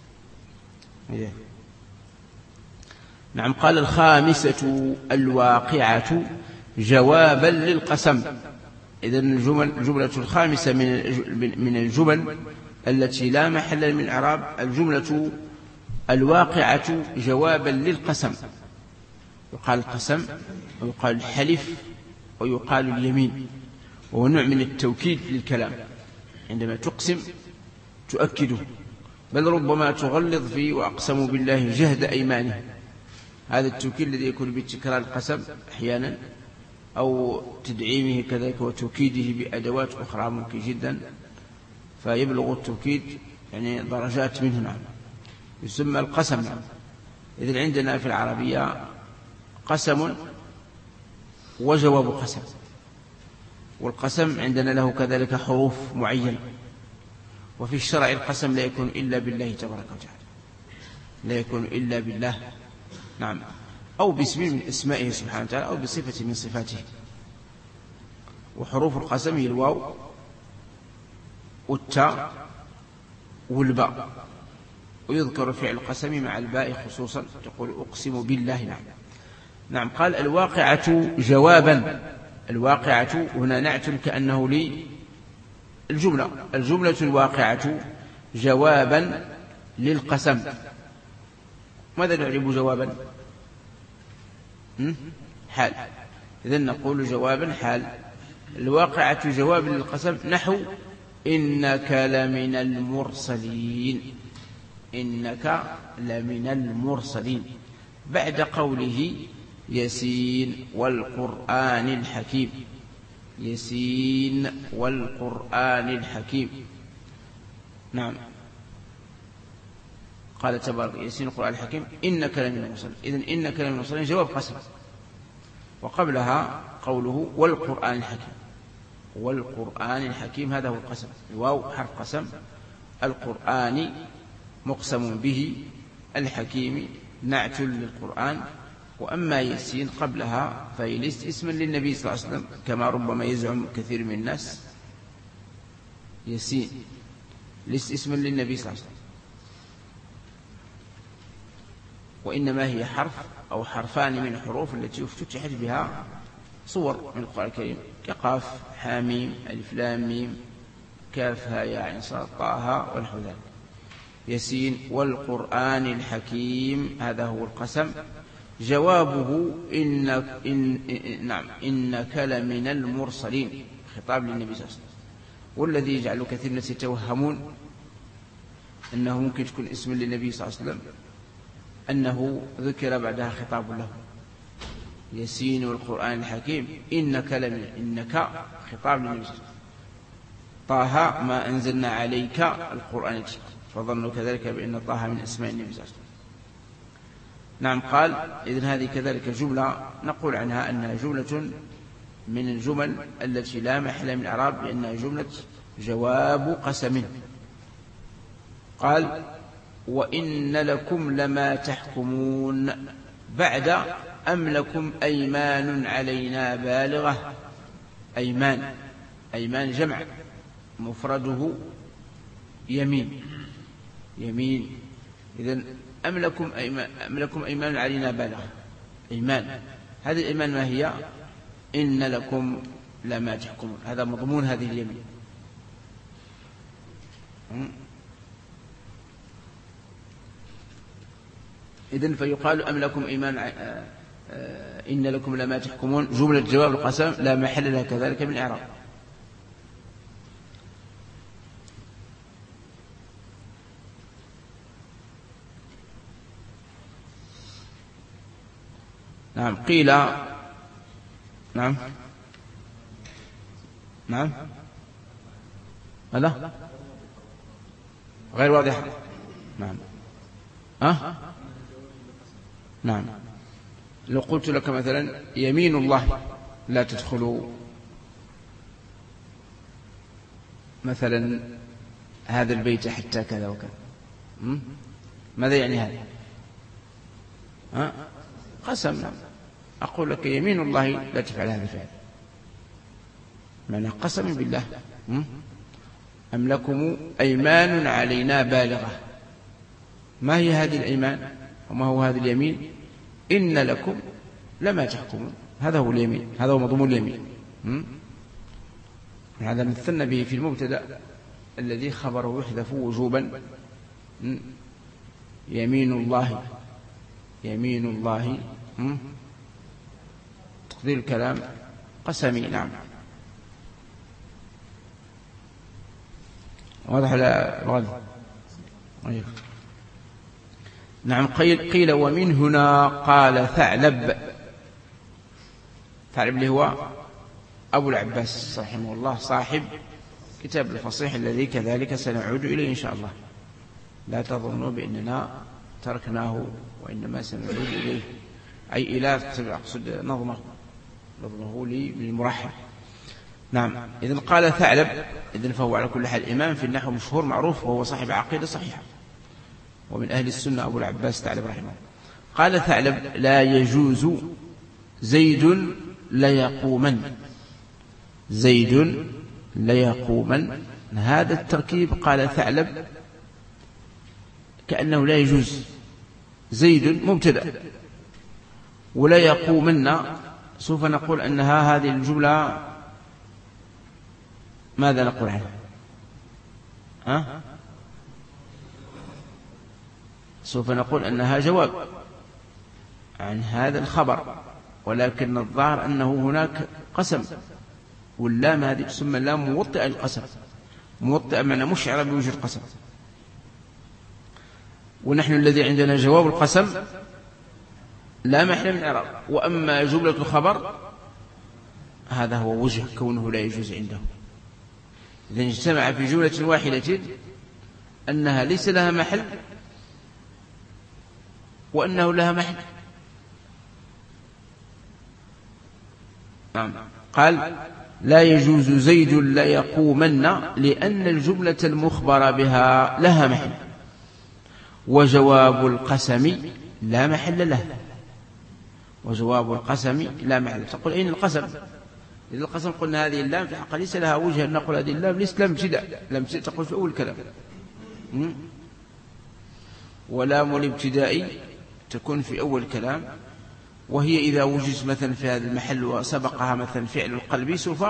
نعم. قال الخامسة الواقعة جوابا للقسم. إذن الجملة الخامسة من الجمل التي لا محل من الإعراب الجملة الواقعة جوابا للقسم. يقال القسم ويقال الحلف ويقال اليمين، وهو نوع من التوكيد للكلام، عندما تقسم تؤكده، بل ربما تغلظ فيه وأقسموا بالله جهد أيمانه. هذا التوكيد الذي يكون بتكرار القسم أحيانا أو تدعيمه كذلك وتوكيده بأدوات أخرى ممكن جدا، فيبلغ التوكيد يعني درجات منه. نعم يسمى القسم. نعم إذن عندنا في العربية قسم وجواب قسم، والقسم عندنا له كذلك حروف معينة. وفي الشرع القسم لا يكون إلا بالله تبارك وتعالى، لا يكون إلا بالله. نعم أو باسم من اسمائه سبحانه وتعالى أو بصفة من صفاته. وحروف القسم هي الواو والتاء والباء، ويذكر فعل القسم مع الباء خصوصا، تقول أقسم بالله. نعم قال الواقعة جوابا. الواقعة هنا نعت كأنه الجملة الواقعة جوابا للقسم. ماذا نعرب جوابا؟ حال. إذن نقول جوابا حال. الواقعة جواب للقسم نحو إنك لمن المرسلين، إنك لمن المرسلين، بعد قوله يسين والقرآن الحكيم، يسين والقرآن الحكيم. نعم قال تبارك يسين القرآن الحكيم إنك لمن المرسلين. إذن إنك لمن المرسلين جواب قسم، وقبلها قوله والقرآن الحكيم، والقرآن الحكيم هذا هو القسم. الواو حرف قسم، القرآن مقسم به، الحكيم نعت للقرآن. وأما يسين قبلها فهي ليست اسما للنبي صلى الله عليه وسلم كما ربما يزعم كثير من الناس. يسين ليست اسما للنبي صلى الله عليه وسلم، وإنما هي حرف أو حرفان من الحروف التي افتتحت بها صور من القرآن الكريم كقاف حاميم ألف لام ميم كاف ها يا عين صاد طه ونحو ذلك. يسين والقرآن الحكيم هذا هو القسم. جوابه إنك لمن المرسلين، خطاب للنبي صلى الله عليه وسلم. والذي يجعل كثير من الناس يتوهمون أنه ممكن تكون اسم للنبي صلى الله عليه وسلم أنه ذكر بعدها خطاب له. يسين والقرآن الحكيم إنك خطاب للنبي صلى الله عليه وسلم. طه ما أنزلنا عليك القرآن الكريم، فظنوا كذلك بأن طه من أسماء النبي صلى الله عليه وسلم. نعم قال إذن هذه كذلك جملة نقول عنها أنها جملة من الجمل التي لا محل من الإعراب لأنها جملة جواب قسم. قال وإن لكم لما تحكمون بعد أم لكم أيمان علينا بالغة. أيمان جمع مفرده يمين. إذن أم لكم أيمان علينا بالغة. أيمان، هذه الأيمان ما هي؟ إن لكم لما تحكمون، هذا مضمون هذه اليمين. إذن فيقال أم لكم أيمان إن لكم لما تحكمون جملة جواب القسم لا محل لها كذلك من إعراب. نعم قيل نعم هذا غير واضح. نعم لو قلت لك مثلا يمين الله لا تدخلوا مثلا هذا البيت حتى كذا وكذا، ماذا يعني هذا؟ قسم. نعم أقول لك يمين الله لا تفعل هذا الفعل، معنى قسم بالله. أم لكم أيمان علينا بالغة. ما هي هذه الأيمان وما هو هذا اليمين؟ إن لكم لما تحكمون، هذا هو اليمين، هذا هو مضمون اليمين. هذا مثلنا به في المبتدأ الذي خبره يحذف وجوبا. يمين الله تقدير الكلام قسمي. نعم. واضح لا الغد؟ نعم. قيل ومن هنا قال ثعلب اللي هو أبو العباس رحمه الله صاحب كتاب الفصيح الذي كذلك سنعود إليه إن شاء الله. لا تظنوا بأننا تركناه، وإنما سنعود إليه، أي إلى أقصد نظمه للمرحب. نعم. إذن قال ثعلب، إذن فهو على كل حال إمام في النحو مشهور معروف، وهو صاحب عقيدة صحيحة، ومن أهل السنة أبو العباس ثعلب رحمه الله. قال ثعلب لا يجوز زيد ليقومن. زيد ليقومن، هذا التركيب قال ثعلب كأنه لا يجوز. زيد مبتدأ ولا يقومن، سوف نقول أنها هذه الجملة ماذا نقول عنها؟ سوف نقول أنها جواب عن هذا الخبر، ولكن الظاهر أنه هناك قسم، واللام هذه تسمى اللام موطئة القسم، موطئة معنى مشعرة بوجود قسم. ونحن الذي عندنا جواب القسم لا محل من إعراب، وأما جملة الخبر هذا هو وجه كونه لا يجوز عنده. إذن اجتمع في جملة واحدة أنها ليس لها محل وأنه لها محل. نعم. قال لا يجوز زيد ليقومن، لأن الجملة المخبر بها لها محل، وجواب القسم لا محل له. وجواب القسم لا محل. تقول أين القسم؟ إذا القسم قلنا هذه اللام في الحقيقة ليس لها وجه أن نقول هذه اللام ليست لام ابتداء، لام ابتداء تقول في أول الكلام، ولام الابتداء تكون في أول الكلام، وهي إذا وجدت مثلا في هذا المحل وسبقها مثلا فعل القلب سوف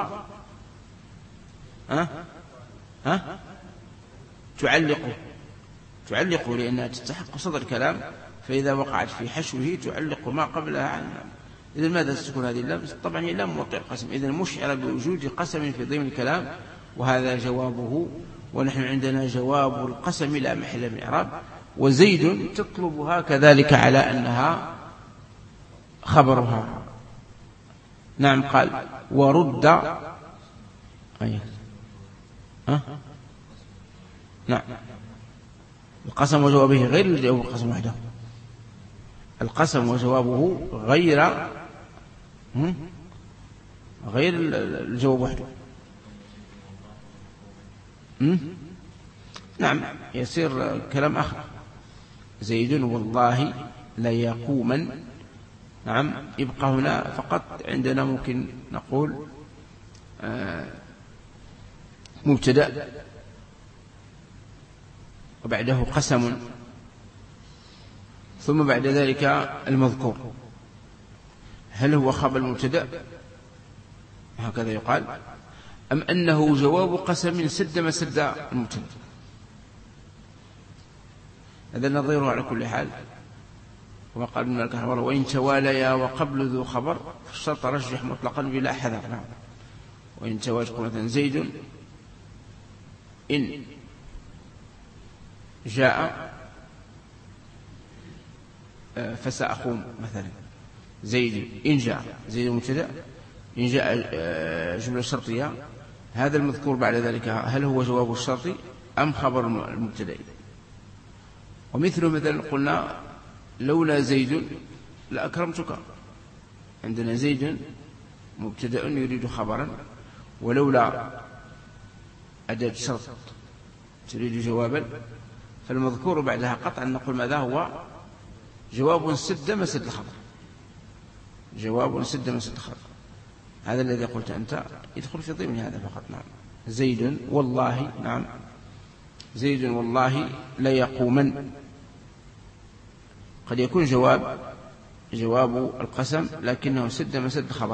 تعلق لأنها تستحق صدر الكلام، فإذا وقعت في حشوه تعلق ما قبلها عنها. إذا ماذا ستكون هذه اللام؟ طبعا هي لام موطئ القسم، إذا مشعر بوجود قسم في ضمن الكلام، وهذا جوابه. ونحن عندنا جواب القسم لا محل من إعراب، وزيد تطلبها كذلك على أنها خبرها. نعم. قال ورد نعم. القسم وجوابه غير جواب القسم وحده، القسم وجوابه غير الجواب وحده. نعم. يصير كلام آخر. زيد والله ليقومن. نعم. يبقى هنا فقط عندنا ممكن نقول مبتدأ وبعده قسم، ثم بعد ذلك المذكور. هل هو خبر المبتدأ هكذا يقال، أم أنه جواب قسم سد مسد المبتدأ؟ هذا نظيره على كل حال. وما قال من الكهرباء وإن تواليا وقبل ذو خبر فالشرط رجح مطلقا بلا حذر. نعم. وإن تواليا مثلا زيد إن جاء فسأقوم مثلا. زيد إن جاء، زيد مبتدأ، إن جاء جملة شرطية، هذا المذكور بعد ذلك هل هو جواب الشرط أم خبر المبتدأ؟ ومثله مثلا قلنا لولا زيد لأكرمتك. عندنا زيد مبتدأ يريد خبرا، ولولا أداة شرط تريد جوابا، فالمذكور بعدها قطعا نقول ماذا هو؟ جواب سد مسد الخبر، جواب سد مسد الخبر. هذا الذي قلت أنت يدخل في ضمن هذا فقط. نعم. زيد والله. نعم. زيد والله لا يقومن، قد يكون جواب القسم لكنه سد مسد الخبر.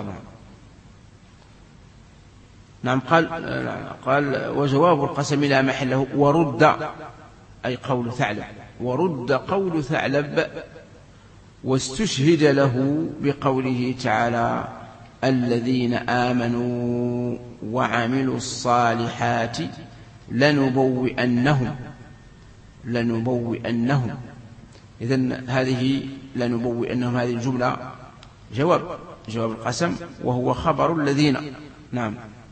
نعم. قال وجواب القسم لا محله. ورد أي قول ثعلب، ورد قول ثعلب، واستشهد له بقوله تعالى الذين آمنوا وعملوا الصالحات لنبوئنهم. إذن هذه لنبوئنهم هذه الجملة جواب القسم، وهو خبر الذين. نعم.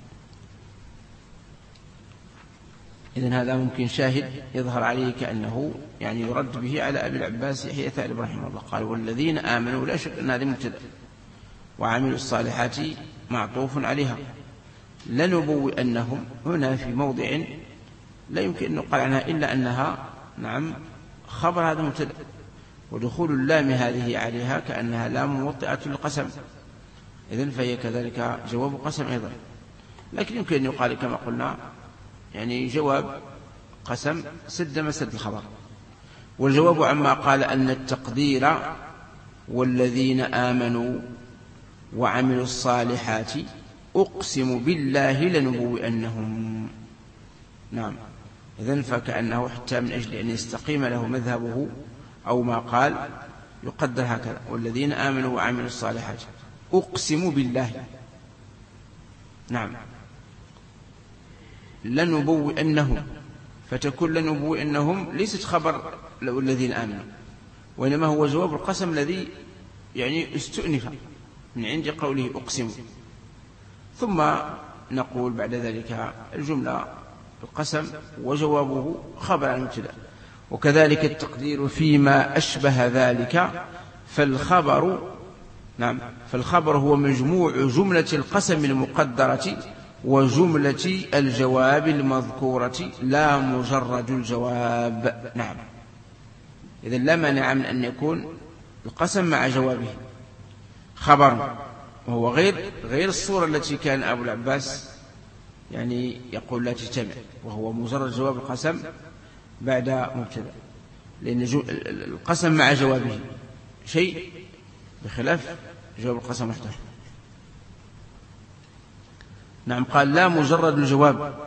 إذن هذا ممكن شاهد يظهر عليه كأنه يعني يرد به على أبي العباس يحيى ثالب رحمه الله. قال والذين آمنوا، لا شك أن هذه مبتدأ، وعملوا الصالحات معطوف عليها. لنبوئنهم هنا في موضع لا يمكن أن نقال عنها إلا أنها نعم خبر هذا مبتدأ، ودخول اللام هذه عليها كأنها لام موطئة للقسم، إذن فهي كذلك جواب قسم أيضا. لكن يمكن أن يقال كما قلنا يعني جواب قسم سد مسد الخبر. والجواب عما قال أن التقدير والذين آمنوا وعملوا الصالحات أقسم بالله لنبوئنهم. نعم. إذن فكأنه حتى من أجل أن يستقيم له مذهبه أو ما قال يقدر هكذا: والذين آمنوا وعملوا الصالحات أقسم بالله. نعم. لنبوئنهم، فتكون لنبوئنهم ليست خبر الذين آمنوا، وإنما هو جواب القسم الذي يعني استؤنف من عند قوله أقسم. ثم نقول بعد ذلك الجملة القسم وجوابه خبر المبتدأ. وكذلك التقدير فيما أشبه ذلك، فالخبر هو مجموع جملة القسم المقدرة وجملة الجواب المذكورة لا مجرد الجواب. نعم. إذن لا مانع من أن يكون القسم مع جوابه خبر، وهو غير الصورة التي كان أبو العباس يعني يقول لا تجتمع، وهو مجرد جواب القسم بعد مبتدأ، لأن القسم مع جوابه شيء بخلاف جواب القسم وحده. نعم. قال لا مجرد الجواب.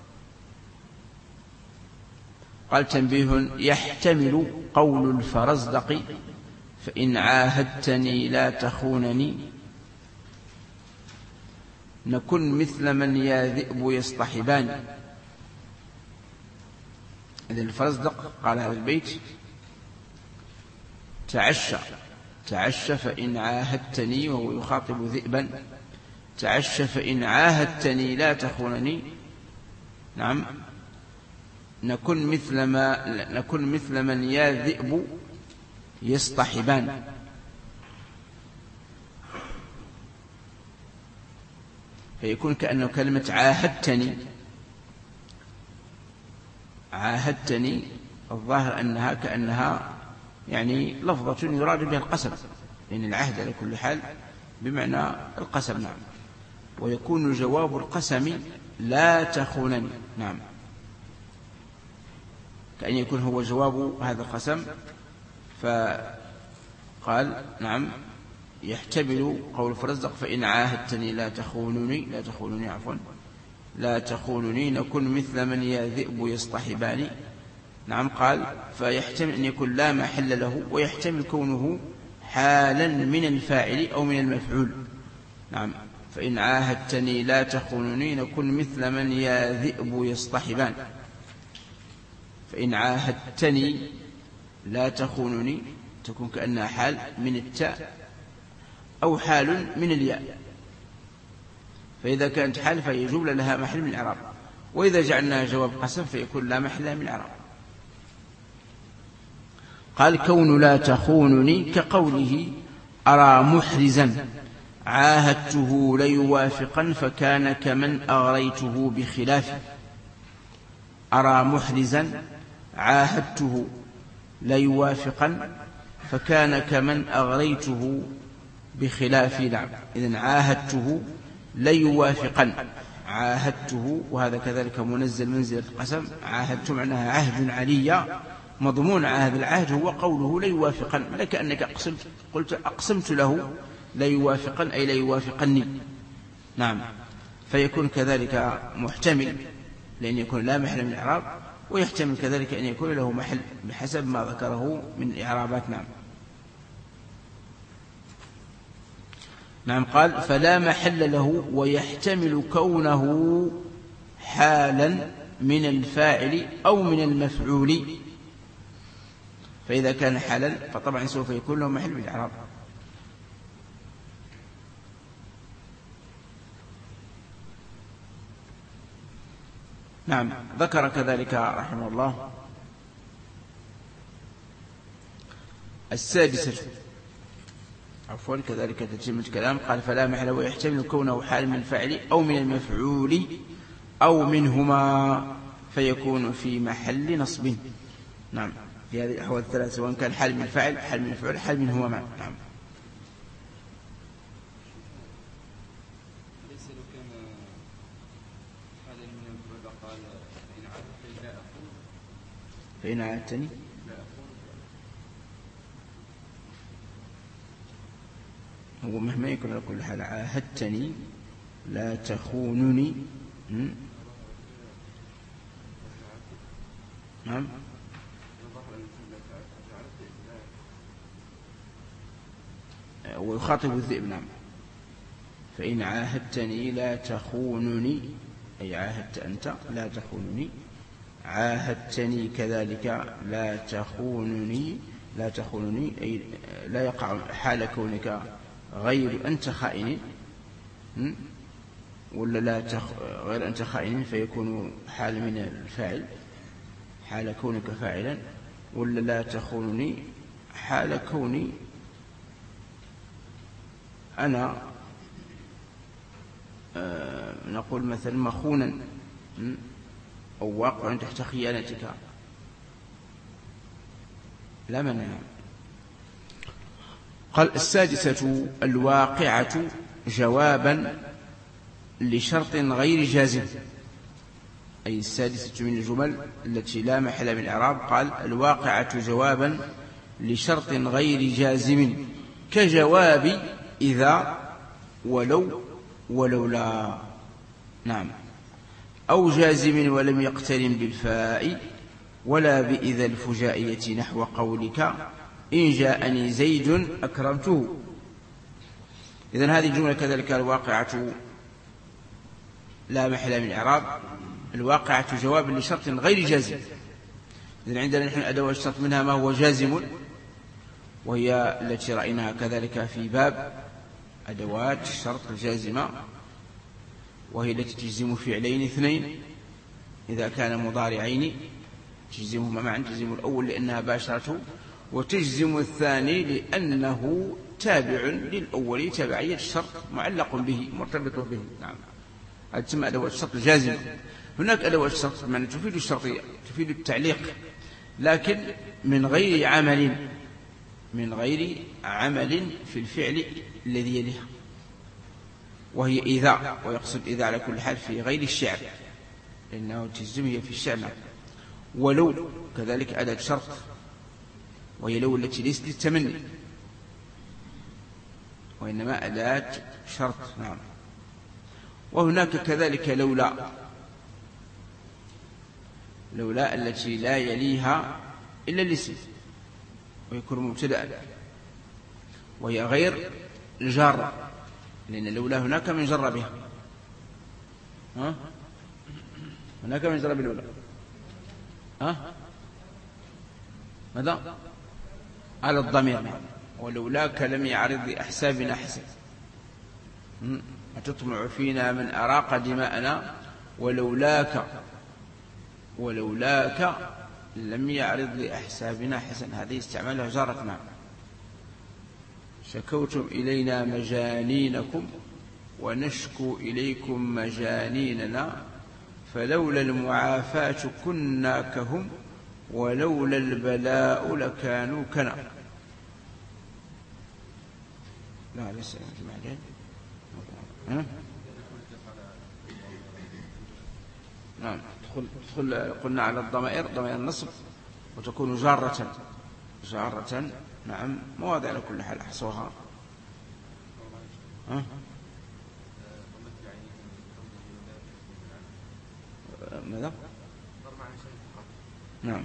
قال تنبيه: يحتمل قول الفرزدق فإن عاهدتني لا تخونني نكن مثل من يا ذئب يصطحبان. إذن الفرزدق قال هذا البيت: تعش فإن عاهدتني، وهو يخاطب ذئبا: تعش فإن عاهدتني لا تخونني. نعم. نكن مثل من يا ذئب يصطحبان. فيكون كأنه كلمة عاهدتني الظاهر أنها كأنها يعني لفظة يراد بها القسم، لأن العهد على كل حال بمعنى القسم. نعم. ويكون جواب القسم لا تخونني. نعم. كأن يكون هو جواب هذا القسم. فقال نعم يحتمل قول فرزدق فإن عاهدتني لا تخونني نكن مثل من يا ذئب يصطحبان. نعم. قال فيحتمل أن يكون لا محل له، ويحتمل كونه حالا من الفاعل أو من المفعول. نعم. فإن عاهدتني لا تخونني نكن مثل من يا ذئب يصطحبان. فإن عاهدتني لا تخونني تكون كأنها حال من التاء أو حال من الياء، فإذا كانت حال فهي جملة لها محل من الإعراب، وإذا جعلناها جواب قسم فيكون لا محل من الإعراب. قال كون لا تخونني كقوله أرى محرزا عاهدته ليوافقا فكان كمن أغريته بخلافه. أرى محرزا عاهدته ليوافقا فكان كمن أغريته بخلافه. نعم. إذن عاهدته ليوافقا، عاهدته وهذا كذلك منزل منزلة القسم. عاهدته معناها عهد علي، مضمون هذا العهد هو قوله ليوافقا، لكأنك قلت أقسمت له ليوافقا أي ليوافقني. نعم. فيكون كذلك محتمل لأن يكون لا محل من الإعراب، ويحتمل كذلك أن يكون له محل بحسب ما ذكره من إعرابات. نعم. نعم. قال فلا محل له ويحتمل كونه حالا من الفاعل أو من المفعول. فإذا كان حالا فطبعا سوف يكون له محل بالإعراب. نعم. ذكر كذلك رحمه الله السادسة، عفوا كذلك تتم الكلام. قال فلا محل ويحتمل كونه حال من الفاعل أو من المفعول أو منهما فيكون في محل نصب. نعم. في هذه الأحوال الثلاثة، سواء كان حال من الفاعل، حال من المفعول، حال منهما معا. نعم. فإن عادتني هو مهما يكون على كل حال عاهدتني لا تخونني. نعم. ويخاطب الذئب. نعم. فإن عاهدتني لا تخونني أي عاهدت أنت لا تخونني، عاهدتني كذلك لا تخونني، لا تخونني أي لا يقع حال كونك غير أنت خائن، ولا لا غير أنت خائن فيكون حال من الفاعل حال كونك فاعلا، ولا لا تخونني حال كوني أنا نقول مثلا مخونا أو واقع تحت خيانتك لا منع. قال السادسة الواقعة جوابا لشرط غير جازم، أي السادسة من الجمل التي لا محل من الإعراب. قال الواقعة جوابا لشرط غير جازم كجواب إذا ولو ولولا. نعم. أو جازم ولم يقترن بالفاء ولا بإذا الفجائية نحو قولك إن جاءني زيد أكرمته. إذن هذه الجملة كذلك الواقعة لا محل من الإعراب. الواقعة جواب لشرط غير جازم. إذن عندنا نحن أدوات الشرط منها ما هو جازم، وهي التي رأيناها كذلك في باب أدوات الشرط الجازمة، وهي التي تجزم فعلين اثنين إذا كان مضارعين، تجزمهما معا، تجزم الأول لأنها باشرته، وتجزم الثاني لأنه تابع للأول تابعية الشرط معلق به مرتبط به. نعم. هذه تسمى أدوات الشرط الجازمة. هناك أدوات الشرط من تفيد الشرطية، تفيد التعليق، لكن من غير عمل في الفعل الذي يليها، وهي إذا، ويقصد إذا على كل حال في غير الشعر لأنه تجزم هي في الشعر. ولو كذلك أداة شرط، وهي لو التي ليست للتمني وإنما أداة شرط. نعم. وهناك كذلك لولا التي لا يليها إلا الاسم ويكون مبتدأ، وهي غير الجارة، لأن لولا هناك من جر بها، هناك من جر باللولا. ماذا؟ على الضمير. ولولاك لم يعرض لأحسابنا حسن، أتطمع فينا من أراق دماءنا، ولولاك لم يعرض لأحسابنا حسن. هذه استعمالها جارة. نعم. شكوتم إلينا مجانينكم ونشكو إليكم مجانيننا، فلولا المعافاة كنا كهم ولولا البلاء لكانوا كنا. لا لسه معجل. نعم. تدخل قلنا على الضمائر، ضمائر النصب، وتكون جارة. نعم. مواضع على كل حال أحصوها. ماذا؟ نعم.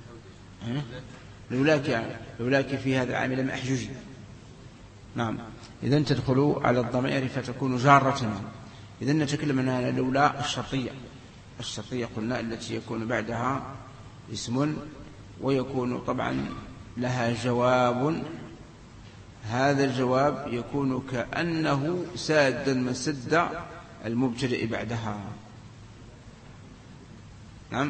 لولاك في هذا العام لم أحجج. نعم. إذن تدخل على الضمير فتكون جارة. إذن نتكلم عنها لولا الشرطية. الشرطية قلنا التي يكون بعدها اسم ويكون طبعا لها جواب، هذا الجواب يكون كأنه سادا مسد المبتدأ بعدها. نعم.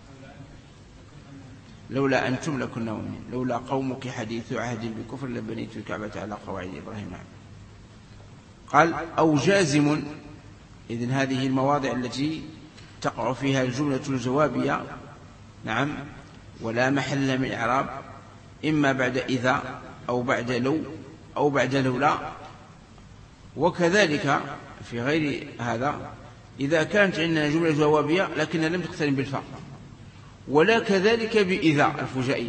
لولا أنتم لكنا مؤمنين، لولا قومك حديث عهد بكفر لبنيت الكعبة على قواعد إبراهيم. نعم. قال أو جازم. إذن هذه المواضع التي تقع فيها الجملة الجوابية. نعم. ولا محل من إعراب، إما بعد إذا أو بعد لو أو بعد لولا. وكذلك في غير هذا إذا كانت عندنا جملة جوابية لكنها لم تقترن بالفاء، ولا كذلك بإذا الفجائية،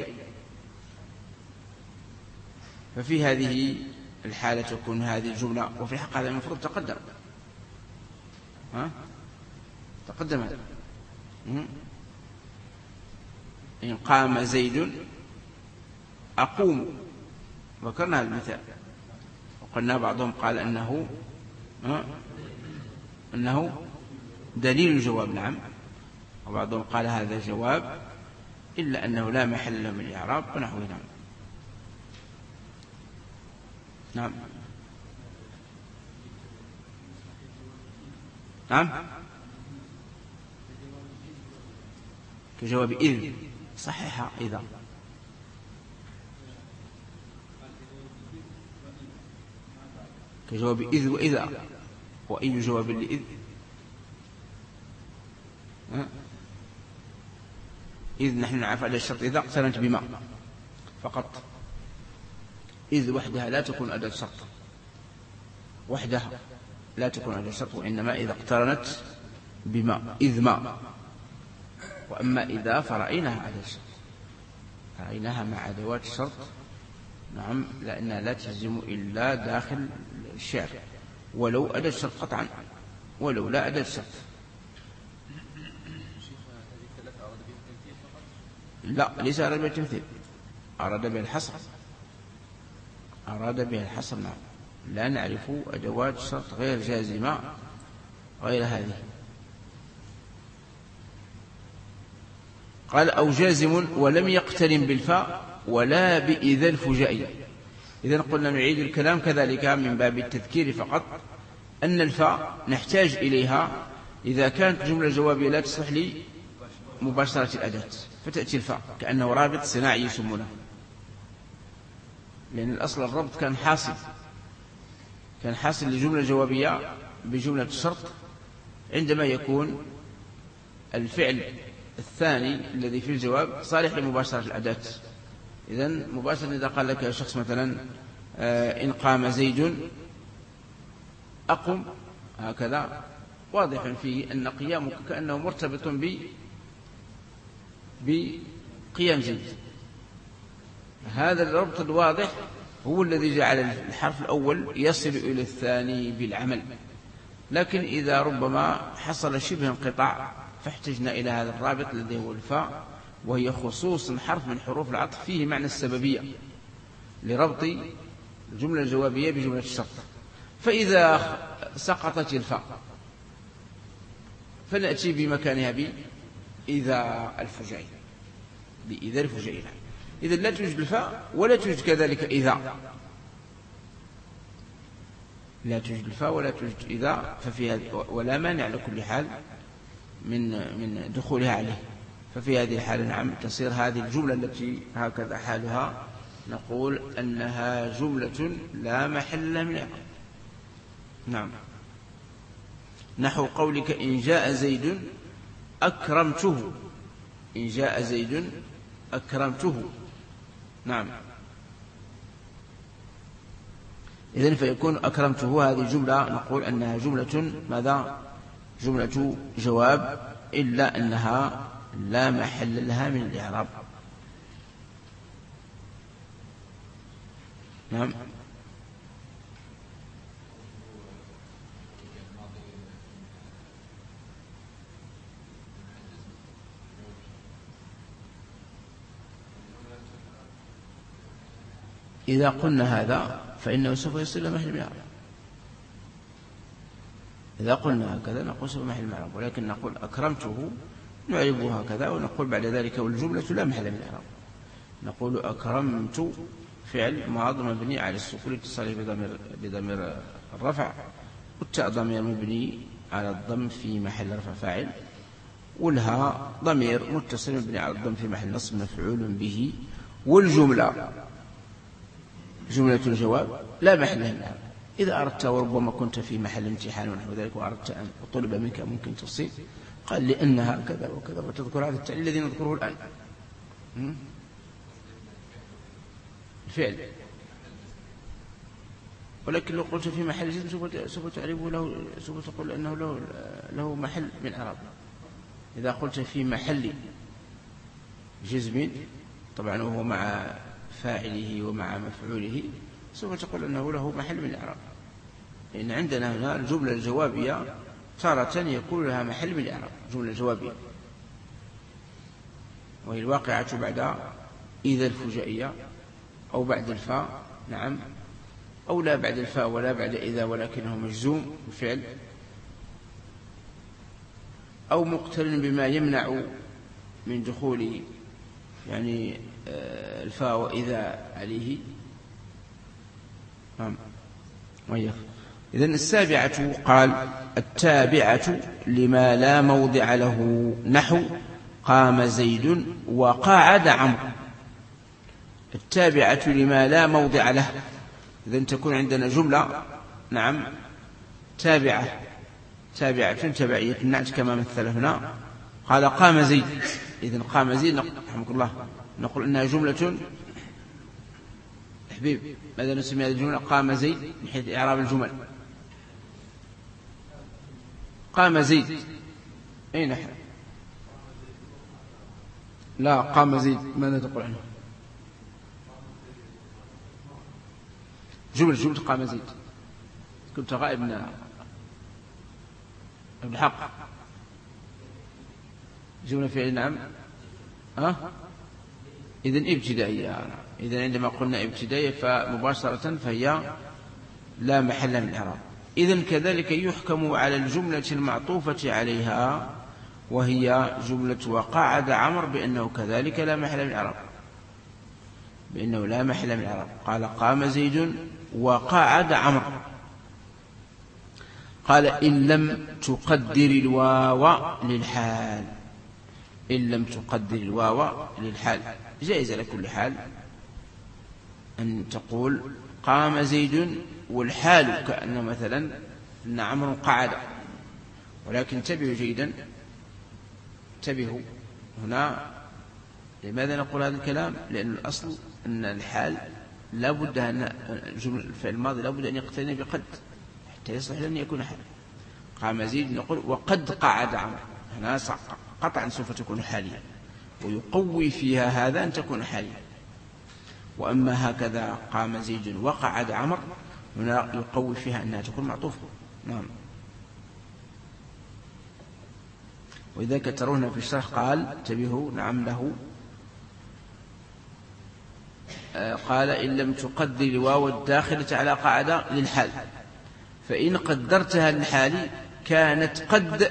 ففي هذه الحالة تكون هذه الجملة. وفي الحق هذا المفروض تقدم هذا. إن قام زيد أقوم، ذكرنا المثال وقلنا بعضهم قال أنه دليل الجواب. نعم. وبعضهم قال هذا جواب إلا أنه لا محل له من الإعراب ونحوه. نعم. نعم. نعم. كجواب إذ. صحيح. إذا كجواب إذ وإذا. وأي جواب لإذ؟ إذ نحن نعرف على الشرط إذا اقترنت بما فقط. إذ وحدها لا تكون أداة شرط، وحدها لا تكون أداة شرط، وإنما إذا اقترنت بما، إذ ما. وأما إذا فرأيناها أداة شرط، رأيناها مع أدوات الشرط. نعم. لأنها لا تجزم إلا داخل الشعر، ولو أداة الشرط قطعا، ولو لا أداة الشرط. لا، ليس أراد بها التمثيل، أراد بها الحصر. أراد بها الحصر. نعم. لا نعرف أدوات الشرط غير جازمة غير هذه. قال أو جازم ولم يقترن بالفاء ولا بإذا الفجائية. إذن قلنا نعيد الكلام كذلك من باب التذكير فقط، أن الفاء نحتاج إليها إذا كانت جملة جوابية لا تصلح لي مباشرة الأداة، فتأتي الفاء كأنه رابط صناعي يسمونه، لأن الأصل الربط كان حاصل لجملة جوابية بجملة الشرط عندما يكون الفعل الثاني الذي في الجواب صالح لمباشرة الأداة. إذن مباشرة إذا قال لك شخص مثلا إن قام زيد أقم، هكذا واضح فيه أن قيامك كأنه مرتبط بقيام زيد. هذا الربط الواضح هو الذي جعل الحرف الأول يصل إلى الثاني بالعمل. لكن إذا ربما حصل شبه انقطاع فاحتجنا إلى هذا الرابط الذي هو الفاء، وهي خصوصا حرف من حروف العطف فيه معنى السببية لربط الجملة الجوابية بجملة الشرط. فإذا سقطت الفاء فنأتي بمكانها بإذا الفجائية، بإذا الفجائية. إذا لا توجد الفاء ولا توجد كذلك إذا، لا توجد الفاء ولا توجد إذا، ففي هذه ولا مانع لكل حال من دخولها عليه. ففي هذه الحالة نعم تصير هذه الجملة التي هكذا حالها نقول أنها جملة لا محل من إعراب. نعم. نحو قولك إن جاء زيد أكرمته، إن جاء زيد أكرمته. نعم. إذن فيكون أكرمته هذه جملة نقول أنها جملة ماذا؟ جملة جواب، إلا أنها لا محل لها من الإعراب. نعم. إذا قلنا هذا فإنه سوف يصل إلى محل من الإعراب. إذا قلنا هكذا نقول سوف محل من الإعراب، ولكن نقول أكرمته نعربه هكذا، ونقول بعد ذلك والجملة لا محل من الإعراب. نقول أكرمت فعل ماض مبني على السكون اتصاله بضمير الرفع، والتاء ضمير مبني على الضم في محل رفع فاعل، والها ضمير متصل مبني على الضم في محل نصب مفعول به، والجملة جملة الجواب لا محل لها من الإعراب. إذا أردت وربما كنت في محل امتحان ونحو ذلك وأردت أن طلب منك ممكن تفصيل، قال لأنها كذا وكذا وتذكر هذا التعليل الذي نذكره الآن. الفعل، ولكن لو قلت في محل جزم سوف تعرفه له، سوف تقول أنه له محل من إعراب. إذا قلت في محل جزم طبعا وهو مع فاعله ومع مفعوله سوف تقول أنه له محل من الإعراب، لأن عندنا هنا الجملة الجوابية تارة يكون لها محل من الإعراب، جملة جوابية وهي الواقعة بعد إذا الفجائية أو بعد الفاء، نعم، أو لا بعد الفاء ولا بعد إذا ولكنه مجزوم بالفعل، أو مقترن بما يمنع من دخول يعني الفاء وإذا عليه. إذن السابعة قال التابعة لما لا موضع له، نحو قام زيد وقعد عمرو. التابعة لما لا موضع له، إذن تكون عندنا جملة نعم تابعة تبعية النعت كما مثل هنا، قال قام زيد، إذن قام زيد رحمك الله نقول إنها جملة حبيب. ماذا نسمي هذه الجملة؟ قام زيد من حيث إعراب الجمل. قام زيد أين نحن؟ لا، قام زيد ماذا تقول عنه؟ جملة قام زيد. كنت غائب من ابن حق. جملة فعل نعم. إذن ابتدائية. إذن عندما قلنا ابتدائية فمباشرة فهي لا محل من الإعراب. إذن كذلك يحكم على الجملة المعطوفة عليها وهي جملة وقعد عمرو بأنه كذلك لا محل من الإعراب، بأنه لا محل من الإعراب. قال قام زيد وقعد عمرو. قال إن لم تقدر الواو للحال، إن لم تقدر الواو للحال جائز لكل حال أن تقول قام زيد والحال كأنه مثلا أن عمرو قعد، ولكن انتبهوا جيدا، انتبهوا هنا. لماذا نقول هذا الكلام؟ لأن الأصل أن الحال لا بد أن الفعل الماضي لا بد أن يقترن بقد حتى يصلح لأن يكون حال. قام زيد نقول وقد قعد عمرو، هنا قطعا سوف تكون حاليا، ويقوي فيها هذا أن تكون حاليا. وأما هكذا قام زيد وقعد عمرو هنا يقوي فيها أنها تكون معطوفة. نعم. وإذا ترون في الشرح قال انتبهوا نعم له، قال إن لم تقدر الواو الداخلة على قاعدة للحال، فإن قدرتها للحال كانت قد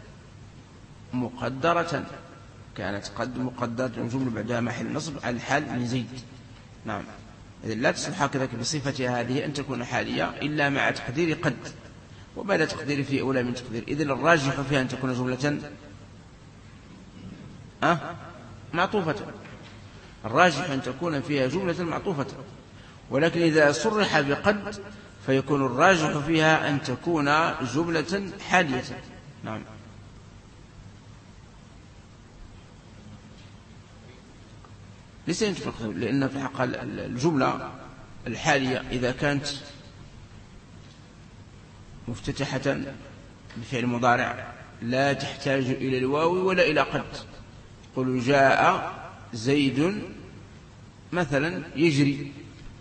مقدرة، كانت قد مقدرة الجملة بعدها محل نصب على الحال من زيد. نعم. إذن لا تصلح هكذا بصفتها هذه أن تكون حالية إلا مع تقدير قد، وبعد تقدير في أولى من تقدير. إذن الراجح فيها أن تكون جملة معطوفة، الراجح أن تكون فيها جملة معطوفة، ولكن إذا صرح بقد فيكون الراجح فيها أن تكون جملة حالية. نعم. ليس ينتفق، لأن في حق الجملة الحالية إذا كانت مفتتحة بفعل مضارع لا تحتاج إلى الواو ولا إلى قد. قل جاء زيد مثلا يجري،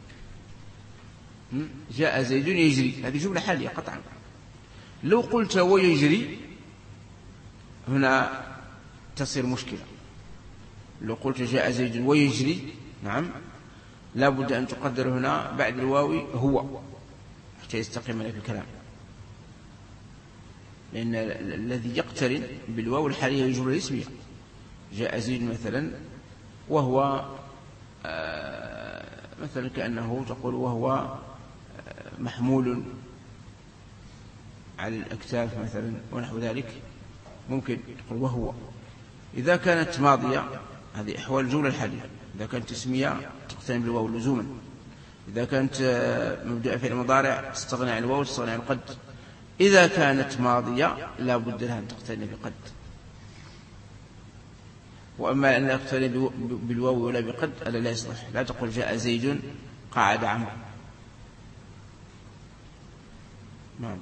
جاء زيد يجري، هذه جملة حالية قطعا. لو قلت ويجري هنا تصير مشكلة. لو قلت جاء زيد ويجري نعم لا بد أن تقدر هنا بعد الواو هو حتى يستقيم لك الكلام، لأن الذي يقترن بالواو الحالية الجملة الاسمية. جاء زيد مثلا، وهو مثلا كأنه تقول وهو محمول على الأكتاف مثلا ونحو ذلك، ممكن تقول وهو. إذا كانت ماضية هذه أحوال الجملة الحالية، إذا كانت اسمية تقترن بالواو لزوما، إذا كانت مبدأ في المضارع تستغنى عن الواو تستغنى عن قد. إذا كانت ماضية لا بد لها أن تقترن بقد. وأما أن تقترن بالواو ولا بقد ألا لا يصلح. لا تقول جاء زيد قعد عمرو. نعم.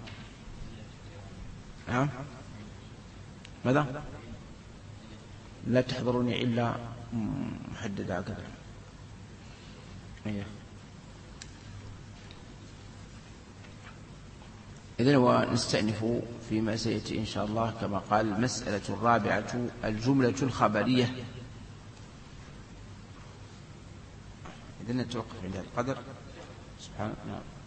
ماذا؟ لا تحضرني إلا محددة هكذا. إذن ونستأنف فيما سيأتي إن شاء الله. كما قال: المسألة الرابعة الجملة الخبرية. إذن نتوقف عند هذا القدر. سبحان الله.